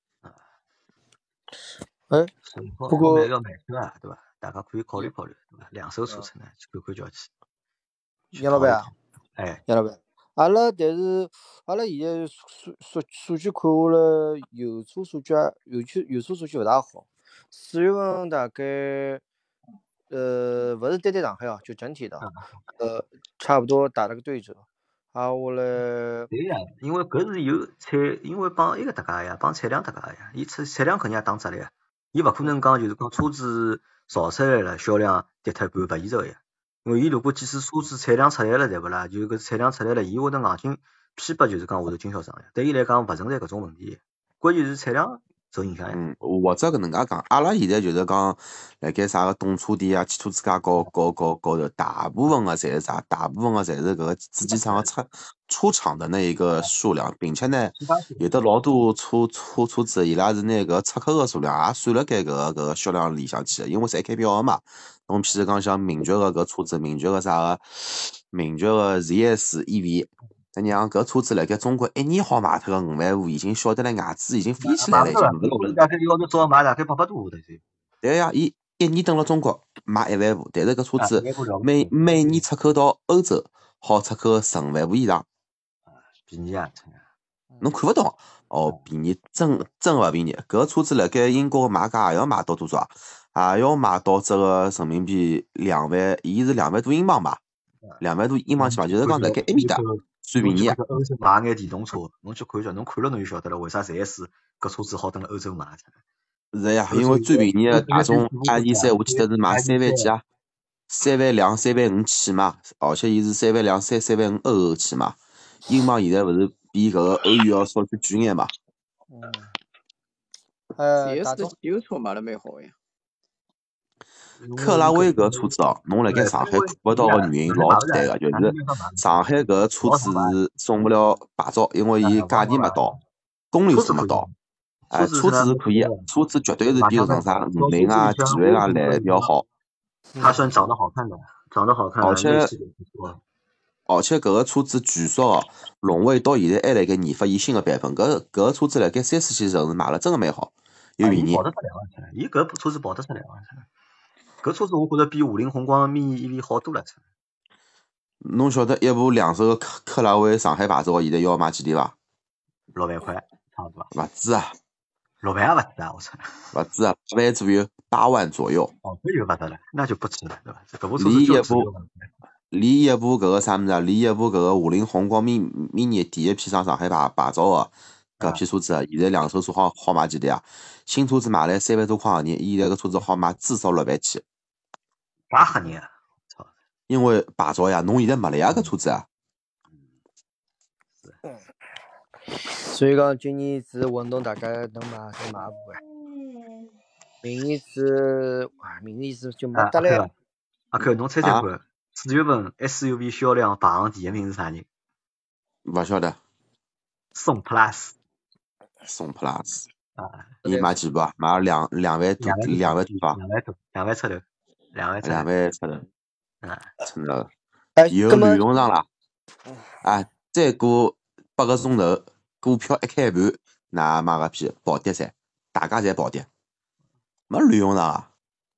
S12: 哎，不过
S1: 要买车啊，对伐？大家可以考虑考虑，对伐？两手车子呢，去看看叫去。
S12: 杨老板啊，
S1: 哎，
S12: 杨老板，阿拉但是阿拉现在数数数据看下来，油车数据啊，油车油车数据勿大好。四月份大概呃，勿是单单上海啊，就整体的，呃，差不多打了个对折。啊，我嘞。
S1: 对呀，因为搿是有产，因为帮一个搭界呀，帮产量搭界呀，伊产产量肯定也打折了呀，伊勿可能讲就是讲车子造出来了，销量跌脱半勿现实个呀。因为伊如果即使车子产量出来了，对勿啦？就搿产量出来了，伊会得硬劲批拨就是讲下头经销商呀。对伊来讲勿存在搿种问题，关键是产量受影响呀。
S10: 嗯，或者搿能介讲，阿拉现在就是讲，辣盖啥个动车店啊、汽车之家高高高高头，大部分个侪是啥？大部分个侪是搿个主机厂个出出厂的那一个数量，并且呢，有的老多车车车子，伊拉是拿搿出口个数量也算辣盖搿个搿个销量里向去个，因为侪开票个嘛。侬譬如讲像名爵个搿车子，名爵个啥个，名爵个 Z S E V。咱娘搿车子辣盖中国一年好卖脱个五万部，已经晓得了外资已经飞起来了，已经五万部。
S1: 大概要是早卖大概八百多部的就。
S10: 对呀，伊一年等辣中国卖一万部，但是搿车子每每年出口到欧洲好出口十五万部以上。
S1: 便宜啊！
S10: 侬看勿到哦，便宜真真勿便宜。搿车子辣盖英国个卖价也要卖到多少啊？也要卖到这个人民币两万，伊是两万多英镑吧？两万多英镑起码就是讲辣盖埃面搭。最便宜啊！
S1: 欧洲买眼电动车，侬去看一下，侬看了侬就晓得了，为啥 Z S 搿车子好等辣欧洲买？
S10: 是呀，因为最便宜个大众 I D 三，我记得是卖三万几啊，三万两、三万五起嘛，而且伊是三万两、三三万五欧起嘛。英镑现在勿是比搿个欧元要稍许贵眼嘛？
S12: 嗯。呃，大众
S4: 油车卖得蛮好呀。
S10: 克拉威搿车子哦，侬辣盖上海看勿到个原因老简单个，就是上海搿车子是送勿了牌照，因为伊价钿没到，公里数没到。哎，车子是可以，车子绝对是比搿种啥五菱啊、奇瑞啊来要好。
S1: 它算长得好看的，长得好看的。
S10: 而且而且搿个车子据说哦，荣威到现在还辣盖研发伊新个版本，搿搿个车子辣盖三四线城市卖了真个蛮好，又便宜。
S1: 跑得出两万块，伊搿部车子跑得出两万块。搿车子我觉着比五菱宏光 mini E V 好多了。
S10: 侬晓得一部两手个克克拉威上海牌照现在要卖几钿伐？
S1: 六万块，差不多。
S10: 勿止啊，
S1: 六万也勿止啊！我操，
S10: 勿止啊，八万左右，八万左右。
S1: 哦，这就勿得了，那就不止了，对伐？搿部车
S10: 离
S1: 子
S10: 一部，离一部搿个啥物事啊？离一部搿个五菱宏光 mini mini 第一批上上海牌牌照个搿批车子啊，现在两手车好好卖几钿啊？新车子卖来三万多块行钿，现在搿车子好卖至少六万起。
S1: 啥吓人啊！操！
S10: 因为牌照呀，侬现在没了呀，搿车子啊。
S12: 所以讲今年子运动大家能买就买部哎，明年子哇，明年子就没
S1: 啊，
S12: 得了。
S1: 阿克，阿克，侬猜猜
S10: 啊，
S1: 看，四月份 S U V 销量排行第一名是啥人？
S10: 勿晓得。
S1: 宋 Plus
S10: 宋 plus，
S1: 啊，
S10: 伊买几部啊？买了两两万多，
S1: 两万多，
S10: 两万多少？
S1: 两万多，两万出头，两万出
S10: 两
S1: 头，
S10: 万出头，
S1: 啊，
S10: 真的
S12: 哎，
S10: 有
S12: 葛么
S10: 乱用场了。啊，再过八个钟头，股票一开盘，那买个屁暴跌噻，大家侪暴跌，没乱用场啊。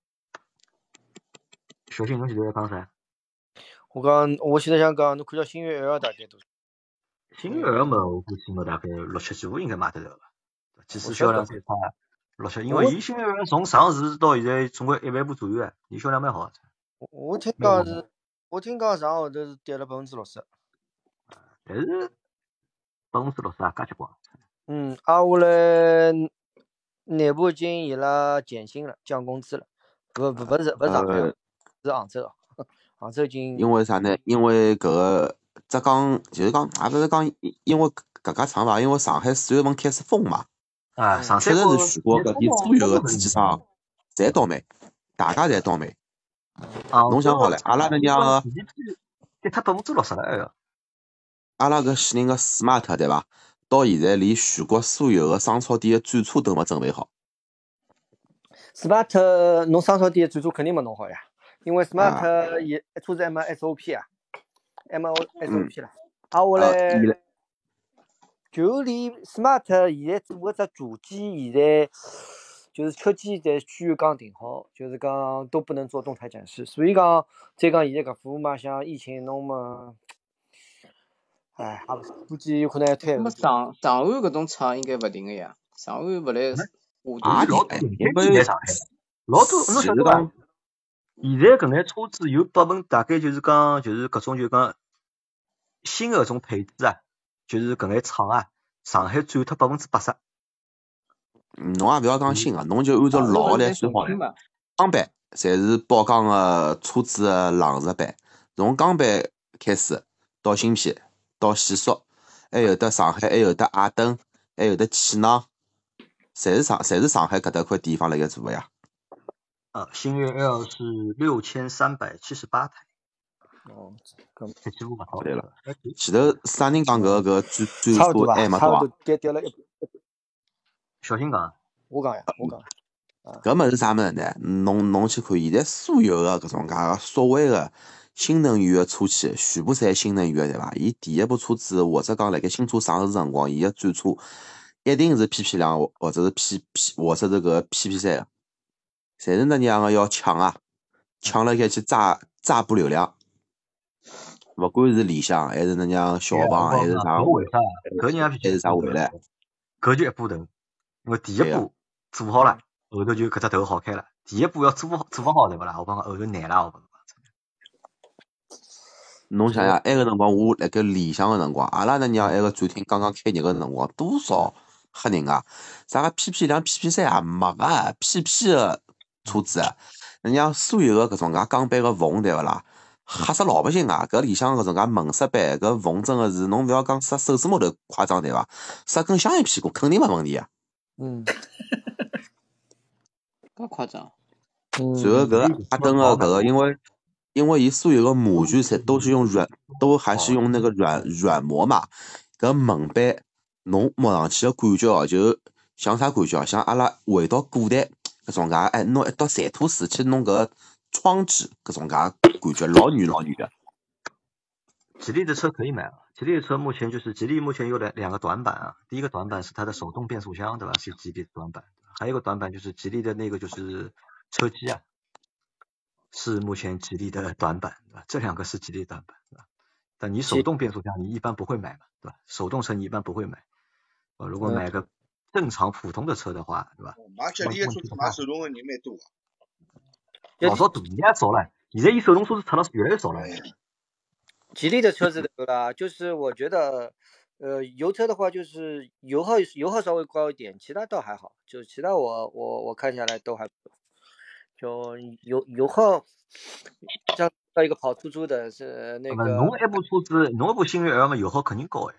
S1: 小新侬现在要讲啥？
S12: 我讲，我现在想讲，侬看叫星越 L 大概多少？
S1: 星越 L 嘛，我估计嘛大概六七几部应该买得到吧，即使
S12: 我晓得
S1: 销量再差，六七，因
S12: 我
S1: 为伊星越 L 从上市到现在总归一万部左右啊，伊销量蛮好的。
S12: 我我听
S1: 蛮好
S12: 讲是，我听讲上号头是跌了百分之六十。
S1: 但是百分之六十也介结棍。
S12: 嗯，啊，下来内部经营伊拉减薪了，降工资了，不不不是不是上海
S10: 呃
S12: 哦，，是杭州哦，杭州已经
S10: 因为啥呢？因为搿个浙江就是讲，也勿是讲，因为搿家厂吧，因为上海四月份开始封嘛，
S1: 啊，
S12: 嗯
S1: 上
S10: 确
S1: 海国
S10: 实是全国搿点所有的主机厂侪倒霉，大家侪倒霉。
S1: 啊，
S10: 侬想好唻，阿拉搿娘个
S1: G D P 跌脱百分之六十了，哎个。
S10: 阿拉搿喜人个 smart 对伐？到现在连全国所有的商超店的展车都没准备好。
S12: smart 侬商超店的转车肯定没弄好呀，因为
S10: 啊
S12: smart 也车子还没 S O P 啊，还没 S O
S10: 嗯
S12: P 了，啊下
S10: 呃，伊
S12: 来
S10: 拉
S12: 就连 smart 现在做个只主机，现在就是车机在虚拟钢顶好，就是讲都不能做动态展示，所以讲再讲现在搿副嘛，像疫情弄嘛，哎，也勿是估计有可能要退
S4: 那么
S12: 后。
S4: 上上海搿种厂应该勿停个呀，上海勿来下
S10: 也
S4: 头
S10: 厉害，
S1: 老多零
S10: 因
S1: 配件在
S10: 为
S1: 上海，老多侬晓得伐？
S10: 就是讲，
S1: 现在搿眼车子有百分大概就是讲就是搿种就是讲新的搿种配置啊，就是搿眼厂啊，上海占脱百分之八十。
S10: 嗯侬也勿要讲新个，侬就按照
S4: 上海
S10: 老个来
S4: 勿是在
S10: 算好唻。
S4: 重庆嘛？
S10: 钢板侪是宝钢个车子个冷热板，从钢板开始到芯片到细塑，还有得上海，还有得艾登，还有得气囊，侪是上侪是上海搿搭块地方辣盖做个呀。
S1: 呃，星越 L 是六千三百七十八台，
S12: 哦，搿
S1: 这几乎勿到。
S10: 对了，
S1: 哎
S10: 前头啥人讲搿个转转
S12: 差勿多吧，
S10: 车还没
S12: 差勿
S10: 到啊？
S12: 多跌跌了一，
S1: 小心讲，
S12: 我讲呀，我讲呀，
S10: 搿物事啥物事呢？侬侬去看，现在所有个搿种介个所谓个新能源个车企，全部侪新能源个对伐？伊第一部车子或者讲辣盖新车上市辰光，伊个转车一定是 P P 两或者是 P P 或者是搿 P P 三个，侪是那样个要抢啊，抢了盖去炸炸补流量。勿管是理想还是那样小鹏还是啥，
S1: 搿为啥？搿人也必须
S10: 还是啥未来？
S1: 搿就一步头，因为第一
S10: 对呀
S1: 步做好了，后头就搿只头好开了。第一步要做好做勿好对勿啦？我讲后头难了，我讲。
S10: 侬想想，埃个辰光我辣盖理想个辰光，阿拉那娘埃个展厅刚刚开业个辰光，多少吓人啊！啥个 P P 两、P P 三也没个，P P 个车子，人家所有个搿种介钢板个缝对勿啦？吓死老百姓啊！搿里向搿种介门饰板，搿缝真个是，侬勿要讲塞手指毛头夸张对伐？塞根香烟屁股肯定没问题啊！
S12: 嗯，
S4: 介夸张？
S12: 嗯，
S10: 然后搿个阿登个搿个，因为因为伊所有个模具侪都是用软，都还是用那个软软膜嘛。搿门板侬摸上去个感觉哦，就像啥感觉哦？像阿拉回到古代搿种介，哎，拿一刀裁土石去弄搿窗纸搿种介感觉，老软老软的。
S1: 吉利的车可以买啊，吉利的车目前就是吉利目前有两两个短板啊，第一个短板是它的手动变速箱对吧，是吉利的短板，还有一个短板就是吉利的那个就是车机啊，是目前吉利的短板对吧？这两个是吉利的短板对吧？但你手动变速箱你一般不会买嘛对吧？手动车你一般不会买，呃，如果买个正常普通的车的话对吧？
S2: 买吉利的车子买手动的人蛮多啊。
S1: 老早多，现在少了，现在伊手动车子出了越来越少了。
S12: 吉利的车子对吧？就是我觉得，呃，油车的话就是油耗油耗稍微高一点，其他倒还好。就其他我我我看下来都还不错。就油油耗，像到一个跑出租的是那个。
S1: 侬一部车子，侬一部星越 L 嘛，油耗肯定高呀。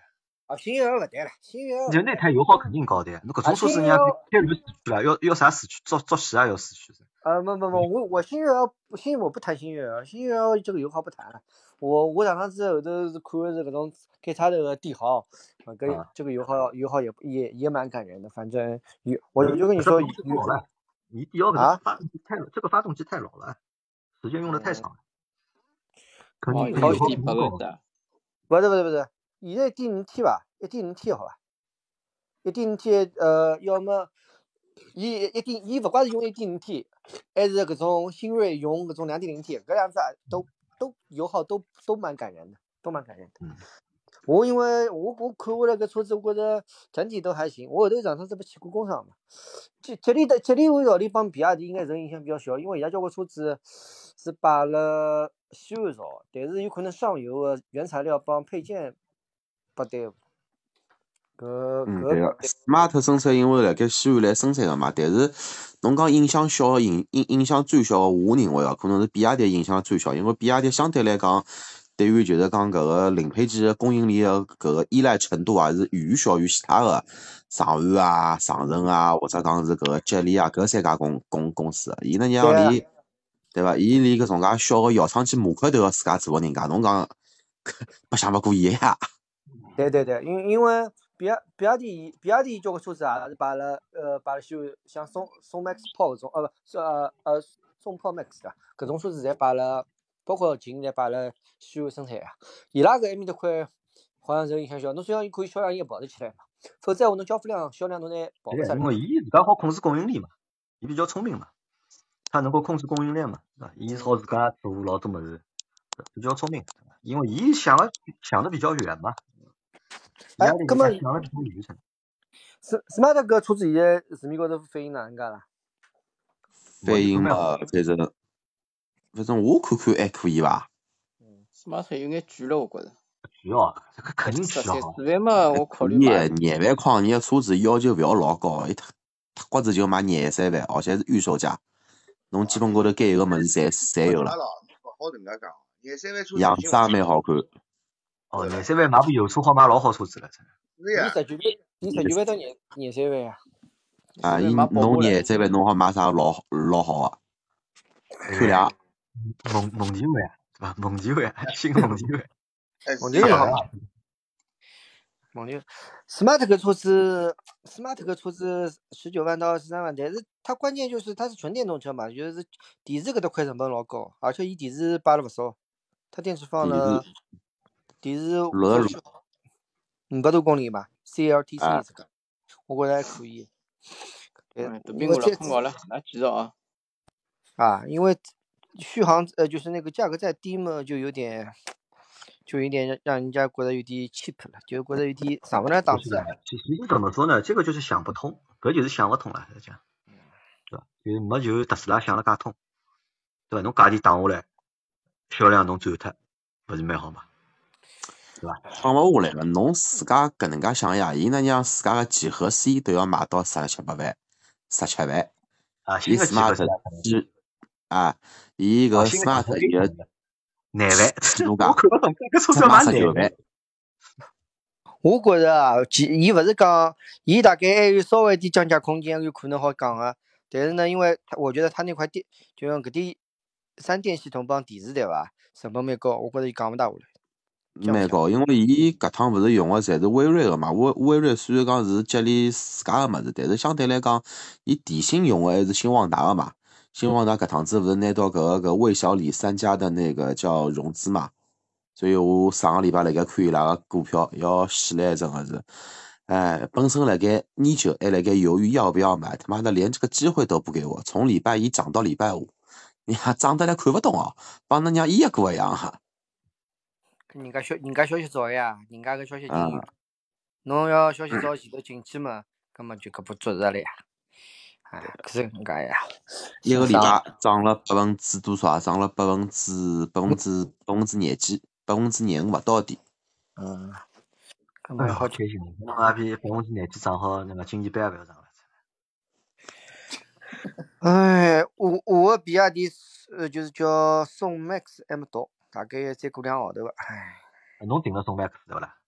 S12: 啊，新月儿勿对了，新月儿
S1: 就那台油耗肯定高的，侬搿种车子人家开入市区了，要要啥市区？造造西啊要市区。
S12: 呃，不不不，我我新月儿新我不谈新月儿，新月儿这个油耗不谈了。我我上趟子后头是看的是搿种开叉头的帝豪，啊，跟这个油耗油耗也也也蛮感人的。反正有我就跟你说，
S1: 老了，你帝豪
S12: 啊，
S1: 发动机太这个发动机太老了，时间用的太长了。肯定
S4: 油耗低百分之。
S12: 不是不是不是，现在一点五 T 吧，一点五 T 好吧，一点五 T 呃，要么伊一点伊勿管是用一点五 T，还是搿种新锐用搿种两点零 T，搿两只都都油耗都都蛮感人的，都蛮感人的。
S1: 嗯，
S12: 我因为我我看下来搿车子，我觉着整体都还行。我后头上趟子不去过工厂嘛，吉吉利的吉利为道理帮比亚迪应该受影响比较小，因为伊拉交关车子是摆了西安造，但是有可能上游的原材料帮配件不对。搿
S10: 嗯，对个 ，smart 生产因为辣盖西安来生产个嘛，但是侬讲影响小个影影影响最小个，我认为哦，可能是比亚迪影响最小，因为比亚迪相对来讲，对于就是讲搿个零配件个供应链个搿个依赖程度啊，是远远小于其他个上岸啊、长城啊，或者讲是搿个吉利啊搿三家公公公司，伊呢讲连对伐？伊连搿种介小个摇窗机模块都要自家做个人家，侬讲白相勿过伊呀？
S12: 对对对，因因为比亚比亚迪比亚迪交关车子啊是摆了呃摆了修，像宋宋 Max Pro 搿种呃不是呃呃宋 Pro Max 的搿种车子侪摆了，包括近侪摆了西安生产啊。伊拉搿埃面搭块好像受影响小，侬虽然可以销量也跑得起来嘛，否则话侬交付量销量侬拿跑不出来。
S1: 因为伊自家好控制供应链嘛，伊比较聪明嘛，他能够控制供应链嘛，啊，伊好自家做老多物事，比较聪明，因为伊想了想的比较远嘛。
S12: 哎，搿么
S1: 想了比较远程。
S12: 斯 smart 搿车子现在市面高头反应哪能介啦？
S10: 反应嘛，反正反正我看看还可以吧。
S4: 嗯 ，smart 有眼贵了，我觉着。
S1: 贵哦，这个肯定贵
S4: 哦。十四万嘛，我考虑买。
S10: 廿万块，你个车子要求勿要老高，一脱脱骨子就买廿三万，而且是预售价。侬基本高头该有个物事侪侪有了。
S2: 好人家讲，廿三万车
S10: 样子也蛮好看。
S1: 哦，廿三万买部油车好买老好车子了，真的。
S12: 你十九万，你十九万到廿廿三万呀？
S10: 啊，伊侬廿三万侬好买啥老老好啊？看俩。
S1: 蒙蒙迪湾对吧？蒙迪湾，新蒙迪湾。
S12: 蒙迪湾。蒙迪 ，smart 搿车子 ，smart 搿车子十九万到二十三万，但是它关键就是它是纯电动车嘛，就是电池搿搭块成本老高，而且伊电池摆了勿少，它电池放了电池五五百多公里吧 ，C L T C 这个，我觉着还可以。
S4: 嗯，都苹果了，碰好了，来继续啊。
S12: 啊，因为续航呃就是那个价格再低嘛，就有点。就有点让人家觉得有点 cheap 了，就觉得有点上不来档次。
S1: 其实怎么说呢？这个就是想不通，搿就是想不通了，讲，对吧？就没就特斯拉想了介通，对吧？侬价钿打下来，销量侬赚脱，不是蛮好嘛？对吧？
S10: 想勿下来个，侬自家搿能介想呀？伊那让自家个几何 C 都要卖到十七八万、十七万。
S1: 啊，新个几何 C
S10: 啊，伊搿 smart 伊个。
S1: 廿万，我看不懂，搿车子买廿万。
S12: 我觉着啊，伊勿是讲，伊大概还有稍微点降价空间，有可能好讲个。但是呢，因为我觉得他那块电，就用搿点三电系统帮电池对伐，成本蛮高，我觉着伊降勿大下来。
S10: 蛮高，因为伊搿趟勿是用个侪是威锐个嘛，威威锐虽然讲是吉利自家个物事，但是相对来讲，伊电芯用个还是新旺达个嘛。新旺达搿趟子勿是拿到搿个搿魏小李三家的那个叫融资嘛，所以我上个礼拜辣盖看伊拉个股票要死了，真个是，哎，本身辣盖研究，还辣盖犹豫要不要买，他妈的连这个机会都不给我，从礼拜一涨到礼拜五，你还涨得来看不懂哦，帮人家一个一样哈。
S12: 人家消人家消息早呀，人家个消息近有，侬要消息早前头进去嘛，根本就搿不足实了呀。哎，可是搿介呀，
S10: 一个礼拜涨了百分之多少？涨了百分之百分之百分之廿几，百分之廿五勿到底。
S12: 嗯，
S1: 哎呀，好开心！侬那边百分之廿几涨好，那个经济班也勿要涨了。
S12: 哎，我我比亚迪呃就是叫宋 Max 还没到，大概再过两个号头吧。哎，
S1: 侬订了宋 Max 对勿啦？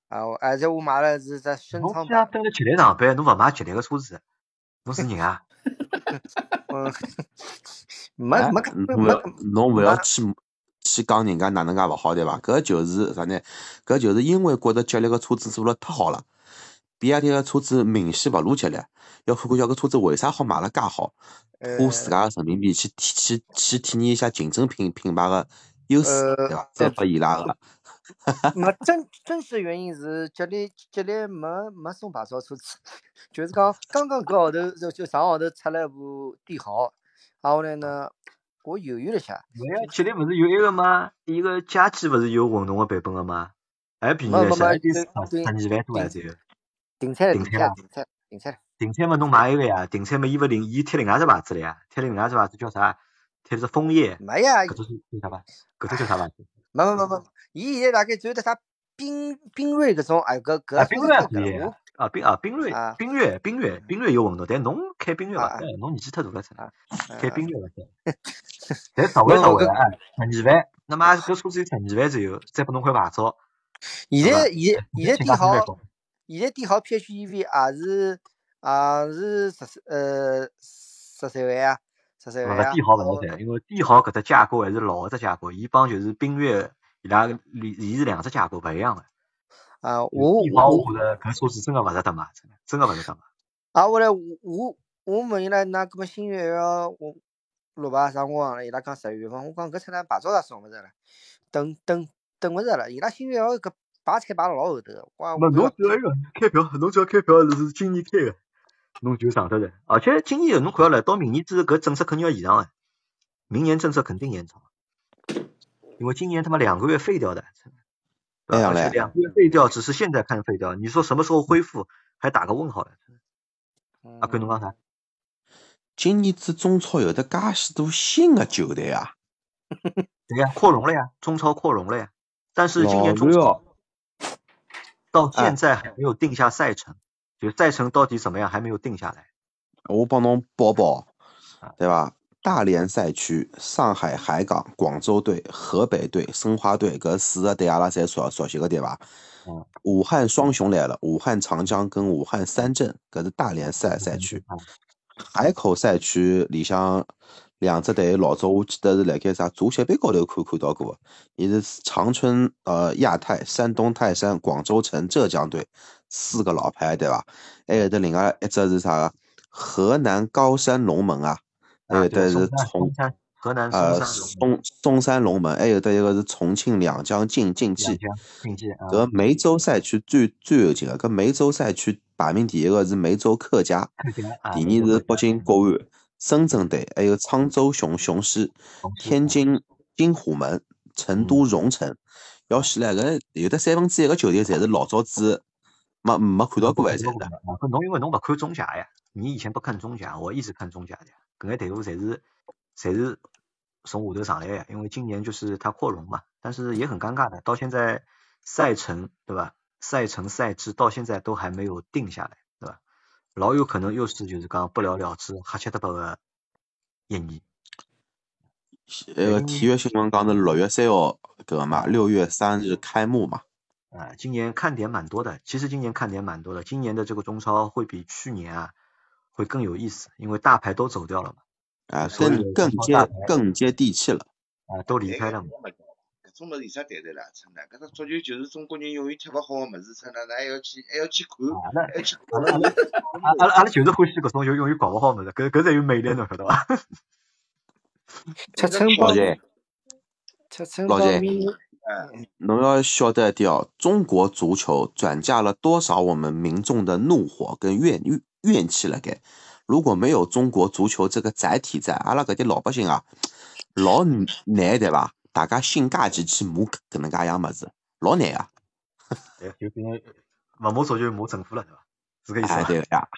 S12: 啊，而且我买了是在深
S1: 侬
S12: 仓版。
S1: 既然蹲辣吉利上班，侬勿买吉利个车子，侬是人啊？
S12: 嗯，没
S10: 哎，
S12: 没看
S10: 侬勿
S12: 没
S10: 要侬勿
S12: 没
S10: 要去去讲人家哪能介勿好对伐？搿就是啥呢？搿就是因为觉得吉利个车子做了太好了，比亚迪个车子明显勿如吉利，要看看搿个车子为啥好卖了介好，花自家个人民币去体去去体验一下竞争品品牌个优势，
S12: 呃
S10: 对伐？再拨伊拉个。
S12: 没真真实原因是吉利吉利没没送牌照车子，就是讲刚刚搿号头就就上号头出了部帝豪，然后来呢，我犹豫了下，
S1: 没呀，吉利勿是有一个吗？伊个加机勿是有混动个版本个吗？还便宜
S12: 没没
S1: 一些，还
S12: 没
S1: 得十
S12: 顶
S1: 十二万多还是有。
S12: 顶菜了
S1: 顶菜了
S12: 顶菜顶菜顶菜了。
S1: 顶菜嘛，侬买一个呀，顶菜嘛，伊勿另伊贴另外只牌子了呀，贴另外只牌子叫啥？贴的是枫叶。
S12: 没呀，
S1: 搿只是叫啥牌？搿只叫啥牌子？
S12: 没没没没，伊现在大概只有得啥缤缤瑞搿种，哎搿搿
S1: 啊，缤瑞
S12: 车子太搿了，
S1: 可以啊，
S12: 我
S1: 啊缤啊缤瑞
S12: 啊
S1: 缤越缤越缤越有混动，但侬开缤越勿
S12: 啊
S1: 得，侬年纪太大了，真
S12: 啊
S1: 的，开
S12: 啊
S1: 缤越勿得。但十万十万啊，十二万，那么搿车子有十二万左右，再拨侬块牌照。
S12: 现在现在现在帝豪
S1: 性价比蛮高，
S12: 现在帝豪 P H E V 也是也是十三呃十三万啊，十三万啊。
S1: 勿帝豪勿是噻，因为帝豪搿只架构还是老个只架构，伊帮就是缤越伊拉伊是两只架构勿一样个。
S12: 啊，我
S1: 帝豪
S12: 我
S1: 我觉着搿车子真个勿值得买，真的真个勿值得买。
S12: 啊，我来我我我问伊拉，那搿么新月要我六牌啥辰光了？伊拉讲十一月份，我讲搿车辆牌照也送勿着了，等等等勿着了。伊拉新月要搿排菜排了老后头个，哇！
S1: 没，侬只要一个开票，侬只要开票是今年开个，侬就上得来。而且今年侬看要来到明年之后，搿政策肯定要延长个，明年政策肯定延长，因为今年他妈两个月废掉的，对吧？而且两个月废掉只是现在看废掉，你说什么时候恢复，还打个问号了。阿坤侬讲啥？
S10: 今年子中超有得介许多新的球队啊！
S1: 对呀，扩容了呀，中超扩容了呀。但是今年中超到现在还没有定下赛程，就赛程到底怎么样还没有定下来。
S10: 我帮侬报报，对吧？大连赛区，上海海港、广州队、河北队、申花队，搿四个队阿拉侪熟熟悉个对伐？
S1: 嗯。
S10: 武汉双雄来了，武汉长江跟武汉三镇，搿是大连赛赛区。海口赛区里向两只队老早我记得是辣盖啥足协杯高头看看到过，伊是长春呃亚泰、山东泰山、广州城、浙江队四个老牌对伐？还有得另外一只是啥？河南高山龙门啊，还有的是重
S1: 河南
S10: 呃松松山龙门，还有的一个是重庆两江竞竞技。
S1: 竞技啊。
S10: 搿梅州赛区最最有劲个，搿梅州赛区排名第一个是梅州客家，第二是北京国安、深圳队，还有沧州雄雄狮、天津金虎门、成都蓉城。要死唻，搿有的三分之一个球队侪是老早子没没看到过还侪的。
S1: 搿侬因为侬勿看中甲呀，你以前不看中甲，我一直看中甲的，搿眼队伍侪是侪是从下头上来呀，因为今年就是它扩容嘛，但是也很尴尬的，到现在赛程对吧？赛程赛制到现在都还没有定下来，对吧？老有可能又是就是讲不了了之，瞎七搭八个一年。
S10: 那个体育新闻讲的六月三号搿个嘛，六月三日开幕嘛。
S1: 啊，今年看点蛮多的，其实今年看点蛮多的，今年的这个中超会比去年啊会更有意思，因为大牌都走掉了嘛。
S10: 啊，更更接更接地气了。
S1: 啊，都离开了嘛。
S2: 搿种物事有啥谈头啦？真的，搿只足球就是中国人永远踢勿好个物事，真的，还要去还要去看，还要去看。
S1: 阿拉阿拉阿拉就是欢喜搿种就永远搞勿好物事，搿搿才有魅力，侬晓得伐？
S12: 七成
S10: 老姐，
S12: 七成
S10: 老姐，
S2: 嗯，
S10: 侬要晓得一点哦，中国足球转嫁了多少我们民众的怒火跟怨怨怨气了该。如果没有中国足球这个载体在，阿拉搿啲老百姓啊，老难对伐？大家性价比去骂搿能介样物事，老难啊。
S1: 对，就变勿骂足球骂政府了，对伐？是搿意思伐？
S10: 哎，对呀。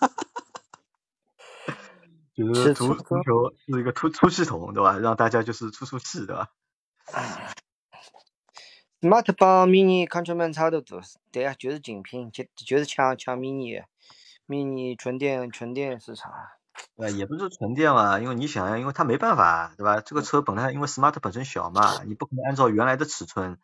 S1: 就是足足球是一个出出气筒，对吧？让大家就是出出气，对吧
S12: ？Smart 帮 mini Countryman 差得多，对呀，就是竞品，就就是抢抢 mini mini 纯电纯电市场。
S1: 对，也不是纯电嘛，因为你想呀，因为它没办法，对吧？这个车本来因为 Smart 本身小嘛，你不可能按照原来的尺寸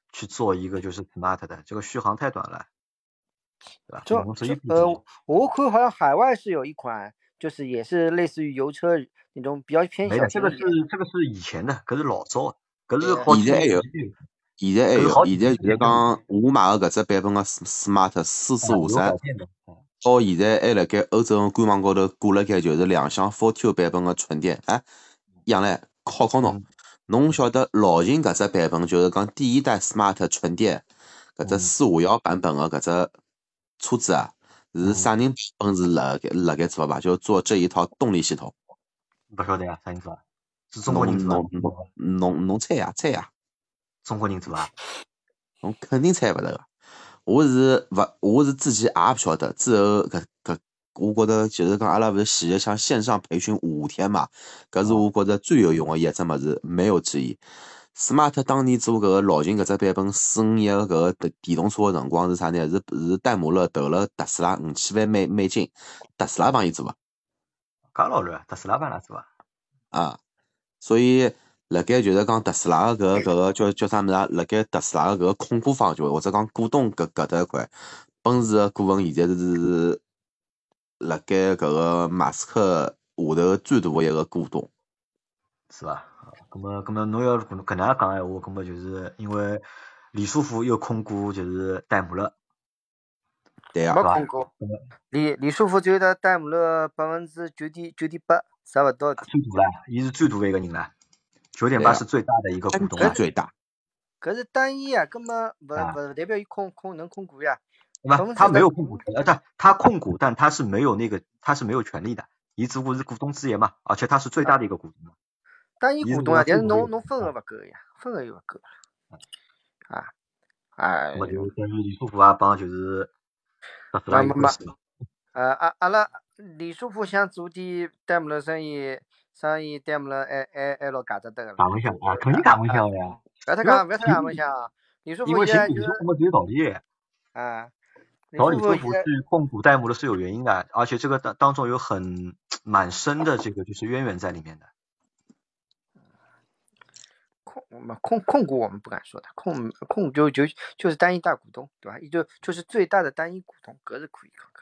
S1: 去做一个就是 smart 的，这个续航太短了，对吧？
S12: 就
S1: 我们这一部
S12: 呃，我看好像海外是有一款，就是也是类似于油车那种比较偏
S1: 没的，这个是
S12: 小型一点。
S1: 这个是以前的，搿是老早的，搿是好几
S10: 现在还有，
S1: 年前有，
S10: 现在还有，
S1: 搿是好几
S10: 现在就是
S1: 年前就有，
S10: 讲我买个搿只版本个 Smart 四四
S1: 啊，
S10: 五三，
S1: 有改变的，嗯
S10: 到现在还辣盖欧洲官网高头挂辣盖就是两厢 Fortwo 版本个纯电，哎，杨澜考考侬，
S1: 嗯
S10: 侬晓得老秦搿只版本就是讲第一代 Smart 纯电搿只
S1: 嗯
S10: 四五幺版本个搿只车子啊，是
S1: 嗯，
S10: 啥人本事辣盖辣盖做伐？就做这一套动力系统。
S1: 不晓得呀，啥人做啊？是中国人
S10: 侬
S1: 做啊？
S10: 侬侬侬侬猜呀猜呀，
S1: 中国人做啊？
S10: 侬肯定猜勿着个。我是勿，我是之前也勿晓得，之后搿搿，我觉得就是讲阿拉勿是前日像线上培训五天嘛，搿是我觉着最有用个一只物事，没有之一。Smart 当年做搿个老秦搿只版本四五一个搿个电电动车个辰光是啥呢？是是戴姆勒投了特斯拉五千万美美金，特斯拉帮伊做个。
S1: 介老卵，特斯拉帮伊拉做啊？
S10: 啊，所以辣盖就是讲特斯拉个搿个搿个叫叫啥物事啊？辣盖特斯拉个搿个控股方就或者讲股东搿搿搭一块，奔驰个股份现在是辣盖搿个马斯克下头最大个一个股东。
S1: 是伐？咁么咁么侬要搿搿能样讲闲话，咁么就是因为李书福又控股就是戴姆勒，
S10: 对呀、
S12: 没
S1: 是伐？
S12: 控过。
S1: 咁么
S12: 李李书福就得戴姆勒百分之九点九点八，啥勿到。
S1: 最大啦，伊是最大的一个人啦，九点
S10: 对呀、
S1: 八是最大的一个股
S10: 单
S1: 东啦，
S10: 体最大。
S12: 搿是单一啊，根本勿
S1: 啊，
S12: 勿代表伊控控能控股呀。
S1: 对吧？
S12: 百分
S1: 他
S12: 之百
S1: 没有控股权，呃，他他控股，但他是没有那个，他是没有权利的，伊只不过是股东之一嘛，而且他是最大的一个股东嘛，伊是
S12: 单一股东啊，但是
S1: 最大的一个
S12: 侬侬分
S1: 啊，
S12: 个勿够呀，分个又勿够啊，哎
S1: 咁，么就等于李书福啊帮就是特斯拉
S12: 没没没，
S1: 有关系嘛，
S12: 呃，阿阿拉李书福想做点戴姆勒生意，生意戴姆勒还还还老嘎着得个
S1: 讲
S12: 了
S1: 门相啊，肯定讲门相的呀，因为
S12: 勿要太讲，勿要太讲
S1: 行
S12: 门相。李书
S1: 因为
S12: 福现在就
S1: 行李书福嘛是有道理的，
S12: 啊，李
S1: 找
S12: 书
S1: 李书福去
S12: 福现在
S1: 控股戴姆勒是有原因的，而且这个当当中有很蛮深的这个就是渊源在里面的。
S12: 控没控控股我们不敢说的，控控就就就是单一大股东，对吧？也就就是最大的单一股东，搿是可以看看。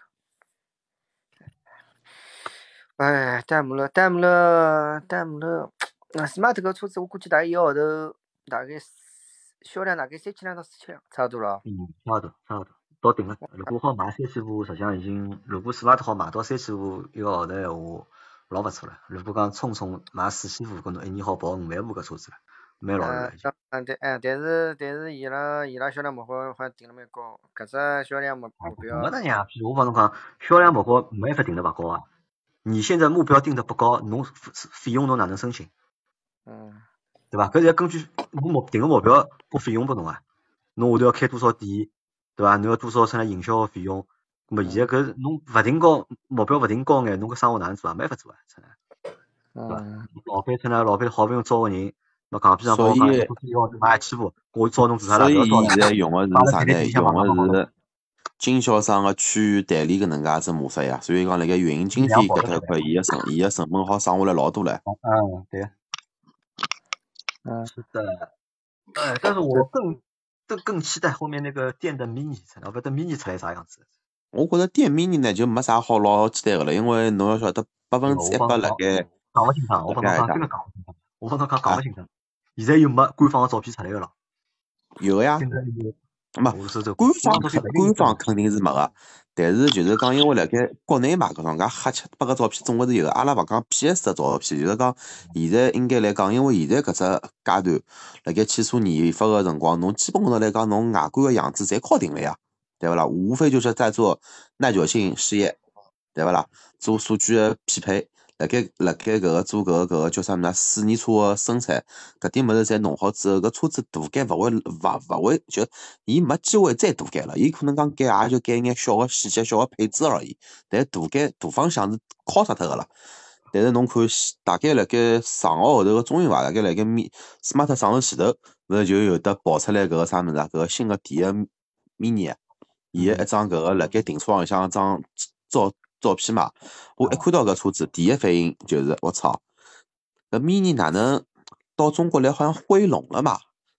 S12: 哎，戴姆勒，戴姆勒，戴姆勒，那 smart 搿车子我估计大概一个号头大概销量大概三千辆到四千辆，差不多了。
S1: 嗯，差不多，差不多，到顶了。如果好买三千部，实际上已经，如果 smart 好买到三千部一个号头闲话，老勿错了。如果讲匆匆买四千部，搿侬一年好跑五万部搿车子了，蛮老
S12: 嗯
S1: 远已经。
S12: 嗯对，哎，但是但是伊拉伊拉销量目标好像定了蛮高，搿只销量目目标
S1: 没得样，譬如我帮侬讲，销量目标没办法定得勿高啊。你现在目标定得不高，侬费用侬哪能申请？
S12: 嗯，
S1: 对吧？搿是要根据侬目定个目标拨费用拨侬啊。侬下头要开多少店，对吧？侬要多少出来营销个费用？咁么现在搿侬勿定高，目标勿定高眼，侬搿生活哪能做啊？没法做啊，出来，对吧？
S12: 嗯，
S1: 老板出来，老板好不容易招个人，那讲边上帮我讲，
S10: 所以
S1: 一个号头买一千部，我招侬做啥啦？
S10: 所以
S1: 勿要招了，
S10: 伊现在用个
S1: 摆辣
S10: 是啥呢？
S1: 饭店里向
S10: 用
S1: 忙忙忙
S10: 个是经销商个区域代理搿能介只模式呀。所以讲辣盖运营经费搿搭一块，伊个成伊个成本好省下来老多唻。
S1: 嗯，对。
S12: 嗯，
S1: 是的。哎，但是我更更更期待后面那个电的 mini 出来，勿晓得 mini 出来啥样子。
S10: 我觉着电 mini 呢就没啥好老期待个了，因为侬要晓得百分之一百辣盖
S1: 讲勿清爽，我帮侬讲真个讲勿清爽，我帮侬讲讲勿清爽。现在又没官方个照片出来个了。
S10: 有个呀。没，官方官方肯定是没个，但是就是讲，因为辣盖国内嘛，搿种介黑七八个照片总归是有个。阿拉勿讲 P S 的照片，就是讲现在应该来讲，因为现在搿只阶段辣盖汽车研发个辰光，侬基本上来讲，侬外观个样子侪敲定了呀，对勿啦？无非就是在做耐久性试验，对勿啦？做数据个匹配。辣盖辣盖搿个做搿个搿个叫啥物事？试验车个生产，搿点物事侪弄好之后，搿车子大改勿会勿勿会就，伊没机会再大改了。伊可能讲改也就改眼小个细节、小个配置而已。但大改大方向是敲杀脱个了。但是侬看，大概辣盖上个号头个中旬伐，大概辣盖咪 smart 上市前头，勿是就有得爆出来搿个啥物事啊？搿个新个电个 mini，伊个一张搿个辣盖停车场里向张照。照片嘛，我一看到搿车子，第一反应就是我操，搿 mini 哪能到中国来好像灰龙了嘛？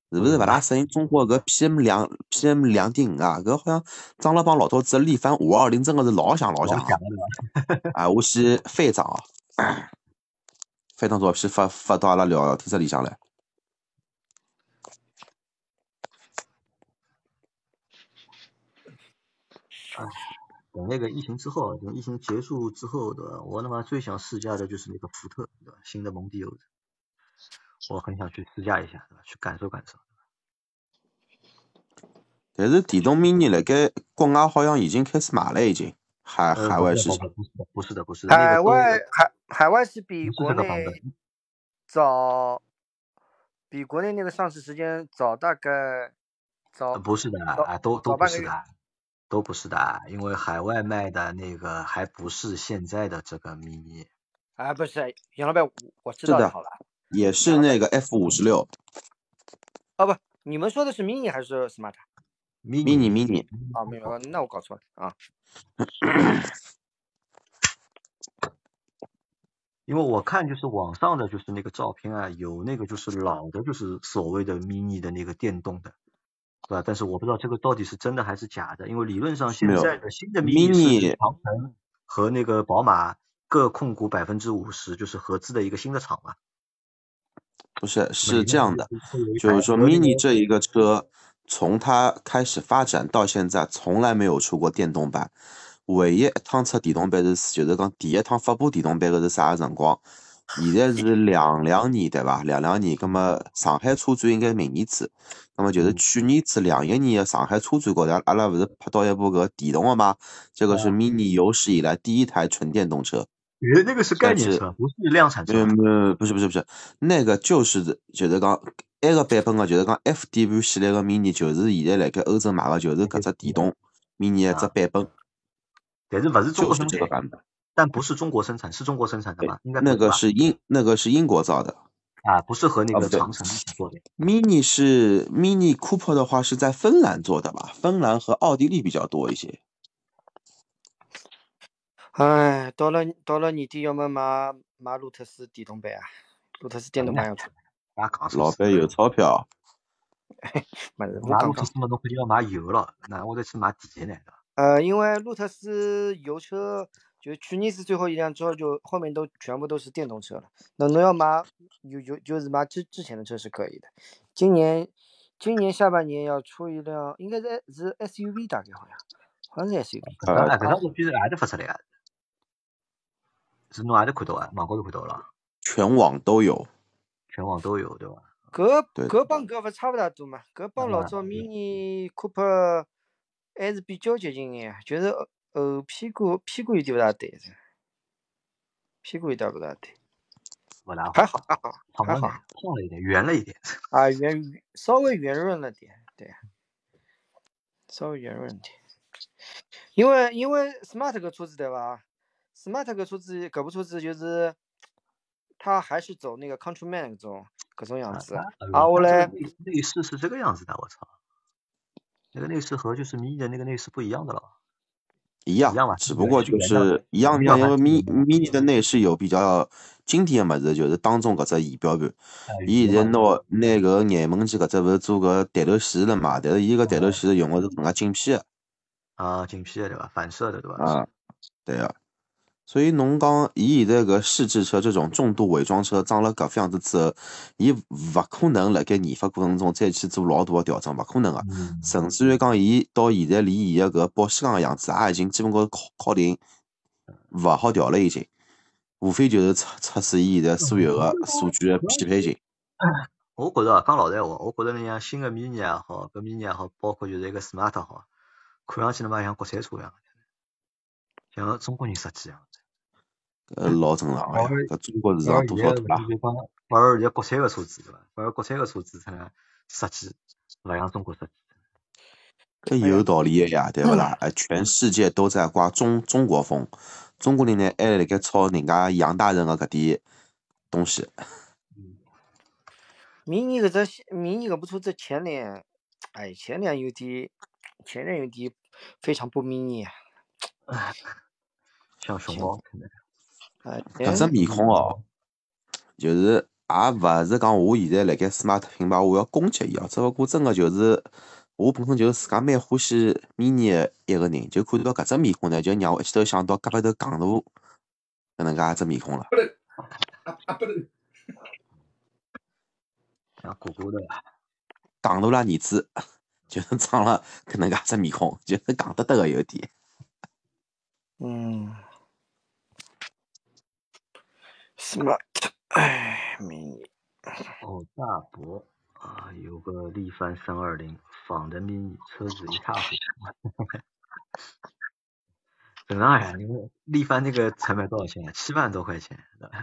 S10: 是勿是勿大适应中国搿 P M 两 P M 两点五啊？搿好像长了帮老头子力帆五二零真的是老响老响
S1: 老响了
S10: 啊！我先翻一张啊，翻张照片发发到阿拉聊天室里向来。
S1: 哎，等那个疫情之后，等疫情结束之后的，我他妈最想试驾的就是那个福特，对吧？新的蒙迪欧，我很想去试驾一下，对吧？去感受感受。
S10: 但是电动 mini 辣盖国外好像已经开始卖了，已经海
S1: 呃，
S10: 海外市场。
S1: 不是的，不是的，不是的，那
S12: 海
S1: 个
S12: 外海海外是比
S1: 不是
S12: 国
S1: 这个版本。
S12: 内早，比国内那个上市时间早大概早
S1: 不是的，
S12: 早
S1: 啊，都都
S12: 早半个月。
S1: 不是的，都不是的，因为海外卖的那个还不是现在的这个 mini。
S12: 啊，不是杨老板，我知
S10: 是的
S12: 道好了，
S10: 也是那个 F 五十六。
S12: 哦不，你们说的是 mini 还是 smart？
S10: mini mini。
S12: 啊，没有，那我搞错了啊。
S1: 因为我看就是网上的就是那个照片啊，有那个就是老的，就是所谓的 mini 的那个电动的，对吧？但是我不知道这个到底是真的还是假的，因为理论上现在的新的 mini 是长城和那个宝马各控股百分之五十，就是合资的一个新的厂嘛。
S10: 不是，是这样的，
S1: 就
S10: 就是说 mini 这一个车，从它开始发展到现在，从来没有出过电动版。唯一一趟出电动版是，就是讲第一趟发布电动版的是啥辰光？现在是两两年对吧？两两年，那么上海车展应该明年子，那么就是去年子两一年的上海车展高头，阿拉不是拍到一部个电动的吗？这个是 mini 有史以来第一台纯电动车。
S1: 诶，那个是概念车，不是量产车。
S10: 没有没有，不是不是不是，那个就是就是讲那个版本的，就是讲 F D V 系列的 mini，就是现在辣盖欧洲卖的就是搿只电动 mini 一只版本。
S1: 但是不是中国生
S10: 产，版本，
S1: 但不是中国生产，是中国生产的吗？应该
S10: 那个是英那个是英国造的
S1: 啊，不是和那个长城一起做的。
S10: mini 是 mini Cooper 的话是在芬兰做的吧？芬兰和奥地利比较多一些。
S12: 哎，到了到了年底要么买买路特斯电动版啊，路特斯电动版要出。
S10: 老板有钞票。
S12: 买
S1: 买路特斯嘛，侬肯定要买油了，那我再去买电呢？
S12: 呃，因为路特斯油车就去年是最后一辆之后，就后面都全部都是电动车了。那侬要买有有就是买之之前的车是可以的。今年今年下半年要出一辆，应该是是 S U V 大概好像，好像是 S U V。
S1: 搿搿张照片是哪里发出来啊？是侬哪里看到啊？网高头看到了？
S10: 全网都有，
S1: 全网都有，对吧？
S12: 搿搿帮搿勿差勿大多嘛，搿帮老早 Mini Cooper 还是比较接近眼，就是后屁股屁股有点勿大对，屁股有点勿大对。
S1: 不大
S12: 还好还好还好，
S1: 胖了一点，圆了一点。
S12: 啊，圆稍微圆润了点，对，稍微圆润点。因为因为 Smart 搿车子对伐 ？Smart 搿车子搿部车子就是。它还是走那个 Countryman 搿种搿种样子，啊，我嘞
S1: 内饰是这个样子的，我操，那个内饰和就是 mini 的那个内饰不一样的了。
S10: 一样，
S1: 一样吧，
S10: 只不过就是一样的，因为 mini mini 的内饰有比较经典的物事，就是当中搿只仪表盘，伊现在拿拿搿个眼门机搿只勿是做搿弹头显示了嘛？但是伊搿弹头显示用的是更加精辟的。
S1: 啊，精辟的对吧？反射的对吧？
S10: 啊，对啊。所以侬讲，伊现在搿试制车这种重度伪装车装了搿副样子之后，伊勿可能辣盖研发过程中再去做老大的调整，勿可能个。
S1: 嗯、
S10: 甚至于讲，伊到现在连伊个搿保险杠个样子也已经基本高考考定勿好调了，已经。无非就是测测试伊现在所有个数据的匹配性。
S1: 我觉着讲老实话，我觉着那像新个 mini 也好，搿 mini 也好，包括就是一个 smart 好，看上去他妈像国产车一样，像中国人设计一样。
S10: 呃，老正常个呀，搿中国市场多少大？
S1: 反而现在国产个车子对伐？反而国产个车子它设计勿像中国设计。
S10: 搿有道理个呀，对勿啦？哎，全世界都在刮中中国风，中国人呢还辣盖抄人家洋大人个搿点东西。
S12: mini 搿只 mini 搿部车子前脸，哎，前脸有点，前脸有点非常不 mini 啊。
S1: 像熊猫可能。
S12: 哎，
S10: 搿只面孔哦，就是也勿是讲我现在辣盖 smart 品牌我要攻击伊哦，只勿过真个就是我本身就是自家蛮欢喜 mini 的一个人，就看到搿只面孔呢，就让我一记头想到胳膊头戆大搿能介一只面孔了。
S8: 不能，啊啊不能，
S1: 像哥哥的，
S10: 戆大了儿子，就是长了搿能介只面孔，就是戆得得个有点。
S12: 嗯，smart，哎，mini，
S1: 哦，大博啊，有个力帆三二零仿的 mini 车子一塌糊涂。正常呀，因为力帆那个成本多少钱啊？七万多块钱。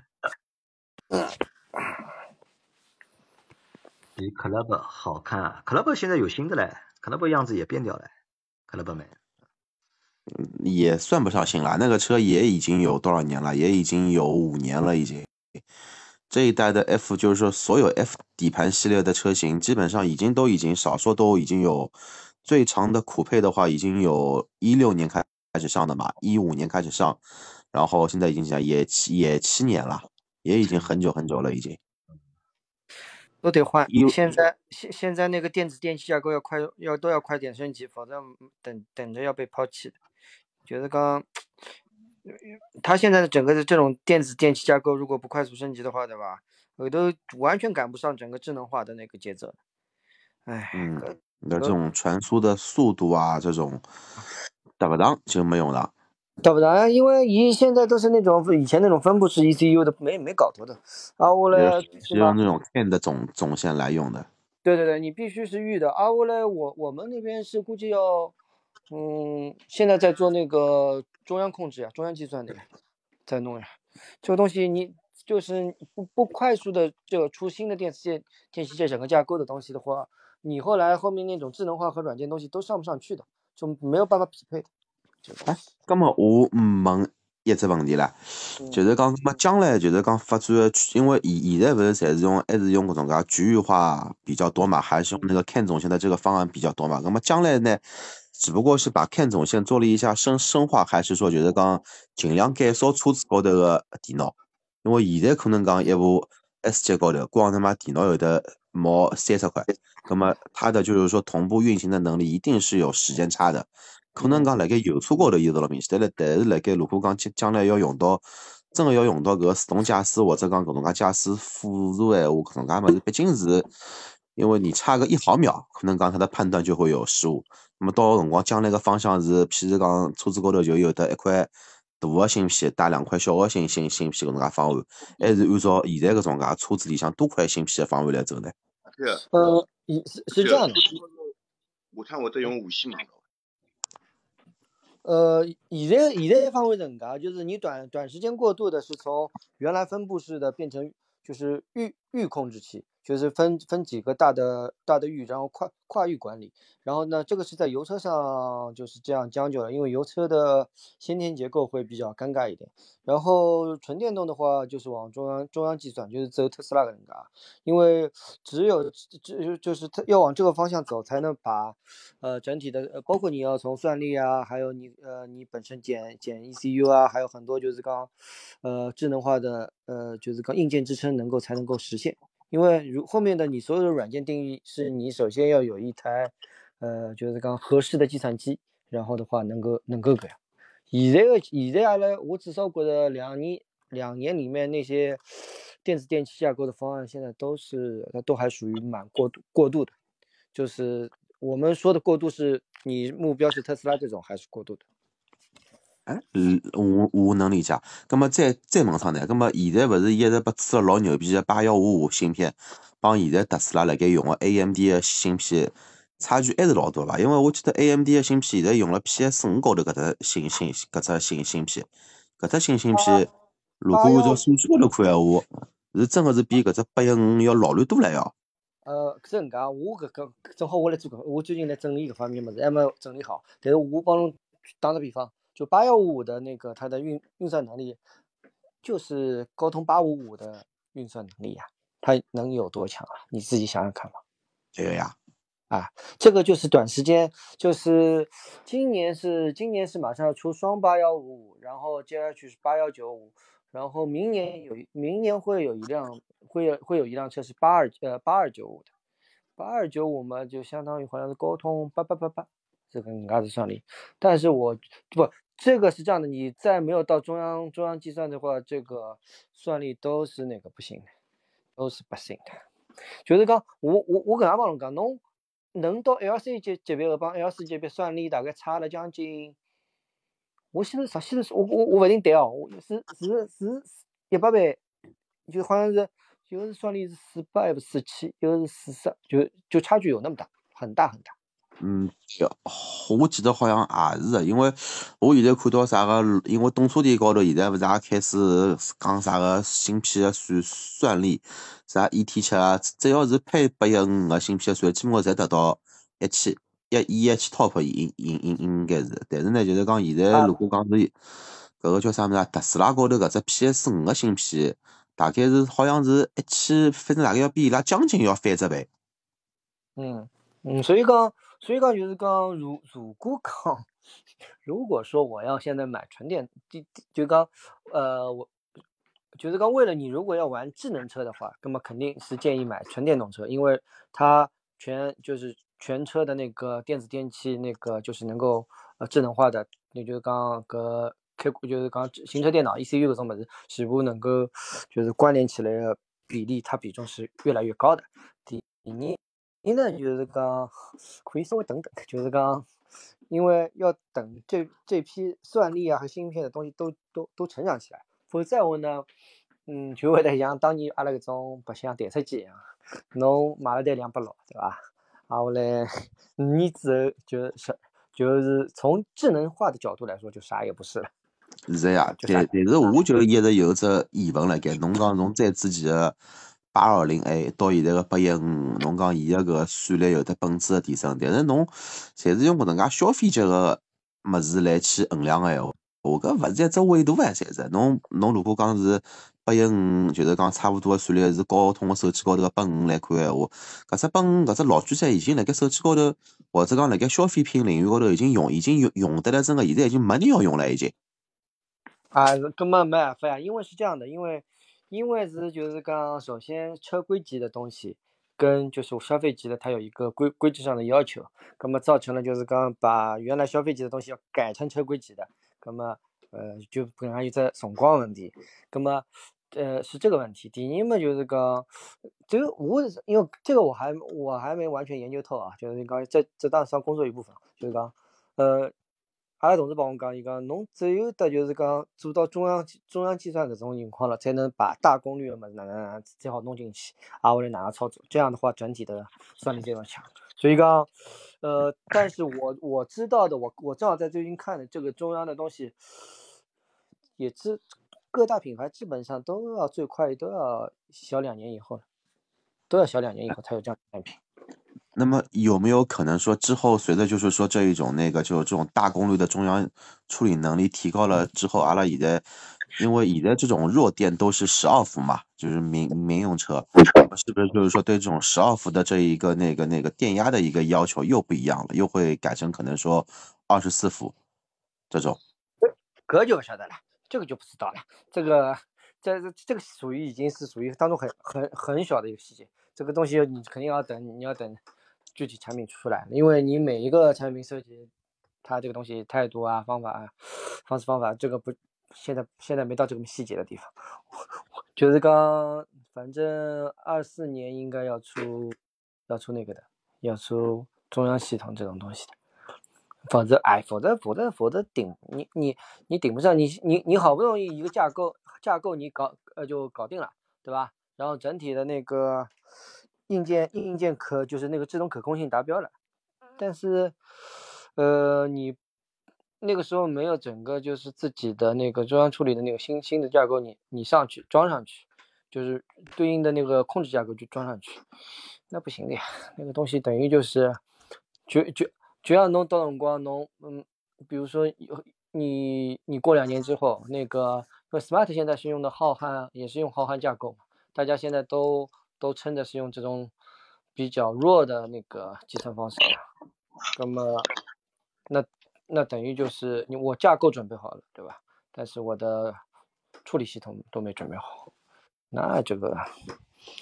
S1: 比 Club 好看啊 ，Club 现在有新的嘞 ，Club 样子也变掉了 ，Club 没。
S10: 也算不上新了，那个车也已经有多少年了？也已经有五年了，已经。这一代的 F 就是说，所有 F 底盘系列的车型，基本上已经都已经少说都已经有最长的酷配的话，已经有一六年开始上的嘛，一五年开始上，然后现在已经讲也七也七年了，也已经很久很久了，已经。
S12: 都得换。
S10: 有
S12: 现在现现在那个电子电气架构要快要都要快点升级，否则等等着要被抛弃的。觉得刚它现在的整个的这种电子电气架构，如果不快速升级的话，对吧？我都完全赶不上整个智能化的那个节奏。哎，
S10: 嗯，那这种传输的速度啊，这种达不到就没有了。
S12: 达不到，因为一现在都是那种以前那种分布式 E C U 的，没没搞头的。啊，我呢，
S10: 是用那种 C A N 的总总线来用的。
S12: 对对对，你必须是预的。啊，我呢，我我们那边是估计要，嗯，现在在做那个中央控制呀，中央计算的呀，在弄呀。这个东西你就是不不快速的这个出新的电子线、电气线整个架构的东西的话，你后来后面那种智能化和软件东西都上不上去的，就没有办法匹配的。
S10: 哎，咁么我问一只问题啦，就是讲，咁么将来就是讲发展，因为现现在不是侪是用还是用搿种介局域化比较多嘛，还是用那个 C A N 总线的这个方案比较多嘛？咁么将来呢，只不过是把 C A N 总线做了一下深深化，还是说就是讲尽量减少车子高头的电脑？因为现在可能讲一部 S 级高头，光他妈电脑有的毛三十块，那么它的就是说同步运行的能力一定是有时间差的。可能讲辣盖油车高头有得了明显，但是但是辣盖如果讲将将来要用到，真个要用到搿自动驾驶或者讲搿种介驾驶辅助闲话，搿种介物事毕竟是，因为你差个一毫秒，可能讲它的判断就会有失误。那么到辰光将来个方向是，譬如讲车子高头就有得一块大个芯片带两块小个芯芯芯片搿种介方案，还是按照现在搿种介车子里向多块芯片的方案来走呢？
S2: 是，
S12: 呃，是是这样的。
S2: 我看我在用无线码头。
S12: 呃，现在现在方位怎噶？就是你短短时间过渡的是从原来分布式的变成就是域域控制器，就是分分几个大的大的域，然后跨跨域管理。然后呢，这个是在油车上就是这样将就了，因为油车的先天结构会比较尴尬一点。然后纯电动的话，就是往中央中央计算，就是走特斯拉的那个，因为只有只就是要往这个方向走，才能把呃整体的呃包括你要从算力啊，还有你呃你本身减减 E C U 啊，还有很多就是刚呃智能化的呃就是刚硬件支撑能够才能够实现。因为如后面的你所有的软件定义是你首先要有一台呃就是刚合适的计算机，然后的话能够能够搿样。现在个现在阿拉我至少觉得两年两年里面那些电子电气架构的方案，现在都是都还属于蛮过度过度的，就是我们说的过度是你目标是特斯拉这种还是过度的？
S10: 哎，我我能理解。咁么再再问上呢？咁么现在勿是一直被出了老牛逼的八幺五五芯片，帮现在特斯拉辣盖用的 A M D 的芯片差距还是老多吧？因为我记得 A M D 的芯片现在用了 P S 五高头搿只新新搿只新芯片，搿只新芯片如果按照数据高头看闲话，是真个是比搿只八一五要老卵多了要。
S12: 呃，是搿能介，我搿个正好我来做搿，我最近在整理搿方面物事，还没整理好。但是我帮侬打个比方，就八幺五五的那个它的运运算能力，就是高通八五五的运算能力呀、啊，它能有多强啊？你自己想想看吧。
S10: 对呀。
S12: 啊，这个就是短时间，就是今年是今年是马上要出双八幺五五，然后接下去是八幺九五，然后明年有明年会有一辆会有会有一辆车是八二呃八二九五的，八二九五嘛就相当于好像是高通八八八八，这个应该是算力。但是我不这个是这样的，你在没有到中央中央计算的话，这个算力都是那个不行的，都是不行的。就是讲我我我跟阿帮侬讲，侬能到 L 三 级级别的帮 L 四 级别算力大概差了将近，我现在啥现在是我我我不一定对哦，我是是是一百倍，就好像是有的算力是四百不四七，有的是四十，就就差距有那么大，很大很大。
S10: 嗯，对，我记得好像也是的，因为我现在看到啥个，因为动车店高头现在不是也开始讲啥个芯片的算算力，啥 E T 七啊，只要是配八一五个芯片的算，基本上侪达到一千一一一千 top 应应应应该是，但是呢，就是讲现在如果讲是搿个叫啥物事啊，特斯拉高头搿只 P S 五个芯片，大概是好像是一千，反正大概要比伊拉将近要翻只倍。
S12: 嗯嗯，所以讲，所以讲就是讲，如如果讲，如果说我要现在买纯电，就就讲，呃，我就是讲，为了你如果要玩智能车的话，那么肯定是建议买纯电动车，因为它全就是全车的那个电子电器那个就是能够呃智能化的，也就是讲个开就是讲行车电脑 E C U 搿种物事，全部能够就是关联起来的比例，它比重是越来越高的。第二。你呢，就是讲可以稍微等等，就是讲，因为要等这这批算力啊和芯片的东西都都都成长起来，否则话呢，嗯，就会得像当年阿拉搿种白相电视机一样，侬买了台两百六，对吧？啊，后来五年之后就是就是从智能化的角度来说，就啥也不是了。
S10: 是呀，但但是我就一直有只疑问辣盖，侬讲从再之前个八二零 A 到现在个八一五，侬讲伊个搿个算力有得本质个提升，但是侬侪是用搿能介消费级个物事来去衡量个闲话，我搿勿是一只维度啊，侪是。侬侬如果讲是八一五，就是讲差勿多个算力是高通个手机高头个八五来看闲话，搿只八五搿只老巨三已经辣盖手机高头，或者讲辣盖消费品领域高头已经用，已经用用得来真个，现在已经没人要用了已经。
S12: 啊，根本没办法呀，因为是这样的，因为因为是就是讲，首先车规级的东西跟就是消费级的，它有一个规规制上的要求，那么造成了就是讲把原来消费级的东西要改成车规级的，那么呃就本来有只辰光问题，那么呃是这个问题。第二嘛就是讲，这个我因为这个我还我还没完全研究透啊，就是讲这这当然算工作一部分，就是讲呃。阿拉同事帮我讲，伊讲侬只有得就是讲做到中央中央计算搿种情况了，才能把大功率的么哪能最好弄进去，啊，或者哪样操作，这样的话整体的算力就要强。所以讲，呃，但是我我知道的，我我正好在最近看的这个中央的东西，也是各大品牌基本上都要最快都要小两年以后了，都要小两年以后才有这样的产品。
S10: 那么有没有可能说之后随着就是说这一种那个就这种大功率的中央处理能力提高了之后，阿拉现在因为现在这种弱电都是十二伏嘛，就是民民用车，是不是就是说对这种十二伏的这一个那个那个电压的一个要求又不一样了，又会改成可能说二十四伏这种？
S12: 搿就不晓得了，这个就不知道了。这个这这个属于已经是属于当中很很很小的一个细节，这个东西你肯定要等，你要等。具体产品出来，因为你每一个产品设计，它这个东西态度啊、方法啊、方式方法，这个不现在现在没到这个细节的地方。就是刚反正二四年应该要出要出那个的，要出中央系统这种东西的，否则哎，否则否则否则顶你你你顶不上，你你你好不容易一个架构架构你搞呃就搞定了，对吧？然后整体的那个。硬件硬件可就是那个智能可控性达标了，但是，呃，你那个时候没有整个就是自己的那个中央处理的那个新新的架构，你你上去装上去，就是对应的那个控制架构就装上去，那不行的呀，那个东西等于就是就就就要弄到辰光弄嗯，比如说你你过两年之后那个，因为 Smart 现在是用的浩瀚，也是用浩瀚架构嘛，大家现在都。都称的是用这种比较弱的那个计算方式，那么那那等于就是你我架构准备好了，对吧？但是我的处理系统都没准备好，那这个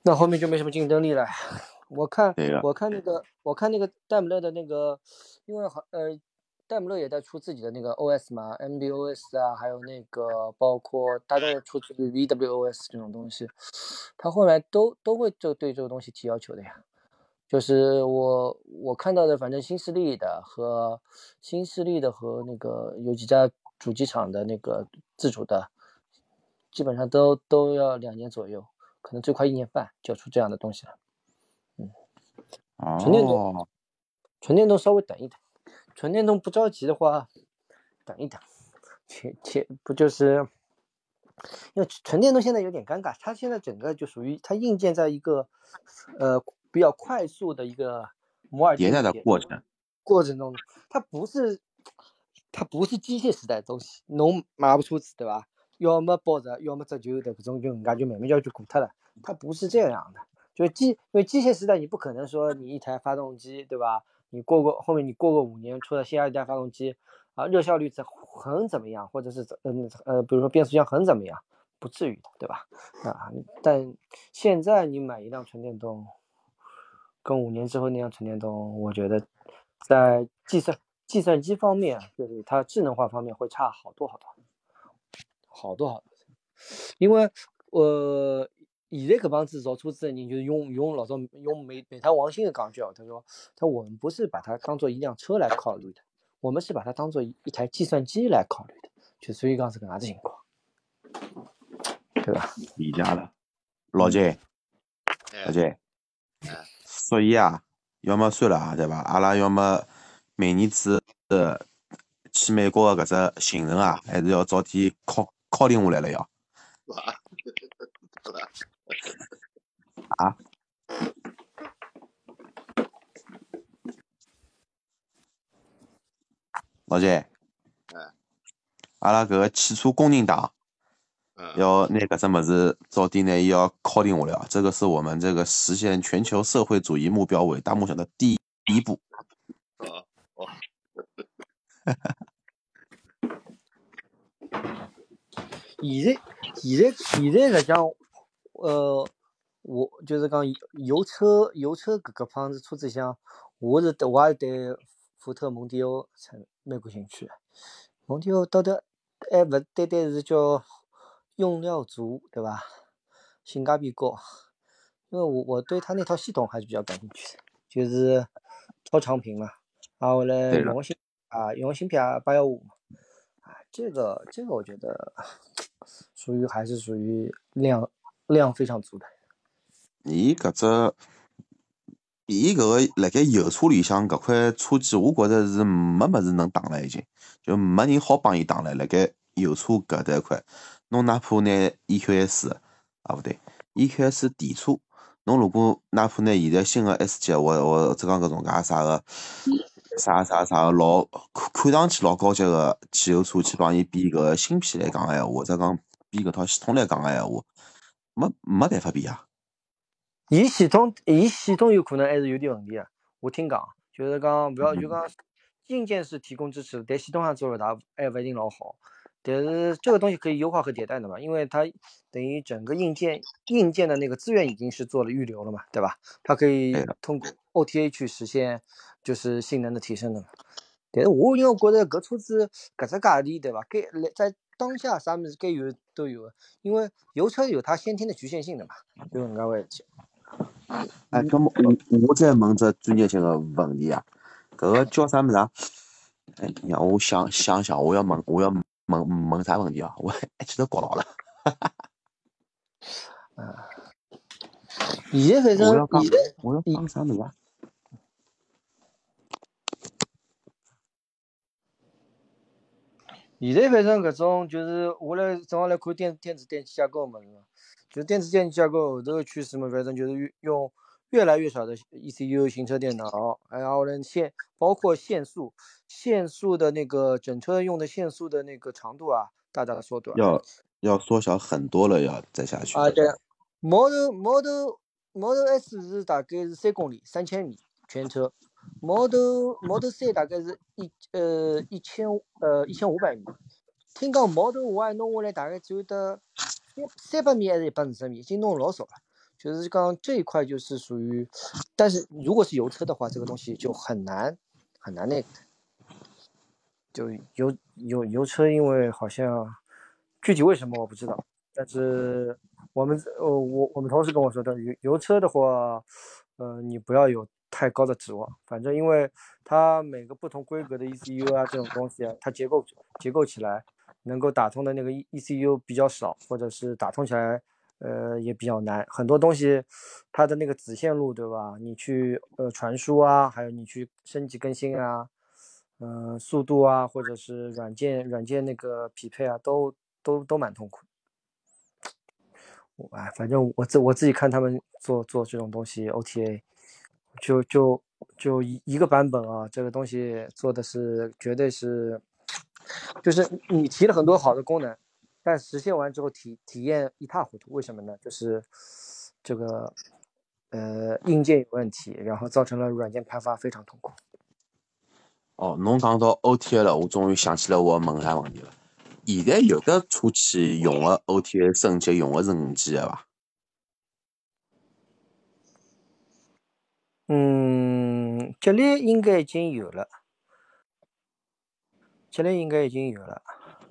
S12: 那后面就没什么竞争力了。我看
S10: 对个，
S12: 我看那个我看那个戴姆勒的那个，因为好呃戴姆勒也在出自己的那个 O S 嘛 ，M B O S 啊，还有那个包括大众也出自己 V W O S 这种东西，他后来都都会就对这个东西提要求的呀。就是我我看到的，反正新势力的和新势力的和那个有几家主机厂的那个自主的，基本上都都要两年左右，可能最快一年半就要出这样的东西了。嗯，纯电动，
S10: 哦，
S12: 纯电动稍微等一等，纯电动不着急的话，等一等，且且不就是因为纯电动现在有点尴尬，它现在整个就属于它硬件在一个呃比较快速的一个摩尔
S10: 迭代
S12: 定律
S10: 的过程，
S12: 过程中，它不是它不是机械时代的东西，侬买部车子对吧？要么包着，要么折旧的，搿种就人家就慢慢就就过脱了。它不是这样的，就机因为机械时代你不可能说你一台发动机对吧？你过个后面你过个五年出了下一代发动机啊，热效率很怎么样，或者是嗯呃比如说变速箱很怎么样，不至于的对吧？啊，但现在你买一辆纯电动，跟五年之后那辆纯电动，我觉得在计算计算机方面，就是它智能化方面会差好多好多好多好多，因为呃，现在搿帮子造车子的人就用用老早用美美团王兴的讲句哦，他说他我们不是把它当做一辆车来考虑的，我们是把它当做一台计算机来考虑的，就所以讲是搿样子情况，对吧？
S10: 理解了。老杰，老杰，所以啊，要么算了啊，对吧？阿拉要么明年子呃去美国的搿只行程啊，还是要早点敲敲定下来了要。啊？老杰，阿拉搿个汽车供应党要拿搿只物事早点呢，要敲定下来啊！这个是我们这个实现全球社会主义目标伟大梦想的第一步。
S2: 哦哦。
S12: 现在现在现在来讲，呃，我就是讲油车油车搿个方子车子上，我是我也对福特蒙迪欧产蛮感兴趣的。蒙迪欧到底还勿单单是叫用料足，对吧？性价比高，因为我我对它那套系统还是比较感兴趣的，就是超长屏嘛，然后呢，用个芯啊，用个芯片八幺五，啊，这个这个我觉得属于还是属于量量非常足的。
S10: 伊搿只，伊搿个辣盖油车里向搿块车机，我觉着是没物事能打了，已经就没人好帮伊打了。辣盖油车搿搭一块，侬哪怕拿 E Q S 啊勿对 ，E Q S 电车，侬如果哪怕拿现在新的 S 级，或或者讲搿种介啥个啥啥啥老看看上去老高级个汽油车去帮伊比搿芯片来讲个闲话，或者讲比搿套系统来讲个闲话，没没办法比啊。
S12: 伊系统，伊系统有可能还是有点问题啊。我听讲，就是讲不要就讲硬件是提供支持，但系统上做的它还不一定老好。但是这个东西可以优化和迭代的嘛，因为它等于整个硬件硬件的那个资源已经是做了预留了嘛，对吧？它可以通过 O T A 去实现就是性能的提升的嘛。但是我因为我觉得搿车子搿只价钿对吧？该在当下啥物事该有都有的，因为油车有它先天的局限性的嘛，就搿能介回事。
S10: 哎，搿么我我再问只专业性的问题啊，搿个叫啥物事啊？哎，让我想想想，我要问我要问问啥问题啊？我一记头搞到了。
S12: 啊，现在反正
S10: 我要讲
S12: 现在
S10: 我要讲啥物事啊？
S12: 现在反正搿种就是我来正好来看电电子电气架构嘛，就电子电气架构后头的趋势嘛，反正就是用越来越少的 E C U 行车电脑，然后呢线包括线速，线速的那个整车用的线速的那个长度啊，大大的缩短。
S10: 要要缩小很多了，要再下去。
S12: 啊，对 ，Model Model Model S 是大概是三公里，三千米全车。Model Model C 大概是一呃一千呃一千五百米，听讲 Model Y 弄下来大概只有得三三百米还是一百五十米，已经弄老少了。 就是刚刚这一块就是属于，但是如果是油车的话，这个东西就很难很难那个，就油油油车，因为好像具体为什么我不知道，但是我们呃我我们同事跟我说的，油油车的话，呃你不要有太高的指望，反正因为它每个不同规格的 E C U 啊这种东西啊，它结构结构起来能够打通的那个 E C U 比较少，或者是打通起来呃也比较难，很多东西它的那个子线路对吧？你去呃传输啊，还有你去升级更新啊。嗯、呃，速度啊，或者是软件软件那个匹配啊，都都都蛮痛苦。哎，反正我自我自己看他们做做这种东西 O T A， 就就就一一个版本啊，这个东西做的是绝对是，就是你提了很多好的功能，但实现完之后体体验一塌糊涂。为什么呢？就是这个呃硬件有问题，然后造成了软件开发非常痛苦。
S10: 哦，侬讲到 O T A 了，我终于想起来我问啥问题了。现在有的车企用的 O T A 升级用的是五 G 的伐？
S12: 嗯，吉利应该已经有了，吉利应该已经有了。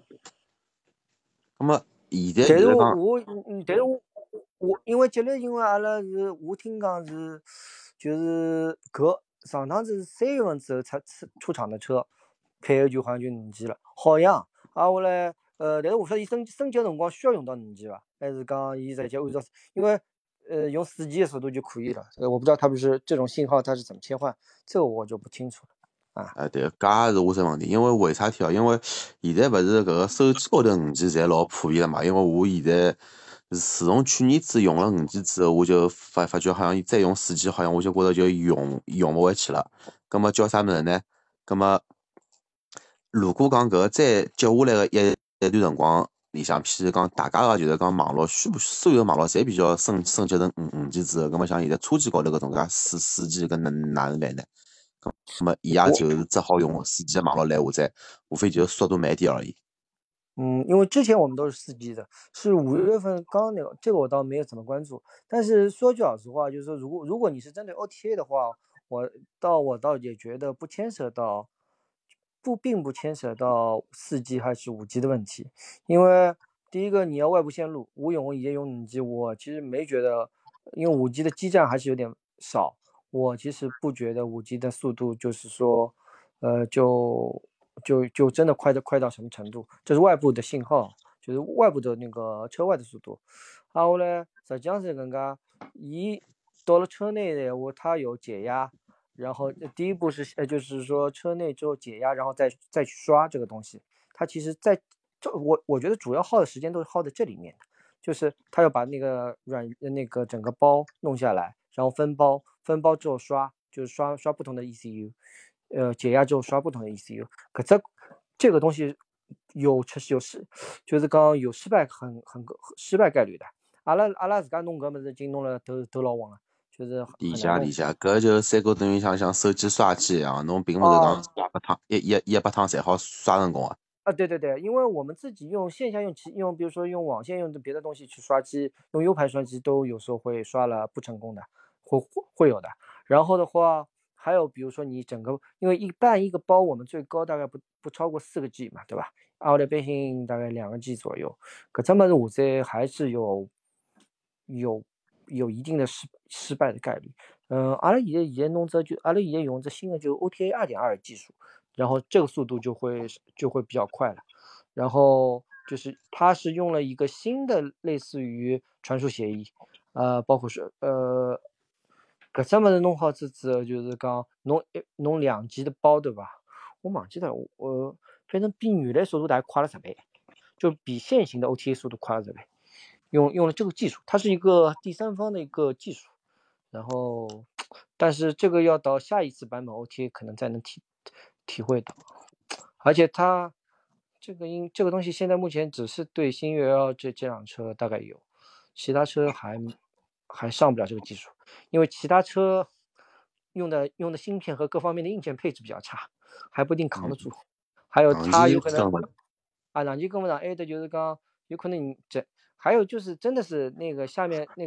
S10: 那么现在
S12: 但是
S10: 就是讲，
S12: 我我嗯，但是我我因为吉利，因为阿拉是我听讲是就是搿上趟子三月份之后出出出厂的车，配合就好像就五 G 了，好像啊后来呃，但是我说伊升升级的辰光需要用到五 G 伐？还是讲伊直接按照因为呃用四 G 的速度就可以了？呃，我不知道它不是这种信号它是怎么切换，这个我就不清楚了啊。
S10: 呃，对，搿也是我只问题，因为为啥体啊？因为现在勿是搿个手机高头五 G 侪老普遍了嘛。因为我现在自从去年子用了五 G 之后，我就发发觉好像再用四 G，好像我就觉得就用用勿回去了。葛么叫啥物事呢？葛么如果讲搿个再接下来个一一段辰光里向，譬如讲大家个就是讲网络需所有网络侪比较升升级成五五 G 之后，葛么像现在车机高头搿种介四四 G 搿能哪能办呢？那么伊也就是只好用四 G 的网络来下载，无非就是速度慢点而已。
S12: 嗯，因为之前我们都是四 G 的，是五月份刚那个，这个我倒没有怎么关注。但是说句老实话，就是说，如果如果你是针对 O T A 的话，我倒我倒也觉得不牵扯到，不并不牵扯到四 G 还是五 G 的问题，因为第一个你要外部线路，我用也用五 G，我其实没觉得，因为五 G 的基站还是有点少，我其实不觉得五 G 的速度就是说，呃，就就就真的快的快到什么程度？这是外部的信号，就是外部的那个车外的速度。然后呢，实际上是人家，一到了车内的话，它有解压，然后第一步是呃，就是说车内之后解压，然后再再去刷这个东西。它其实在这我我觉得主要耗的时间都是耗在这里面的，就是它要把那个软那个整个包弄下来，然后分包，分包之后刷，就是刷刷不同的 E C U。呃，解压之后刷不同的 E C U，可这这个东西有确实有失，就是讲有失败很很失败概率的。阿拉阿拉自家弄搿物事已经弄了头头老黄了，就是
S10: 理
S12: 很难弄。
S10: 解理解，搿就三角等于像像手机刷机一样，侬并勿是讲刷八趟一一一百趟才好刷成功啊。
S12: 啊，对对对，因为我们自己用线下用其用，比如说用网线用的别的东西去刷机，用 U 盘刷机都有时候会刷了不成功的，会会有的。然后的话，还有比如说你整个，因为一般一个包我们最高大概不不超过四个 G 嘛，对吧？阿拉百姓大概两个 G 左右，可这么的我在还是有有有一定的失失败的概率。嗯，阿拉现在现在弄这就阿拉现在用这新的就 O T A 二点二技术。然后这个速度就会就会比较快了，然后就是它是用了一个新的类似于传输协议，呃，包括说呃，搿这么的弄好之后，就是讲弄一弄两 G 的包对吧？我忘记了，我反正比原来速度大概快了十倍，就比现行的 O T A 速度快了十倍，用用了这个技术，它是一个第三方的一个技术，然后但是这个要到下一次版本 O T A 可能才能体体会到，而且它这个因这个东西现在目前只是对新月幺这这辆车大概有，其他车还还上不了这个技术，因为其他车用的用的芯片和各方面的硬件配置比较差，还不一定扛得住。还有它有可能啊，两 G 跟不上，哎的就是讲有可能你这还有就是真的是那个下面那个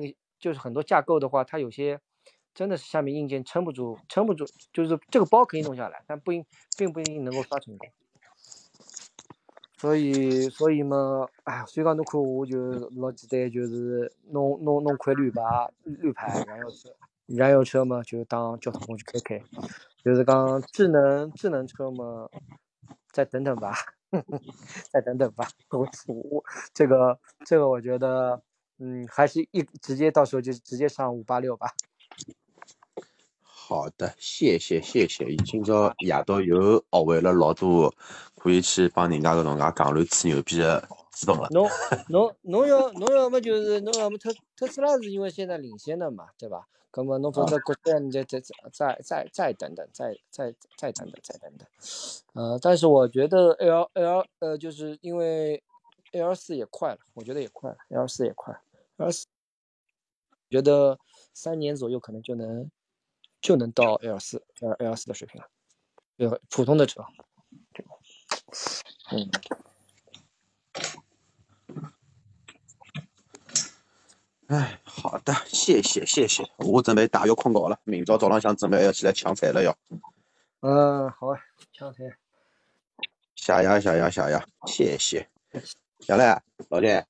S12: 就是很多架构的话，它有些真的是下面硬件撑不住，撑不住，就是这个包可以弄下来，但不一并不一定能够刷成功。所以所以嘛，哎，所以讲侬看我就老简单，就是弄弄弄块铝牌铝牌燃油车，燃油车嘛就当交通工具开开，就是讲智能智能车嘛，再等等吧，再等等吧。我我这个这个我觉得，嗯，还是一直接到时候就直接上五八六吧。
S10: 好的，谢谢谢谢。今朝夜到又学会了老多可以去帮人家个侬讲讲乱吹牛逼的知懂了。
S12: 侬侬侬要侬要么就是侬要么特特斯拉是因为现在领先的嘛，对吧？那么侬否则国家你再再再再再等等，再再再等等再等等。呃，但是我觉得 L L 呃，就是因为 L 四也快了，我觉得也快了 ，L 四也快 ，L 四觉得三年左右可能就能就能到 L 四 L L 四的水平了，就普通的车。嗯。
S10: 哎，好的，谢谢谢谢，我准备打药困觉了，明朝早浪向准备要起来抢菜了要。
S12: 嗯，好啊，抢菜。
S10: 谢呀谢呀谢呀，谢谢。杨磊，老弟。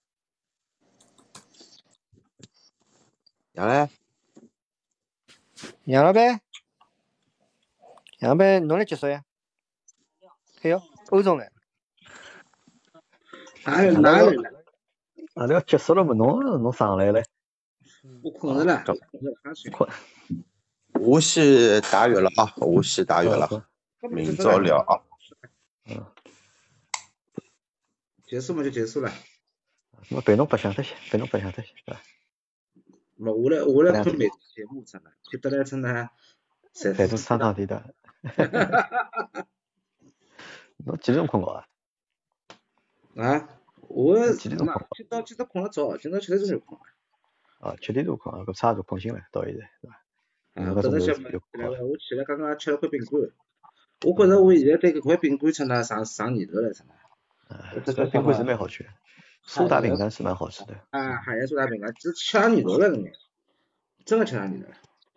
S10: 杨磊。
S12: 杨老板，杨老板，侬来结束呀？哎哟，欧总来。
S13: 哪来哪来了？
S1: 啊，那要结束了嘛？侬侬上来了。
S13: 我困着了，
S1: 困。
S10: 无锡打远了啊，无锡打远了，明早聊啊。
S1: 嗯。
S13: 结束嘛就结束了。
S1: 我陪侬白相得些，陪侬白相得些，对吧？
S13: 没，我来我来看每次节目真的，就得来真的。
S1: 态度苍苍地的。侬几点钟困觉啊？
S13: 啊，我今朝今朝困了早，今朝七点钟就困了。
S1: 啊，七点多困，搿差不多困醒了，到现在，对伐？
S13: 啊，搿只些我起来刚刚吃了块饼干，我觉着我现在对搿块饼干真的上上瘾头了，真的。
S1: 啊，这个饼干是蛮好吃的，苏打饼干是蛮好吃的。
S13: 啊，海盐苏打饼干，这吃上瘾头了，真的，真的吃上瘾头了。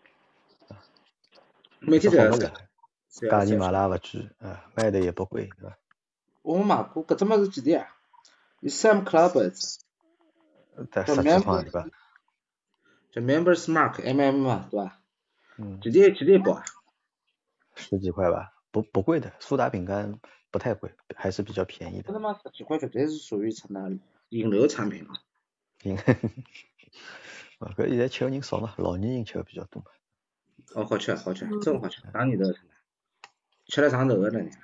S13: 每天在吃。
S1: 价钿买了也勿贵，啊，卖的也不贵，对伐？
S13: 我买过，搿只物事几钿啊？有 Sam Club，
S1: 对，十几块对伐？
S13: 叫 Members Mark M M 嘛，对伐？
S1: 嗯。
S13: 几钿几钿一包啊？
S1: 十几块吧，不不贵的，苏打饼干不太贵，还是比较便宜的。
S13: 这他妈十几块绝对是属于什么引流产品了。
S1: 引。啊，搿现在吃的人少嘛，老年人吃的比较多嘛。
S13: 哦，好吃好吃，真好吃，上你头，吃了上头的了你。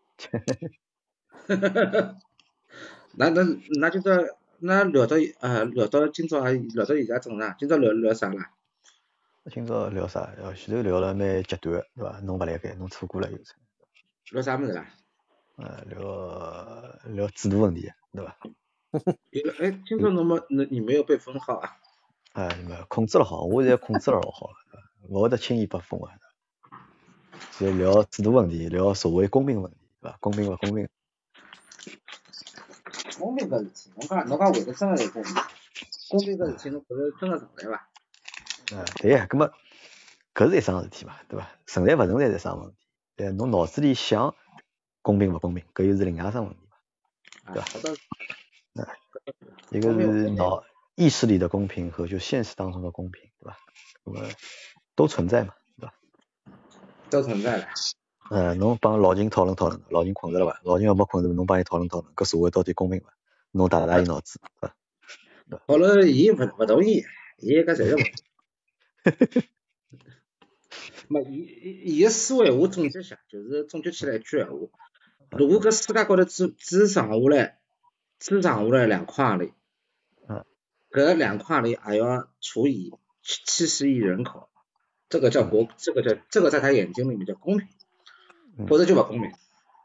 S13: 那那那今朝那聊到呃聊到今朝还聊到现在正常，今朝聊聊啥啦？
S1: 今朝聊啥？哦，前头聊了蛮极端，对伐？侬勿来盖，侬错过了有层。
S13: 聊啥物事啦？
S1: 呃，聊聊制度问题，对伐？
S13: 有了，哎，今朝侬没你你没有被封号啊？
S1: 哎，没控制了好，我现在控制了老好了，勿会得轻易被封啊。就聊制度问题，聊社会公平问题，对伐？公平勿公平？
S13: 公平搿事体，侬讲侬讲会得真个是公平？公平搿事体，侬觉着真个存在伐？
S1: 啊，对呀，搿么搿是一桩事体嘛，对伐？存在勿存在是一桩问题，对，侬脑子里想公平勿公平，搿又是另外一桩问题嘛，对伐？啊，一个是脑意识里的公平和就现实当中的公平，对吧？那么都存在嘛，对吧？
S13: 都存在了。
S1: 呃，侬帮老秦讨论讨论，老秦困着了伐？老秦要没困着，侬帮伊讨论讨论，搿社会到底公平伐？侬打打伊脑子，对伐？
S13: 讨论伊勿勿同意，伊搿侪是勿。没，伊伊伊个思维我总结一下，就是总结起来一句闲话：如果搿世界高头只只剩下来，只剩下来两块钿，
S1: 嗯，
S13: 搿两块钿还要除以七十亿人口，这个叫国，这个叫这个在他眼睛里面叫公平，否则就勿公平。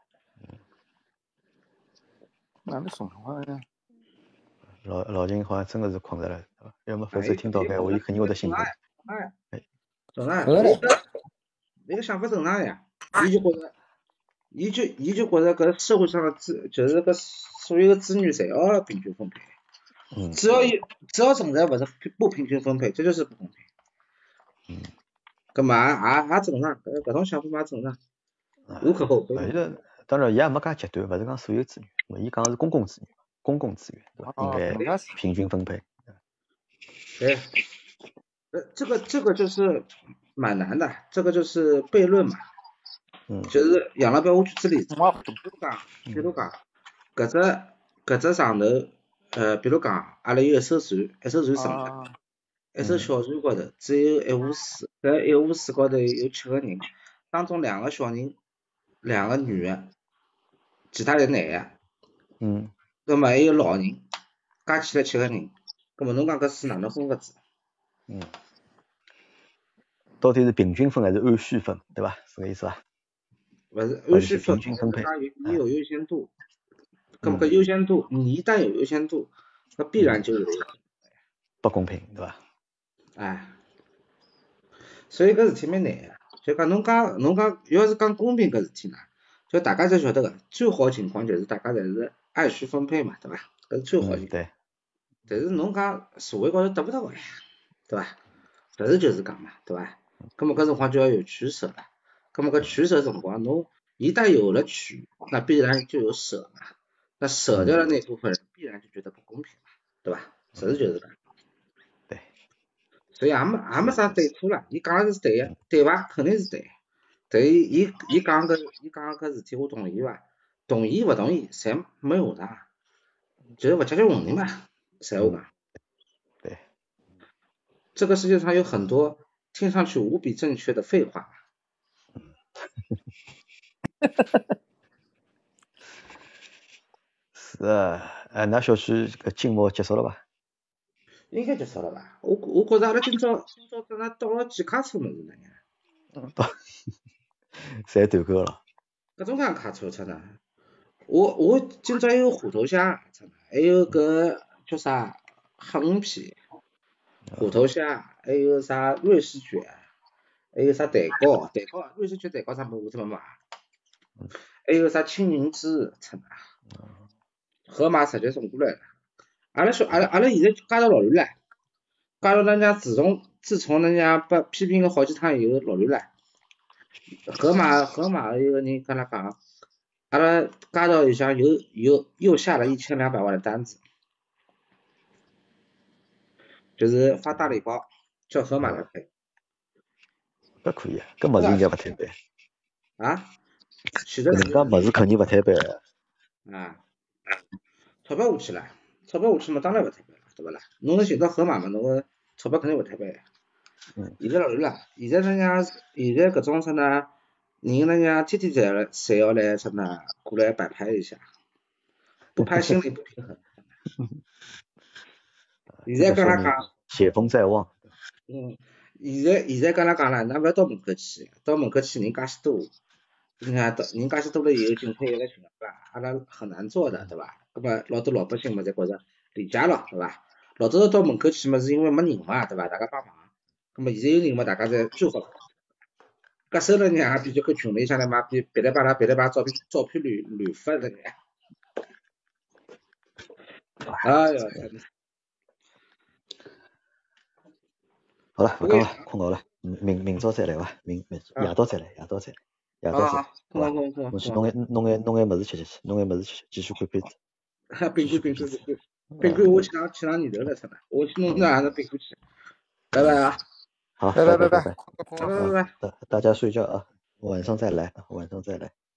S7: 哪能说话呀？
S1: 老老秦好像真的是困着了，对伐？要么否则听到搿话，伊肯定会得兴奋。
S13: 哎，正常，伊个伊个想法正常呀，伊就觉着，伊就伊就觉着搿社会上的资，就是搿所有的资源侪要平均分配，
S1: 嗯，
S13: 只要有只要存在不是不平均分配，这就是不公平。
S1: 嗯，
S13: 搿嘛也也正常，搿搿种想法嘛正常，无可厚非嘛。
S1: 勿是，当然伊也没介极端，勿是讲所有资源，伊讲的是公共资源，公共资源对吧？应
S3: 哦，
S1: 该
S3: 人家是
S1: 平均分配。
S13: 对，呃，这个这个就是蛮难的，这个就是悖论嘛。
S1: 嗯，
S13: 就是杨老板，我举个例子，
S3: 我
S13: 比如讲，比如讲，搿只搿只上头，呃，比如讲，阿拉有一艘船，一艘船沉了，
S3: 啊，
S13: 一艘小船高头只有一壶水，搿一壶水高头有七个人，当中两个小人，两个女的，其他侪男的，
S1: 嗯，
S13: 葛末还有老人，加起来七个人，葛末侬讲搿水哪能分法子？
S1: 嗯，到底是平均分还是按需分，对吧？是个意思吧？
S13: 勿是
S1: 或者是
S13: 按需分，
S1: 平均分配。
S13: 它有也有优先度，葛末
S1: 嗯
S13: 搿优先度，你一旦有优先度，那必然就有
S1: 不公平，对吧？
S13: 哎，所以搿事体蛮难个，就讲侬讲侬讲要是讲公平搿事体呢，就大家侪晓得个，最好情况就是大家侪是按需分配嘛，对伐？搿是最好情况。
S1: 嗯，对。
S13: 但是侬讲社会高头得勿到个呀，对伐？实事求是讲嘛，对伐？葛末搿辰光就要有取舍了。葛末搿取舍辰光，侬一旦有了取，那必然就有舍嘛。那舍掉了那部分人，必然就觉得不公平嘛，对伐？实事求是讲。
S1: 对。
S13: 所以也没也没啥对错啦，伊讲的是对个，对伐？肯定是对。但伊伊伊讲搿伊讲搿事体我同意伐？同意勿同意侪没用的，就是勿解决问题嘛。实话讲。
S1: 对。
S13: 这个世界上有很多听上去无比正确的废话。
S1: 是啊，哎，㑚小区搿静默结束了伐？
S13: 应该结束了吧？我我觉着阿拉今朝今朝跟他倒了几卡车么子呢？
S1: 嗯，倒，侪团购了。
S13: 各种各样卡车出呢。我我今朝还有虎头虾，还有搿叫啥横皮，虎头虾，还有啥瑞士卷，还有啥蛋糕，蛋糕瑞士卷蛋糕啥物事我怎么买？还有啥青云芝，出啊，盒马直接送过来了。阿拉小阿拉阿拉现在加到老乱了，加到人家自从自从人家被批评了好几趟以后老乱了。盒马盒马有个人跟他讲，阿拉加到里向又又又下了一千两百万的单子，就是发大礼包，叫盒马来赔。
S1: 搿可以啊，搿物事应该勿摊板。
S13: 啊？其实
S1: 搿能介物事肯定勿摊板。
S13: 啊，钞票下去了，钞票下去嘛，当然勿摊板了，对勿啦？侬能寻到盒马嘛，侬个钞票肯定勿摊板。
S1: 嗯。
S13: 现在老乱了，现在人家现在搿种啥呢？人人家天天侪来侪要来啥呢？过来摆拍一下，不拍心里不平衡。现在跟他讲，
S1: 险峰在望。
S13: 嗯，现在现在跟他讲了，㑚勿要到门口去，到门口去人介许多，你看到人介许多了以后，警察又来巡了，阿拉很难做的，对伐？搿么老多老百姓嘛，侪觉着理解了，对伐？老早到门口去嘛，是因为没人嘛，对伐？大家帮忙，搿么现在有人嘛，大家侪最好。搿收了人也比较搿群里向来嘛，比别来把拉别来把照片照片乱乱发了眼。哎哟，真的。
S1: 好了，勿讲了，困觉了，明明朝再来伐？明明夜到再来，夜到再来，夜到再来，好伐？侬去弄眼弄眼弄眼物事吃吃去，弄眼物事吃吃，继续看片子。
S13: 哈，饼干饼干饼干，饼干我去拿去拿年头了，真的，我去弄那那饼干去。拜拜啊！
S1: 好，
S3: 拜拜拜拜
S1: 拜拜拜
S13: 拜拜拜。
S1: 大大家睡觉啊，晚上再来，晚上再来。